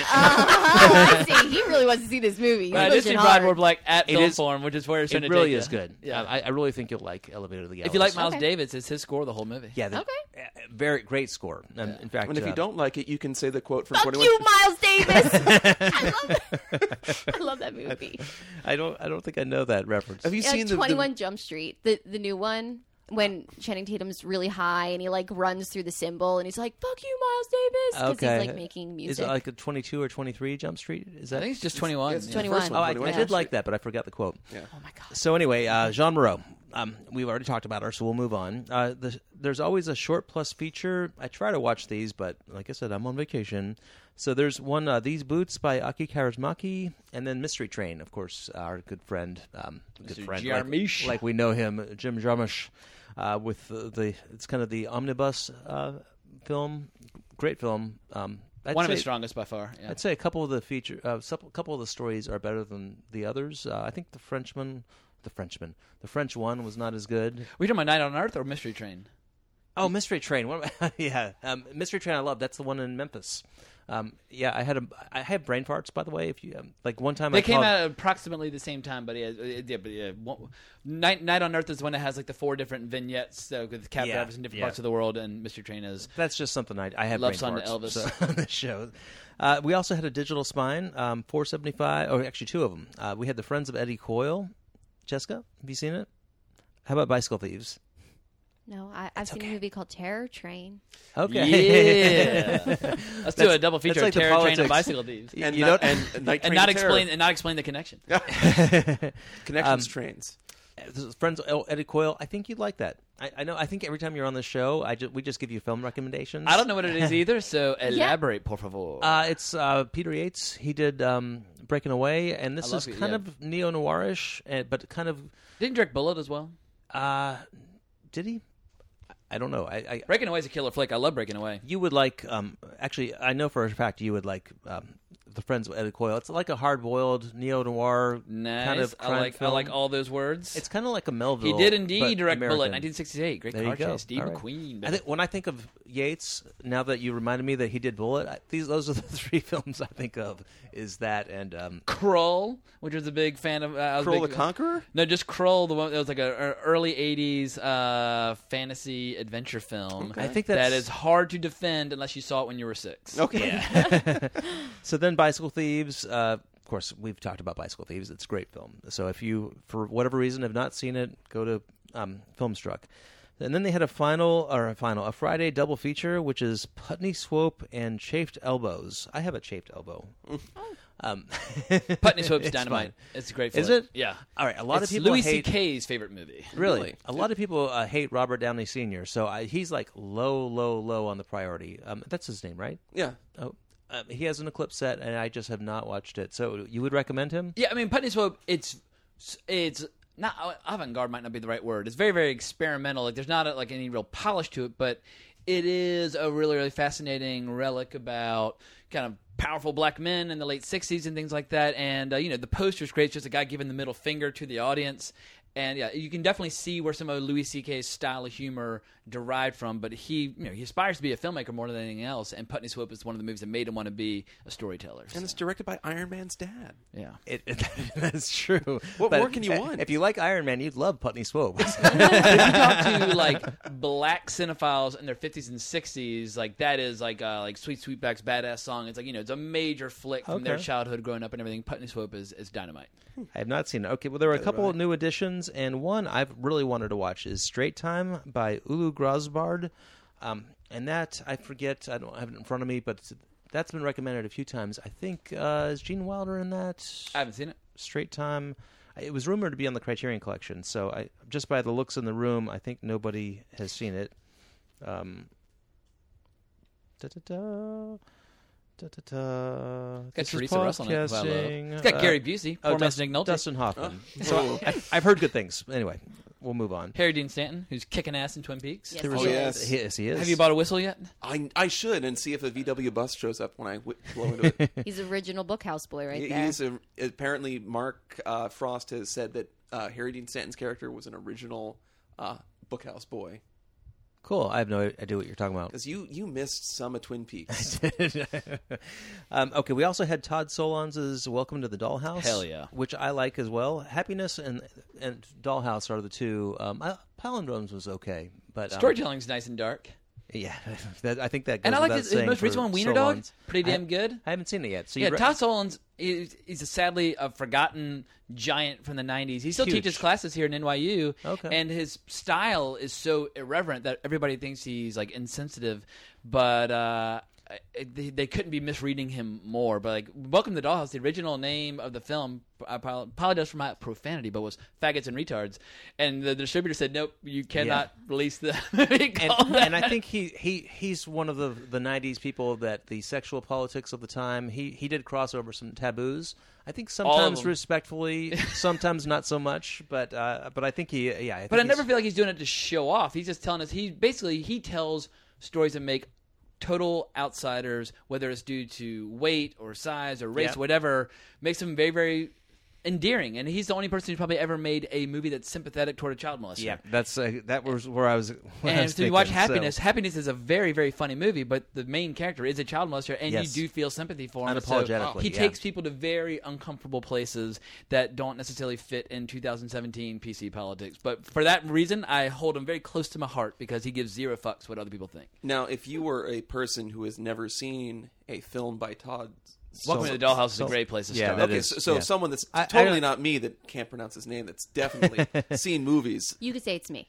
Speaker 4: I see. He really wants to see this movie. He's
Speaker 3: I just
Speaker 4: pushing
Speaker 3: see Bride
Speaker 4: hard.
Speaker 3: War Black at
Speaker 1: It
Speaker 3: Film
Speaker 1: is-
Speaker 3: Forum, which is where it's trying
Speaker 1: It
Speaker 3: to
Speaker 1: really
Speaker 3: take
Speaker 1: is
Speaker 3: you.
Speaker 1: good.
Speaker 3: Yeah.
Speaker 1: I, I really think you'll like Elevator to the Gallows.
Speaker 3: If you like Miles
Speaker 4: Okay.
Speaker 3: Davis, it's his score the whole movie.
Speaker 1: yeah, the,
Speaker 4: Okay.
Speaker 1: uh, very great score. Um, In fact,
Speaker 2: And if you
Speaker 1: uh,
Speaker 2: don't like it, you can say the quote from
Speaker 4: Fuck
Speaker 2: twenty-one.
Speaker 4: you, Miles Davis. I love that. I love that movie.
Speaker 1: I don't, I don't think I know that reference.
Speaker 2: Have you
Speaker 4: Yeah,
Speaker 2: seen the,
Speaker 4: Twenty One
Speaker 2: the
Speaker 4: Jump Street, the the new one, when Channing Tatum's really high and he like runs through the symbol and he's like, "Fuck you, Miles Davis," because
Speaker 1: Okay.
Speaker 4: he's like making
Speaker 1: Is
Speaker 4: music.
Speaker 1: it like a twenty-two or twenty-three Jump Street? Is that?
Speaker 3: I think it's just twenty-one.
Speaker 2: it's
Speaker 3: yeah.
Speaker 2: the
Speaker 4: twenty-one.
Speaker 2: first
Speaker 1: Oh, I, I
Speaker 2: twenty-one
Speaker 1: did
Speaker 2: Jump
Speaker 1: like
Speaker 2: Street.
Speaker 1: that, but I forgot the quote.
Speaker 2: Yeah.
Speaker 4: oh my god.
Speaker 1: So anyway, uh, Jean Moreau. Um, we've already talked about her, so we'll move on. Uh, the, there's always a short plus feature. I try to watch these, but like I said, I'm on vacation. So there's one, uh, These Boots by Aki Kaurismäki, and then Mystery Train, of course, our good friend, um, good
Speaker 3: Mister
Speaker 1: friend,
Speaker 3: Jarmusch.
Speaker 1: like, like we know him, Jim Jarmusch, uh, with the, the it's kind of the omnibus uh, film, great film. Um, I'd
Speaker 3: One of
Speaker 1: say-
Speaker 3: his strongest by far. Yeah.
Speaker 1: I'd say a couple of the feature, uh, a couple of the stories are better than the others. Uh, I think the Frenchman, the Frenchman, the French one was not as good.
Speaker 3: Were you talking about Night on Earth or Mystery Train?
Speaker 1: Oh, Mystery Train. What am I- yeah, um, Mystery Train. I love. That's the one in Memphis. Um, yeah, I had a. I had brain farts, by the way. If you um, like, one time
Speaker 3: They
Speaker 1: I
Speaker 3: came
Speaker 1: called,
Speaker 3: out at approximately the same time, but yeah, it- yeah, but yeah one, Night Night on Earth is the one that has like the four different vignettes uh, with cab
Speaker 1: Yeah,
Speaker 3: drivers in different
Speaker 1: yeah.
Speaker 3: parts of the world, and Mystery Train is
Speaker 1: That's just something I, I have
Speaker 3: Love
Speaker 1: brain
Speaker 3: Song to
Speaker 1: farts
Speaker 3: Elvis.
Speaker 1: so, on this show. Uh, we also had a digital spine, um, four seventy-five. Or actually, two of them. Uh, we had the Friends of Eddie Coyle. Jessica, have you seen it? How about Bicycle Thieves?
Speaker 4: No, I, I've seen a movie called Terror Train.
Speaker 1: Okay.
Speaker 3: Yeah. Let's do a double feature
Speaker 1: like
Speaker 3: of
Speaker 1: the
Speaker 3: Terror Train
Speaker 1: politics.
Speaker 3: and Bicycle Thieves,
Speaker 2: and,
Speaker 1: you
Speaker 2: not,
Speaker 1: don't-
Speaker 2: and, and Night
Speaker 3: and
Speaker 2: Train
Speaker 3: not
Speaker 2: to Terror.
Speaker 3: explain and not explain the connection.
Speaker 2: Connections
Speaker 1: Um,
Speaker 2: trains.
Speaker 1: This is Friends of Eddie Coyle. I think you'd like that. I, I know. I think every time you're on the show, I just we just give you film recommendations.
Speaker 3: I don't know what it is either, so elaborate, por favor.
Speaker 1: Uh, it's uh, Peter Yates. He did um, Breaking Away, and this
Speaker 3: I
Speaker 1: is
Speaker 3: love it,
Speaker 1: kind
Speaker 3: yeah.
Speaker 1: of neo-noirish, and, but kind of...
Speaker 3: Didn't direct Bullet as well?
Speaker 1: Uh, did he? I don't know. I, I
Speaker 3: Breaking Away is a killer flick. I love Breaking Away.
Speaker 1: You would like... Um, actually, I know for a fact you would like um, The Friends of Eddie Coyle. It's like a hard-boiled neo-noir
Speaker 3: Nice.
Speaker 1: kind of
Speaker 3: I
Speaker 1: crime
Speaker 3: like
Speaker 1: film.
Speaker 3: I like all those words.
Speaker 1: It's kind of like a Melville.
Speaker 3: He did indeed
Speaker 1: but
Speaker 3: direct
Speaker 1: American.
Speaker 3: Bullet, nineteen sixty-eight. Great
Speaker 1: There
Speaker 3: car
Speaker 1: you go.
Speaker 3: chase. Steve
Speaker 1: All right.
Speaker 3: McQueen.
Speaker 1: I think when I think of Yates, now that you reminded me that he did Bullet, I, these those are the three films I think of. Is that and um,
Speaker 3: Krull, which was a big fan of. Uh, I was
Speaker 2: Krull
Speaker 3: big,
Speaker 2: the Conqueror?
Speaker 3: No, just Krull. The one that was like a, a early eighties uh, fantasy adventure film.
Speaker 1: I think
Speaker 3: that
Speaker 1: that's
Speaker 3: is hard to defend unless you saw it when you were six.
Speaker 2: Okay.
Speaker 1: so then Bicycle Thieves. Uh, of course, we've talked about Bicycle Thieves. It's a great film. So if you, for whatever reason, have not seen it, go to um, Filmstruck. And then they had a final, or a final, a Friday double feature, which is Putney Swope and Chafed Elbows. I have a chafed elbow. Um,
Speaker 3: Putney Swope's
Speaker 1: it's
Speaker 3: Dynamite.
Speaker 1: fine.
Speaker 3: It's a great
Speaker 1: Is
Speaker 3: flick.
Speaker 1: it?
Speaker 3: Yeah.
Speaker 1: All right, a lot
Speaker 3: it's
Speaker 1: of people
Speaker 3: Louis
Speaker 1: hate...
Speaker 3: C K's favorite movie.
Speaker 1: Really?
Speaker 2: Really?
Speaker 1: A lot of people uh, hate Robert Downey Senior, so I, he's like low, low, low on the priority. Um, that's his name, right?
Speaker 2: Yeah.
Speaker 1: Oh, um, he has an Eclipse set, and I just have not watched it. So you would recommend him?
Speaker 3: Yeah, I mean, Putney Swope, it's it's not avant-garde might not be the right word. It's very, very experimental. Like, there's not a, like any real polish to it, but it is a really, really fascinating relic about kind of powerful black men in the late sixties and things like that. And, uh, you know, the poster's great. It's just a guy giving the middle finger to the audience. And, yeah, you can definitely see where some of Louis C K's style of humor derived from. But he, you know, he aspires to be a filmmaker more than anything else. And Putney Swope is one of the movies that made him want to be a storyteller.
Speaker 2: And it's directed by Iron Man's dad.
Speaker 3: Yeah.
Speaker 1: It, it, that's true.
Speaker 2: What
Speaker 1: But
Speaker 2: more can you
Speaker 1: if-
Speaker 2: want?
Speaker 1: If you like Iron Man, you'd love Putney Swope.
Speaker 3: If you talk to like black cinephiles in their fifties and sixties, like that is like uh, like Sweet Sweetback's Badass Song. It's like, you know, it's a major flick from their
Speaker 1: Okay.
Speaker 3: childhood growing up and everything. Putney Swope is, is dynamite.
Speaker 1: I have not seen it. Okay, well, there are a
Speaker 2: Neither
Speaker 1: couple
Speaker 2: have I.
Speaker 1: of new additions, and one I've really wanted to watch is Straight Time by Ulu Grosbard. Um, and that, I forget, I don't have it in front of me, but it's, that's been recommended a few times. I think, uh, is Gene Wilder in that?
Speaker 3: I haven't seen it.
Speaker 1: Straight Time. It was rumored to be on the Criterion Collection, so I just by the looks in the room, I think nobody has seen it. Um, da-da-da, da-da-da.
Speaker 3: Got
Speaker 1: This is
Speaker 3: Teresa Russell in it, who I love.
Speaker 1: podcasting.
Speaker 3: It's got
Speaker 1: Uh,
Speaker 3: Gary Busey,
Speaker 1: Oh,
Speaker 3: poor man's
Speaker 1: Dust-
Speaker 3: Nick Nolte,
Speaker 1: Dustin Hoffman.
Speaker 2: Oh.
Speaker 1: So I, I've heard good things. Anyway, we'll move on.
Speaker 3: Harry Dean Stanton, who's kicking ass in Twin Peaks.
Speaker 4: Yes,
Speaker 1: There
Speaker 4: he
Speaker 1: was
Speaker 2: Oh,
Speaker 1: a-
Speaker 2: yes.
Speaker 1: he- yes, he is.
Speaker 3: Have you bought a whistle yet?
Speaker 2: I I should and see if a V W bus shows up when I w- blow into it.
Speaker 4: He's original bookhouse boy right
Speaker 2: He-
Speaker 4: there.
Speaker 2: He's a, apparently Mark uh, Frost has said that uh, Harry Dean Stanton's character was an original uh, bookhouse boy.
Speaker 1: Cool. I have no idea what you're talking about.
Speaker 2: Because you you missed some of Twin Peaks.
Speaker 1: um, okay, we also had Todd Solondz's Welcome to the Dollhouse.
Speaker 3: Hell yeah.
Speaker 1: Which I like as well. Happiness and and Dollhouse are the two. Um, I, Palindromes was okay, but um,
Speaker 3: Storytelling's nice and dark.
Speaker 1: Yeah, that, I think that goes
Speaker 3: And I like
Speaker 1: without
Speaker 3: his, his
Speaker 1: saying
Speaker 3: most
Speaker 1: for
Speaker 3: recent one, Wiener Dog.
Speaker 1: Solondz.
Speaker 3: Pretty damn
Speaker 1: I,
Speaker 3: good.
Speaker 1: I haven't seen it yet. So
Speaker 3: Yeah,
Speaker 1: you re-
Speaker 3: Todd Solondz is he's a sadly a forgotten giant from the nineties. He still
Speaker 1: Huge.
Speaker 3: teaches classes here in N Y U.
Speaker 1: Okay.
Speaker 3: And his style is so irreverent that everybody thinks he's like insensitive, but uh they, they couldn't be misreading him more. But like Welcome to the Dollhouse, the original name of the film, I apo- apologize for my profanity, but was Faggots and Retards. And the distributor said, nope, you cannot release the movie
Speaker 1: and,
Speaker 3: called that.
Speaker 1: and I think he, he he's one of the the nineties people that the sexual politics of the time. He he did cross over some taboos. I think
Speaker 3: All of
Speaker 1: sometimes
Speaker 3: them.
Speaker 1: respectfully, sometimes not so much. But uh, but I think he yeah. I think
Speaker 3: But I
Speaker 1: he's-
Speaker 3: never feel like he's doing it to show off. He's just telling us. He basically he tells stories that make total outsiders, whether it's due to weight or size or race,
Speaker 1: Yeah.
Speaker 3: whatever, makes them very, very endearing. And he's the only person who's probably ever made a movie that's sympathetic toward a child molester.
Speaker 1: Yeah, that's uh, that was where I was. When I
Speaker 3: And
Speaker 1: was
Speaker 3: so you watch
Speaker 1: thinking, so-
Speaker 3: Happiness. Happiness is a very, very funny movie, but the main character is a child molester, and
Speaker 1: Yes.
Speaker 3: you do feel sympathy for him. So
Speaker 1: Unapologetically,
Speaker 3: he
Speaker 1: yeah.
Speaker 3: takes people to very uncomfortable places that don't necessarily fit in two thousand seventeen P C politics. But for that reason, I hold him very close to my heart because he gives zero fucks what other people think.
Speaker 2: Now, if you were a person who has never seen a film by Todd,
Speaker 3: Welcome to the Dollhouse is a great place to
Speaker 1: yeah,
Speaker 3: start.
Speaker 1: that
Speaker 2: okay,
Speaker 1: is-
Speaker 2: so, so
Speaker 1: yeah.
Speaker 2: someone that's
Speaker 1: I- I
Speaker 2: totally
Speaker 1: don't-
Speaker 2: not me that can't pronounce his name, that's definitely seen movies.
Speaker 4: You could say it's me.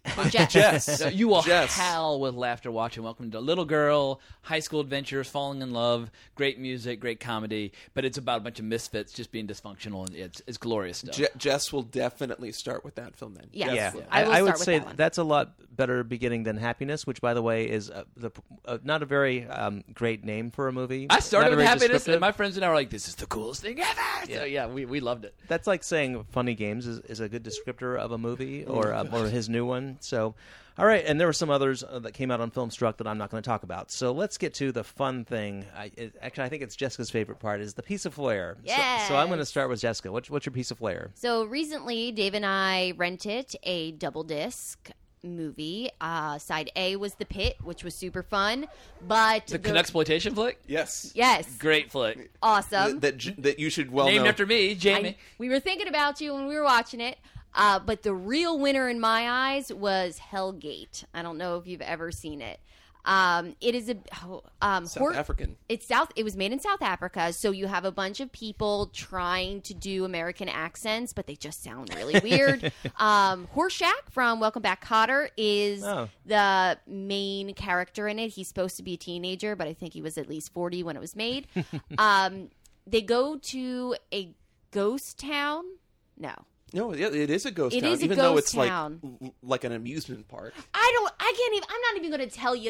Speaker 4: Or Jess.
Speaker 2: Jess.
Speaker 3: So you will
Speaker 2: Jess.
Speaker 3: howl with laughter watching Welcome to Little Girl, high school adventures, falling in love, great music, great comedy, but it's about a bunch of misfits just being dysfunctional, and it's it's glorious stuff.
Speaker 2: Je- Jess will definitely start with that film then.
Speaker 4: Yes.
Speaker 1: Yeah,
Speaker 2: Yeah.
Speaker 4: I will
Speaker 1: I, would
Speaker 4: start with
Speaker 1: say
Speaker 4: that one.
Speaker 1: that's a lot better beginning than Happiness, which, by the way, is uh, the uh, not a very um, great name for a movie.
Speaker 3: I started
Speaker 1: Not a
Speaker 3: with
Speaker 1: very
Speaker 3: Happiness,
Speaker 1: descriptive.
Speaker 3: and my friends and I were like, "This is the coolest thing ever!" So yeah, we, we loved it.
Speaker 1: That's like saying Funny Games is, is a good descriptor of a movie or um, or his new one. So, all right, and there were some others uh, that came out on Filmstruck that I'm not going to talk about. So let's get to the fun thing. I, it, actually, I think it's Jessica's favorite part is the piece of flair. So, so I'm going to
Speaker 4: Yes.
Speaker 1: start with Jessica. What's, what's your piece of flair?
Speaker 4: So recently, Dave and I rented a double disc movie. Uh, side A was The Pit, which was super fun, but
Speaker 3: The Canucksploitation flick,
Speaker 2: Yes.
Speaker 4: yes,
Speaker 3: great flick,
Speaker 4: awesome.
Speaker 2: That, that that you should well
Speaker 3: named
Speaker 2: know.
Speaker 3: after me, Jamie.
Speaker 4: I- we were thinking about you when we were watching it. Uh, but the real winner in my eyes was Hellgate. I don't know if you've ever seen it. Um, it is a oh, um,
Speaker 2: South
Speaker 4: hor-
Speaker 2: African.
Speaker 4: It's South. It was made in South Africa, so you have a bunch of people trying to do American accents, but they just sound really weird. um, Horshack from Welcome Back, Kotter is
Speaker 1: Oh.
Speaker 4: the main character in it. He's supposed to be a teenager, but I think he was at least forty when it was made. um, they go to a ghost town. No.
Speaker 2: No, yeah, it is a ghost
Speaker 4: It
Speaker 2: town,
Speaker 4: is a
Speaker 2: even though
Speaker 4: ghost
Speaker 2: it's
Speaker 4: town.
Speaker 2: like l- like an amusement park.
Speaker 4: I don't. I can't even. I'm not even going to tell you.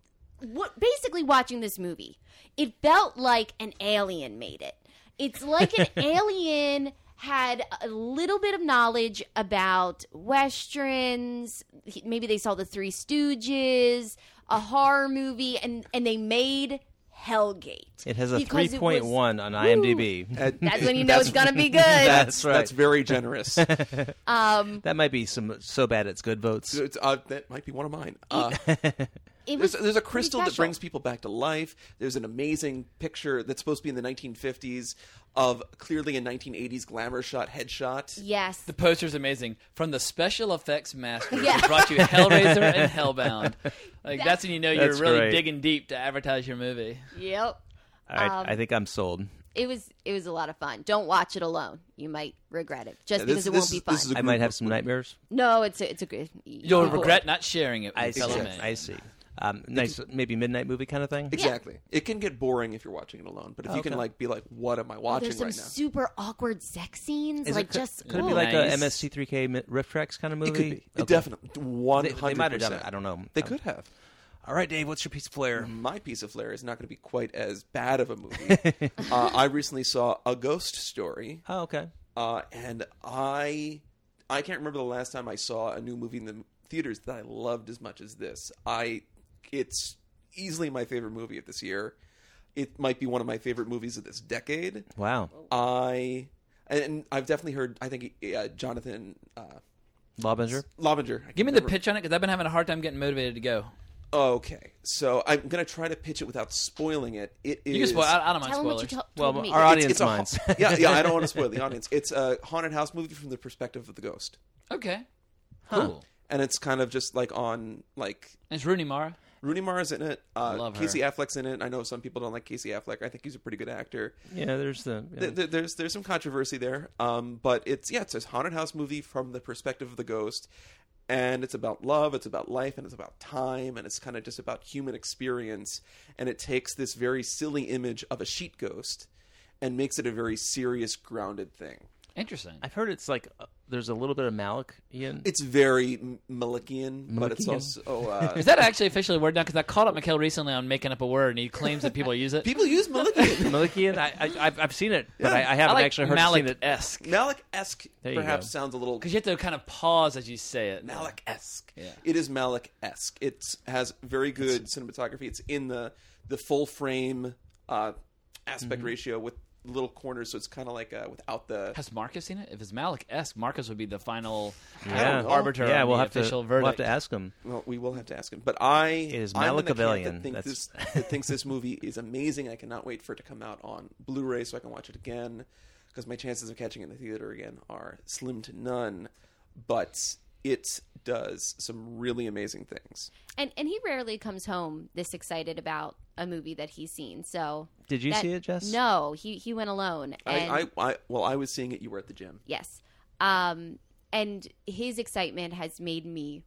Speaker 4: What basically watching this movie, it felt like an alien made it. It's like an alien had a little bit of knowledge about westerns. He- Maybe they saw the Three Stooges, a horror movie, and and they made Hellgate.
Speaker 1: It has a
Speaker 4: Because
Speaker 1: three
Speaker 4: it
Speaker 1: point one
Speaker 4: was-
Speaker 1: on IMDb.
Speaker 2: Uh,
Speaker 4: That's when you know it's going to be good.
Speaker 1: That's right.
Speaker 2: That's very generous.
Speaker 4: Um,
Speaker 1: That might be some so bad it's good votes.
Speaker 2: It's, uh, that might be one of mine. Uh,
Speaker 4: it was
Speaker 2: there's, there's a
Speaker 4: pretty
Speaker 2: crystal that
Speaker 4: special.
Speaker 2: brings people back to life. There's an amazing picture that's supposed to be in the nineteen fifties of clearly a nineteen eighties glamour shot headshot.
Speaker 4: Yes.
Speaker 3: The poster's amazing. From the special effects masters
Speaker 4: Yeah.
Speaker 3: who brought you Hellraiser and Hellbound. Like
Speaker 4: That's-
Speaker 3: that's when you know you're
Speaker 1: That's
Speaker 3: really
Speaker 1: great.
Speaker 3: digging deep to advertise your movie.
Speaker 4: Yep.
Speaker 1: All right,
Speaker 4: Um,
Speaker 1: I think I'm sold.
Speaker 4: It was it was a lot of fun. Don't watch it alone. You might regret it just
Speaker 2: Yeah,
Speaker 4: because
Speaker 2: this-
Speaker 4: it
Speaker 2: this
Speaker 4: won't be
Speaker 2: is-
Speaker 4: fun.
Speaker 2: this is a
Speaker 1: I
Speaker 2: group
Speaker 1: might have
Speaker 2: of-
Speaker 1: some nightmares.
Speaker 4: No, it's a, it's a good.
Speaker 3: You'll
Speaker 4: people-
Speaker 3: regret not sharing it with
Speaker 1: I
Speaker 3: your
Speaker 1: see.
Speaker 3: fellow man.
Speaker 1: I see. Um, nice, maybe midnight movie kind of thing.
Speaker 2: Exactly. It can get boring if you're watching it alone, but if you can
Speaker 1: Okay.
Speaker 2: like be like, "What am I watching
Speaker 4: There's some
Speaker 2: right now?"
Speaker 4: super awkward sex scenes,
Speaker 1: Is
Speaker 4: like
Speaker 1: it, could,
Speaker 4: just
Speaker 1: could it
Speaker 4: ooh.
Speaker 1: be like
Speaker 3: Nice.
Speaker 1: a M S T three K mi- riff tracks kind of movie?
Speaker 2: It could be. It
Speaker 1: Okay.
Speaker 2: definitely one
Speaker 1: They,
Speaker 2: hundred.
Speaker 1: they might have done it. I don't know.
Speaker 2: They
Speaker 1: Um,
Speaker 2: could have.
Speaker 1: All right, Dave. What's your piece of flair?
Speaker 2: My piece of flair is not going to be quite as bad of a movie. uh, I recently saw A Ghost Story,
Speaker 1: Oh, okay.
Speaker 2: uh, and I I can't remember the last time I saw a new movie in the theaters that I loved as much as this. I it's easily my favorite movie of this year. It might be one of my favorite movies of this decade.
Speaker 1: Wow.
Speaker 2: I and I've definitely heard. I think uh, Jonathan uh,
Speaker 1: Lobinger.
Speaker 2: Lobinger. I
Speaker 3: Give
Speaker 2: can
Speaker 3: me the
Speaker 2: remember-
Speaker 3: pitch on it because I've been having a hard time getting motivated to go.
Speaker 2: Okay, so I'm going to try to pitch it without spoiling it. It is
Speaker 3: You can spoil. I, I don't mind
Speaker 4: Tell them what
Speaker 3: spoilers.
Speaker 4: you to-
Speaker 1: Well,
Speaker 4: told me.
Speaker 1: our
Speaker 2: It's-
Speaker 1: audience
Speaker 2: it's a ha-
Speaker 1: minds.
Speaker 2: yeah, yeah. I don't want to spoil the audience. It's a haunted house movie from the perspective of the ghost,
Speaker 3: Okay.
Speaker 1: Huh.
Speaker 3: Cool.
Speaker 2: and it's kind of just like on like
Speaker 3: And it's Rooney Mara.
Speaker 2: Rooney Mara's in it. Uh,
Speaker 3: Love her.
Speaker 2: Casey Affleck's in it. I know some people don't like Casey Affleck. I think he's a pretty good actor.
Speaker 1: Yeah, there's the. yeah.
Speaker 2: Th- th- there's there's some controversy there, um, but it's yeah, it's a haunted house movie from the perspective of the ghost, and it's about love, it's about life, and it's about time, and it's kind of just about human experience, and it takes this very silly image of a sheet ghost and makes it a very serious, grounded thing.
Speaker 3: Interesting.
Speaker 1: I've heard it's like uh, there's a little bit of Malik Ian.
Speaker 2: It's very M- Malikian, but it's
Speaker 1: Malikian.
Speaker 2: also uh,
Speaker 3: Is that actually officially a word now? Because I called up Mikhail recently on making up a word, and he claims that people use it.
Speaker 2: people use Malikian.
Speaker 1: Malikian. I, I I've, I've seen it, but
Speaker 2: Yeah.
Speaker 1: I, I haven't
Speaker 3: I like
Speaker 1: actually heard seen it.
Speaker 3: Malik-esque.
Speaker 2: Malik-esque
Speaker 1: There you
Speaker 2: perhaps
Speaker 1: go.
Speaker 2: sounds a little
Speaker 3: Because you have to kind of pause as you say it.
Speaker 2: Malik-esque.
Speaker 3: Yeah.
Speaker 2: It is Malik-esque. It has very good cinematography. It's in the the full frame uh, aspect
Speaker 1: Mm-hmm.
Speaker 2: ratio with little corners, so it's kind of like uh, without the.
Speaker 3: Has Marcus seen it? If it's Malik-esque, Marcus would be the final
Speaker 1: Yeah,
Speaker 2: know.
Speaker 3: arbiter
Speaker 1: yeah.
Speaker 3: on
Speaker 1: We'll
Speaker 3: the
Speaker 1: have to.
Speaker 3: official
Speaker 1: We'll
Speaker 3: verdict.
Speaker 1: have to ask him.
Speaker 2: Well, we will have to ask him. But I
Speaker 1: It is
Speaker 2: I'm in the camp
Speaker 1: Machiavellian.
Speaker 2: that, think
Speaker 1: That's-
Speaker 2: this, that thinks this movie is amazing. I cannot wait for it to come out on Blu-ray so I can watch it again, because my chances of catching it in the theater again are slim to none. But it does some really amazing things.
Speaker 4: and and he rarely comes home this excited about a movie that he's seen. So
Speaker 1: Did you
Speaker 4: that-
Speaker 1: see it, Jess?
Speaker 4: No, he he went alone. And
Speaker 2: I, I, I, while I was seeing it, you were at the gym.
Speaker 4: yes, um, and his excitement has made me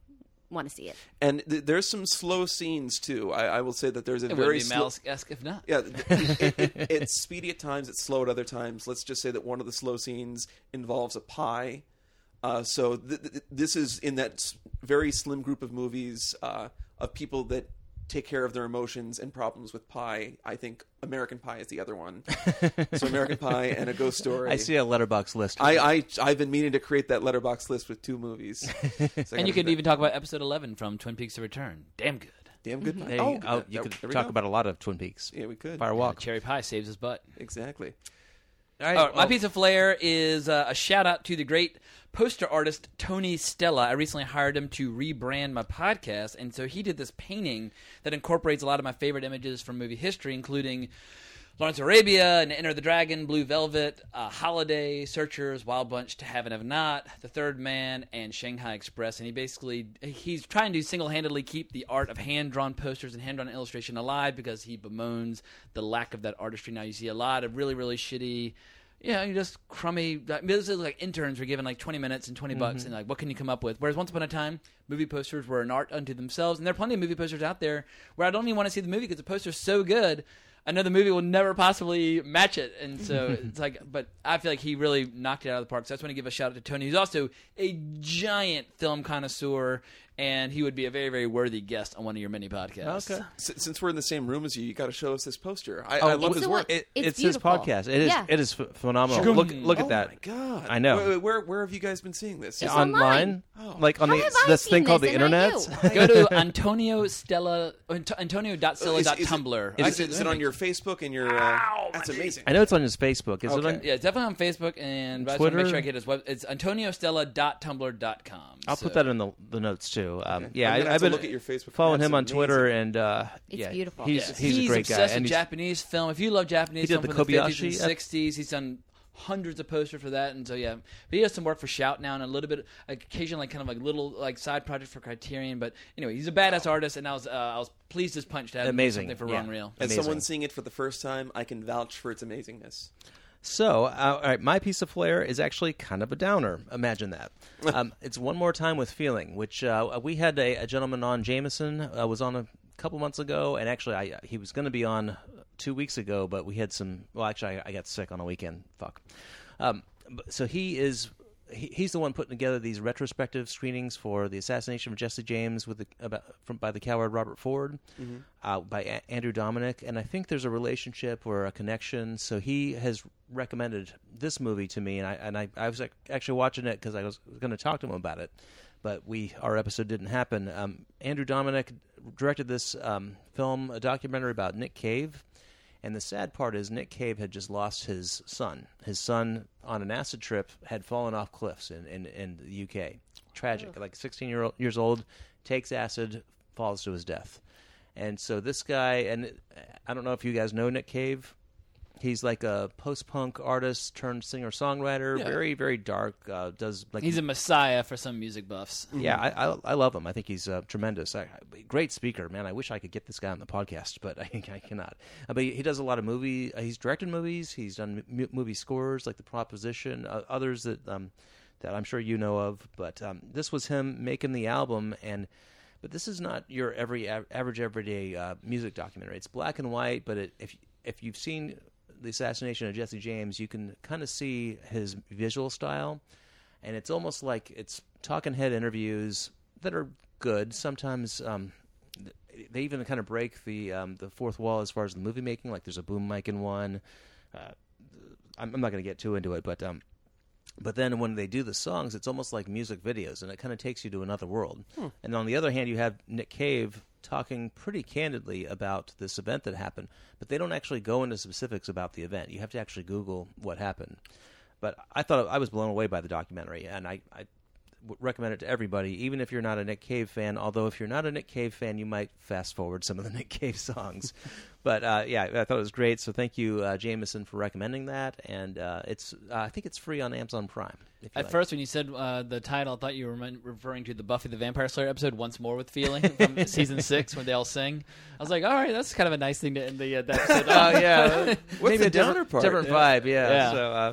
Speaker 4: want to see it.
Speaker 2: And th- there's some slow scenes too. I, I will say that there's a
Speaker 3: It
Speaker 2: very
Speaker 3: would be
Speaker 2: slow.
Speaker 3: Malice-esque if not.
Speaker 2: Yeah, it, it, it, it's speedy at times. It's slow at other times. Let's just say that one of the slow scenes involves a pie. Uh, so th- th- this is in that s- very slim group of movies uh, of people that take care of their emotions and problems with pie. I think American Pie is the other one. So American Pie and A Ghost Story.
Speaker 1: I see a letterbox list.
Speaker 2: I, I I've been meaning to create that letterbox list with two movies. So I
Speaker 3: And
Speaker 2: gotta
Speaker 3: you could
Speaker 2: do
Speaker 3: even talk about episode eleven from Twin Peaks: The Return. Damn good.
Speaker 2: that. Damn good.
Speaker 1: Hey,
Speaker 2: oh,
Speaker 1: oh,
Speaker 2: that-
Speaker 1: you
Speaker 2: that-
Speaker 1: could
Speaker 2: there we
Speaker 1: talk
Speaker 2: go.
Speaker 1: about a lot of Twin Peaks.
Speaker 2: Yeah, we could.
Speaker 1: Fire Walk.
Speaker 3: Cherry pie saves his butt.
Speaker 2: Exactly.
Speaker 1: All right,
Speaker 3: All right, my
Speaker 1: well,
Speaker 3: piece of flair is uh, a shout out to the great poster artist Tony Stella. I recently hired him to rebrand my podcast, and so he did this painting that incorporates a lot of my favorite images from movie history, including Lawrence of Arabia and Enter the Dragon, Blue Velvet, uh, Holiday, Searchers, Wild Bunch, To Have and Have Not, The Third Man, and Shanghai Express. And he basically he's trying to single-handedly keep the art of hand-drawn posters and hand-drawn illustration alive because he bemoans the lack of that artistry. Now you see a lot of really, really shitty. Yeah, you know, just crummy. I mean, this is like interns were given like twenty minutes and twenty bucks, and like, what can you come up with? Whereas once upon a time, movie posters were an art unto themselves, and there are plenty of movie posters out there where I don't even want to see the movie because the poster's so good. I know the movie will never possibly match it, and so it's like. But I feel like he really knocked it out of the park. So I just want to give a shout out to Tony, who's also a giant film connoisseur, and he would be a very, very worthy guest on one of your many podcasts.
Speaker 1: Okay.
Speaker 2: S- since we're in the same room as you, you got to show us this poster. I,
Speaker 1: Oh,
Speaker 2: I love
Speaker 1: it's
Speaker 2: his
Speaker 4: the
Speaker 2: work.
Speaker 4: one-
Speaker 1: It,
Speaker 4: It's
Speaker 1: it's his
Speaker 4: beautiful.
Speaker 1: podcast. It is.
Speaker 4: Yeah.
Speaker 1: It is ph- phenomenal.
Speaker 3: Sure.
Speaker 1: Look, look
Speaker 2: oh
Speaker 1: at that.
Speaker 2: my god!
Speaker 1: I know.
Speaker 2: Wait, wait, where where have you guys been seeing this?
Speaker 4: It's
Speaker 1: online,
Speaker 4: online.
Speaker 2: Oh.
Speaker 1: like on
Speaker 4: How
Speaker 1: the
Speaker 4: have I
Speaker 1: this
Speaker 4: seen
Speaker 1: thing called the
Speaker 4: this and not
Speaker 1: internet.
Speaker 3: Go to Antonio Stella, Antonio dot Stella
Speaker 2: Is-
Speaker 3: dot
Speaker 2: is it-
Speaker 3: Tumblr.
Speaker 2: Is, it, is it on your Facebook and your? Uh, that's amazing.
Speaker 1: I know it's on his Facebook. Is it
Speaker 2: Okay.
Speaker 1: on?
Speaker 3: Yeah, it's definitely on Facebook, and but I just want to
Speaker 1: Twitter?
Speaker 3: make sure I get his web. It's antonio stella dot tumblr dot com.
Speaker 1: I'll
Speaker 3: So-
Speaker 1: put that in the, the notes too. Um,
Speaker 2: Okay.
Speaker 1: Yeah,
Speaker 2: I'm gonna
Speaker 1: I,
Speaker 2: have
Speaker 1: I've
Speaker 2: to
Speaker 1: been
Speaker 2: look at your Facebook.
Speaker 1: following
Speaker 2: That's
Speaker 1: him on
Speaker 2: amazing.
Speaker 1: Twitter, and uh,
Speaker 4: It's
Speaker 1: yeah,
Speaker 4: beautiful.
Speaker 1: He's
Speaker 3: Yeah.
Speaker 1: he's, a great guy,
Speaker 3: obsessed
Speaker 1: and
Speaker 3: with
Speaker 1: he's,
Speaker 3: Japanese film. If you love Japanese
Speaker 1: He did
Speaker 3: film
Speaker 1: the
Speaker 3: from the fifties
Speaker 1: Kobayashi
Speaker 3: and
Speaker 1: ep-
Speaker 3: sixties, he's done hundreds of posters for that, and so yeah. But he does some work for Shout now, and a little bit, like, occasionally, like, kind of like little like side projects for Criterion. But anyway, he's a badass artist, and I was uh, I was pleased as punch to have him do
Speaker 1: Amazing,
Speaker 3: something for
Speaker 1: yeah.
Speaker 3: Ron Real.
Speaker 2: As
Speaker 1: Amazing.
Speaker 2: someone seeing it for the first time, I can vouch for its amazingness.
Speaker 1: So, uh, all right, my piece of flair is actually kind of a downer. Imagine that. Um, it's One More Time with Feeling, which uh, we had a, a gentleman on, Jameson, uh, was on a couple months ago, and actually I, he was going to be on two weeks ago, but we had some, well, actually I, I got sick on a weekend. Fuck. Um, but- so he is... He, he's the one putting together these retrospective screenings for the assassination of Jesse James with the, about, from, by the coward Robert Ford,
Speaker 2: Mm-hmm.
Speaker 1: uh, by a- Andrew Dominic, and I think there's a relationship or a connection. So he has recommended this movie to me, and I and I, I was like, actually watching it because I was going to talk to him about it, but we our episode didn't happen. Um, Andrew Dominic directed this um, film, a documentary about Nick Cave. And the sad part is Nick Cave had just lost his son. His son, on an acid trip, had fallen off cliffs in, in, in the U K. Tragic. Like sixteen year old, years old, takes acid, falls to his death. And so this guy, and I don't know if you guys know Nick Cave. He's like a post-punk artist turned singer-songwriter.
Speaker 2: Yeah.
Speaker 1: Very, very dark. Uh, does like
Speaker 3: He's a messiah for some music buffs.
Speaker 1: yeah, I, I I love him. I think he's uh, tremendous. I, I- great speaker, man. I wish I could get this guy on the podcast, but I, I cannot. Uh, but he, he does a lot of movie. Uh, he's directed movies. He's done m- movie scores like The Proposition, uh, others that um, that I'm sure you know of. But um, this was him making the album, and but this is not your every av- average everyday uh, music documentary. It's black and white, but it, if if you've seen the assassination of Jesse James, you can kind of see his visual style. And it's almost like it's talking head interviews that are good. Sometimes um, they even kind of break the um, the fourth wall as far as the movie making. Like there's a boom mic in one. Uh, I'm, I'm not going to get too into it, but um, but then when they do the songs, it's almost like music videos, and it kind of takes you to another world.
Speaker 2: Hmm.
Speaker 1: And on the other hand, you have Nick Cave talking pretty candidly about this event that happened, but they don't actually go into specifics about the event. You have to actually Google what happened. But I thought I was blown away by the documentary, and I, I would recommend it to everybody, even if you're not a Nick Cave fan. Although if you're not a Nick Cave fan, you might fast forward some of the Nick Cave songs. But uh, yeah, I thought it was great. So thank you, uh, Jameson, for recommending that. And uh, it's uh, I think it's free on Amazon Prime. If you
Speaker 3: At
Speaker 1: like.
Speaker 3: first, when you said uh, the title, I thought you were meant- referring to the Buffy the Vampire Slayer episode "Once More with Feeling" from season six, when they all sing. I was like, "All right, that's kind of a nice thing to end the uh, that episode."
Speaker 1: Oh yeah,
Speaker 2: What's
Speaker 1: maybe
Speaker 2: the
Speaker 1: a different,
Speaker 2: downer part?
Speaker 1: different
Speaker 2: Yeah.
Speaker 1: vibe. Yeah.
Speaker 3: Yeah.
Speaker 1: So uh,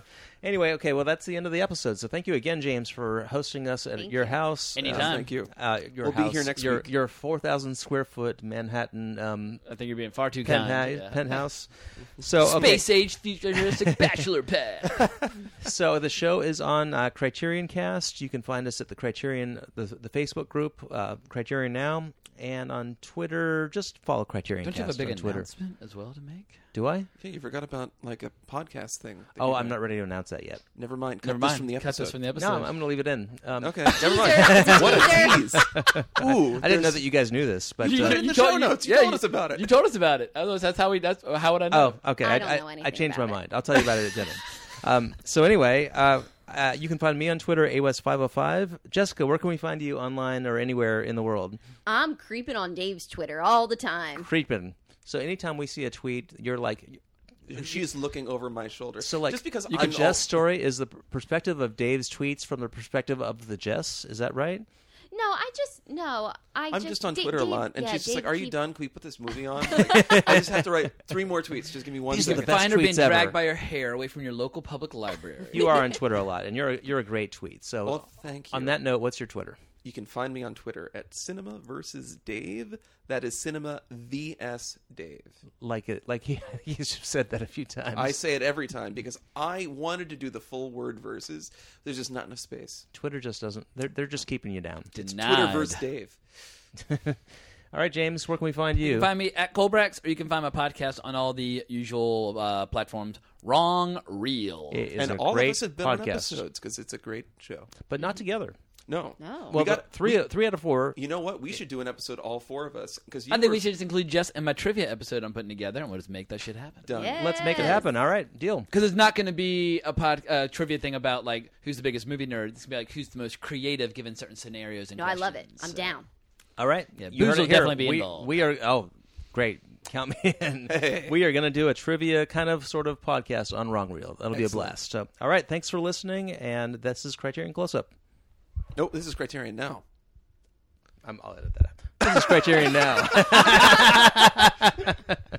Speaker 1: Anyway, okay, well, that's the end of the episode. So thank you again, James, for hosting us at
Speaker 4: Thank
Speaker 1: your
Speaker 4: you.
Speaker 1: house.
Speaker 3: Anytime.
Speaker 2: Thank you.
Speaker 1: Uh, your
Speaker 2: We'll be
Speaker 1: house,
Speaker 2: here next
Speaker 1: your,
Speaker 2: week.
Speaker 1: Your four thousand square foot Manhattan um,
Speaker 3: I think you're being far too
Speaker 1: penthouse.
Speaker 3: kind. Yeah.
Speaker 1: penthouse. So, okay.
Speaker 3: Space age futuristic bachelor pad.
Speaker 1: So the show is on uh, Criterion Cast. You can find us at the Criterion, the, the Facebook group, uh, Criterion Now, and on Twitter. Just follow Criterion
Speaker 3: Don't you
Speaker 1: Cast
Speaker 3: have a big
Speaker 1: on Twitter.
Speaker 3: announcement as well to make?
Speaker 1: Do I?
Speaker 2: Yeah, you forgot about like a podcast thing. that
Speaker 1: Oh,
Speaker 2: you're
Speaker 1: I'm
Speaker 2: doing.
Speaker 1: not ready to announce that yet.
Speaker 2: Never mind. Cut
Speaker 3: Never
Speaker 2: this
Speaker 3: mind.
Speaker 2: from the
Speaker 3: Cut
Speaker 2: episode.
Speaker 3: this from the episode.
Speaker 1: No, I'm, I'm going to leave it in. Um,
Speaker 2: Okay, never mind.
Speaker 4: Teaser.
Speaker 2: What a
Speaker 4: Teaser.
Speaker 2: tease! Ooh,
Speaker 1: I didn't know that you guys knew this, but
Speaker 2: You
Speaker 1: uh,
Speaker 2: put it in the
Speaker 3: told-
Speaker 2: show notes. You
Speaker 3: yeah,
Speaker 2: told us about it.
Speaker 3: You told us about it. Otherwise, that's how we. That's how would I know?
Speaker 1: oh, okay.
Speaker 4: I
Speaker 1: I,
Speaker 4: don't
Speaker 1: I,
Speaker 4: know
Speaker 1: I
Speaker 4: anything
Speaker 1: changed my
Speaker 4: about it.
Speaker 1: mind. I'll tell you about it at dinner. Um, so anyway, uh, uh, you can find me on Twitter, A West five oh five. Jessica, where can we find you online or anywhere in the world?
Speaker 4: I'm creeping on Dave's Twitter all the time.
Speaker 1: Creeping. So anytime we see a tweet, you're like,
Speaker 2: She is looking over my shoulder.
Speaker 1: so like,
Speaker 2: just because
Speaker 1: the
Speaker 2: I'm
Speaker 1: Jess
Speaker 2: all-
Speaker 1: story is the perspective of Dave's tweets from the perspective of the Jess. Is that right?
Speaker 4: No, I just no. I
Speaker 2: I'm
Speaker 4: just,
Speaker 2: just on
Speaker 4: Da-
Speaker 2: Twitter a
Speaker 4: Dave-
Speaker 2: lot, and
Speaker 4: yeah,
Speaker 2: she's just
Speaker 4: Dave
Speaker 2: like, "Are you
Speaker 4: keep-
Speaker 2: done? Can we put this movie on?" Like, I just have to write three more tweets. Just give me one
Speaker 1: These are the
Speaker 2: second.
Speaker 1: best
Speaker 3: Find her being
Speaker 1: tweets ever.
Speaker 3: dragged by her hair away from your local public library.
Speaker 1: You are on Twitter a lot, and you're a, you're a great tweet. So
Speaker 2: Well, thank you.
Speaker 1: on that note, what's your Twitter?
Speaker 2: You can find me on Twitter at Cinema versus Dave. That is Cinema V S Dave.
Speaker 1: Like it, like he he's said that a few times.
Speaker 2: I say it every time because I wanted to do the full word verses. There's just not enough space.
Speaker 1: Twitter just doesn't. They're they're just keeping you down.
Speaker 2: It's
Speaker 3: Denied.
Speaker 2: Twitter versus Dave.
Speaker 1: All right, James, where can we find you?
Speaker 3: You can find me at Colbrax, or you can find my podcast on all the usual uh, platforms. Wrong Reel.
Speaker 1: It is
Speaker 2: And
Speaker 1: a
Speaker 2: all
Speaker 1: great
Speaker 2: of us have been on
Speaker 1: podcast,
Speaker 2: episodes because it's a great show.
Speaker 1: but not together.
Speaker 2: No.
Speaker 4: No.
Speaker 1: Well,
Speaker 2: got-
Speaker 1: but three three out of four.
Speaker 2: You know what? We should do an episode, all four of us. Because
Speaker 3: I think we should just include Jess in my trivia episode I'm putting together, and we'll just make that shit happen.
Speaker 2: Done.
Speaker 4: Yeah.
Speaker 1: Let's make it
Speaker 4: Yes.
Speaker 1: happen. All right, deal.
Speaker 3: Because it's not going to be a pod, uh, trivia thing about like who's the biggest movie nerd. It's going to be like who's the most creative given certain scenarios and
Speaker 4: No, I love it.
Speaker 3: questions.
Speaker 4: I'm
Speaker 3: So-
Speaker 4: down.
Speaker 1: All right.
Speaker 3: Yeah,
Speaker 1: You
Speaker 3: booze
Speaker 1: heard it
Speaker 3: will
Speaker 1: here.
Speaker 3: definitely be
Speaker 1: we,
Speaker 3: involved.
Speaker 1: We are. Oh, great. Count me in. We are going to do a trivia kind of sort of podcast on Wrong Reel. That'll be a
Speaker 2: Excellent.
Speaker 1: blast. So, all right. Thanks for listening. And this is Criterion Close Up.
Speaker 2: Nope, this is Criterion Now.
Speaker 1: I'm, I'll edit that out. This is Criterion Now.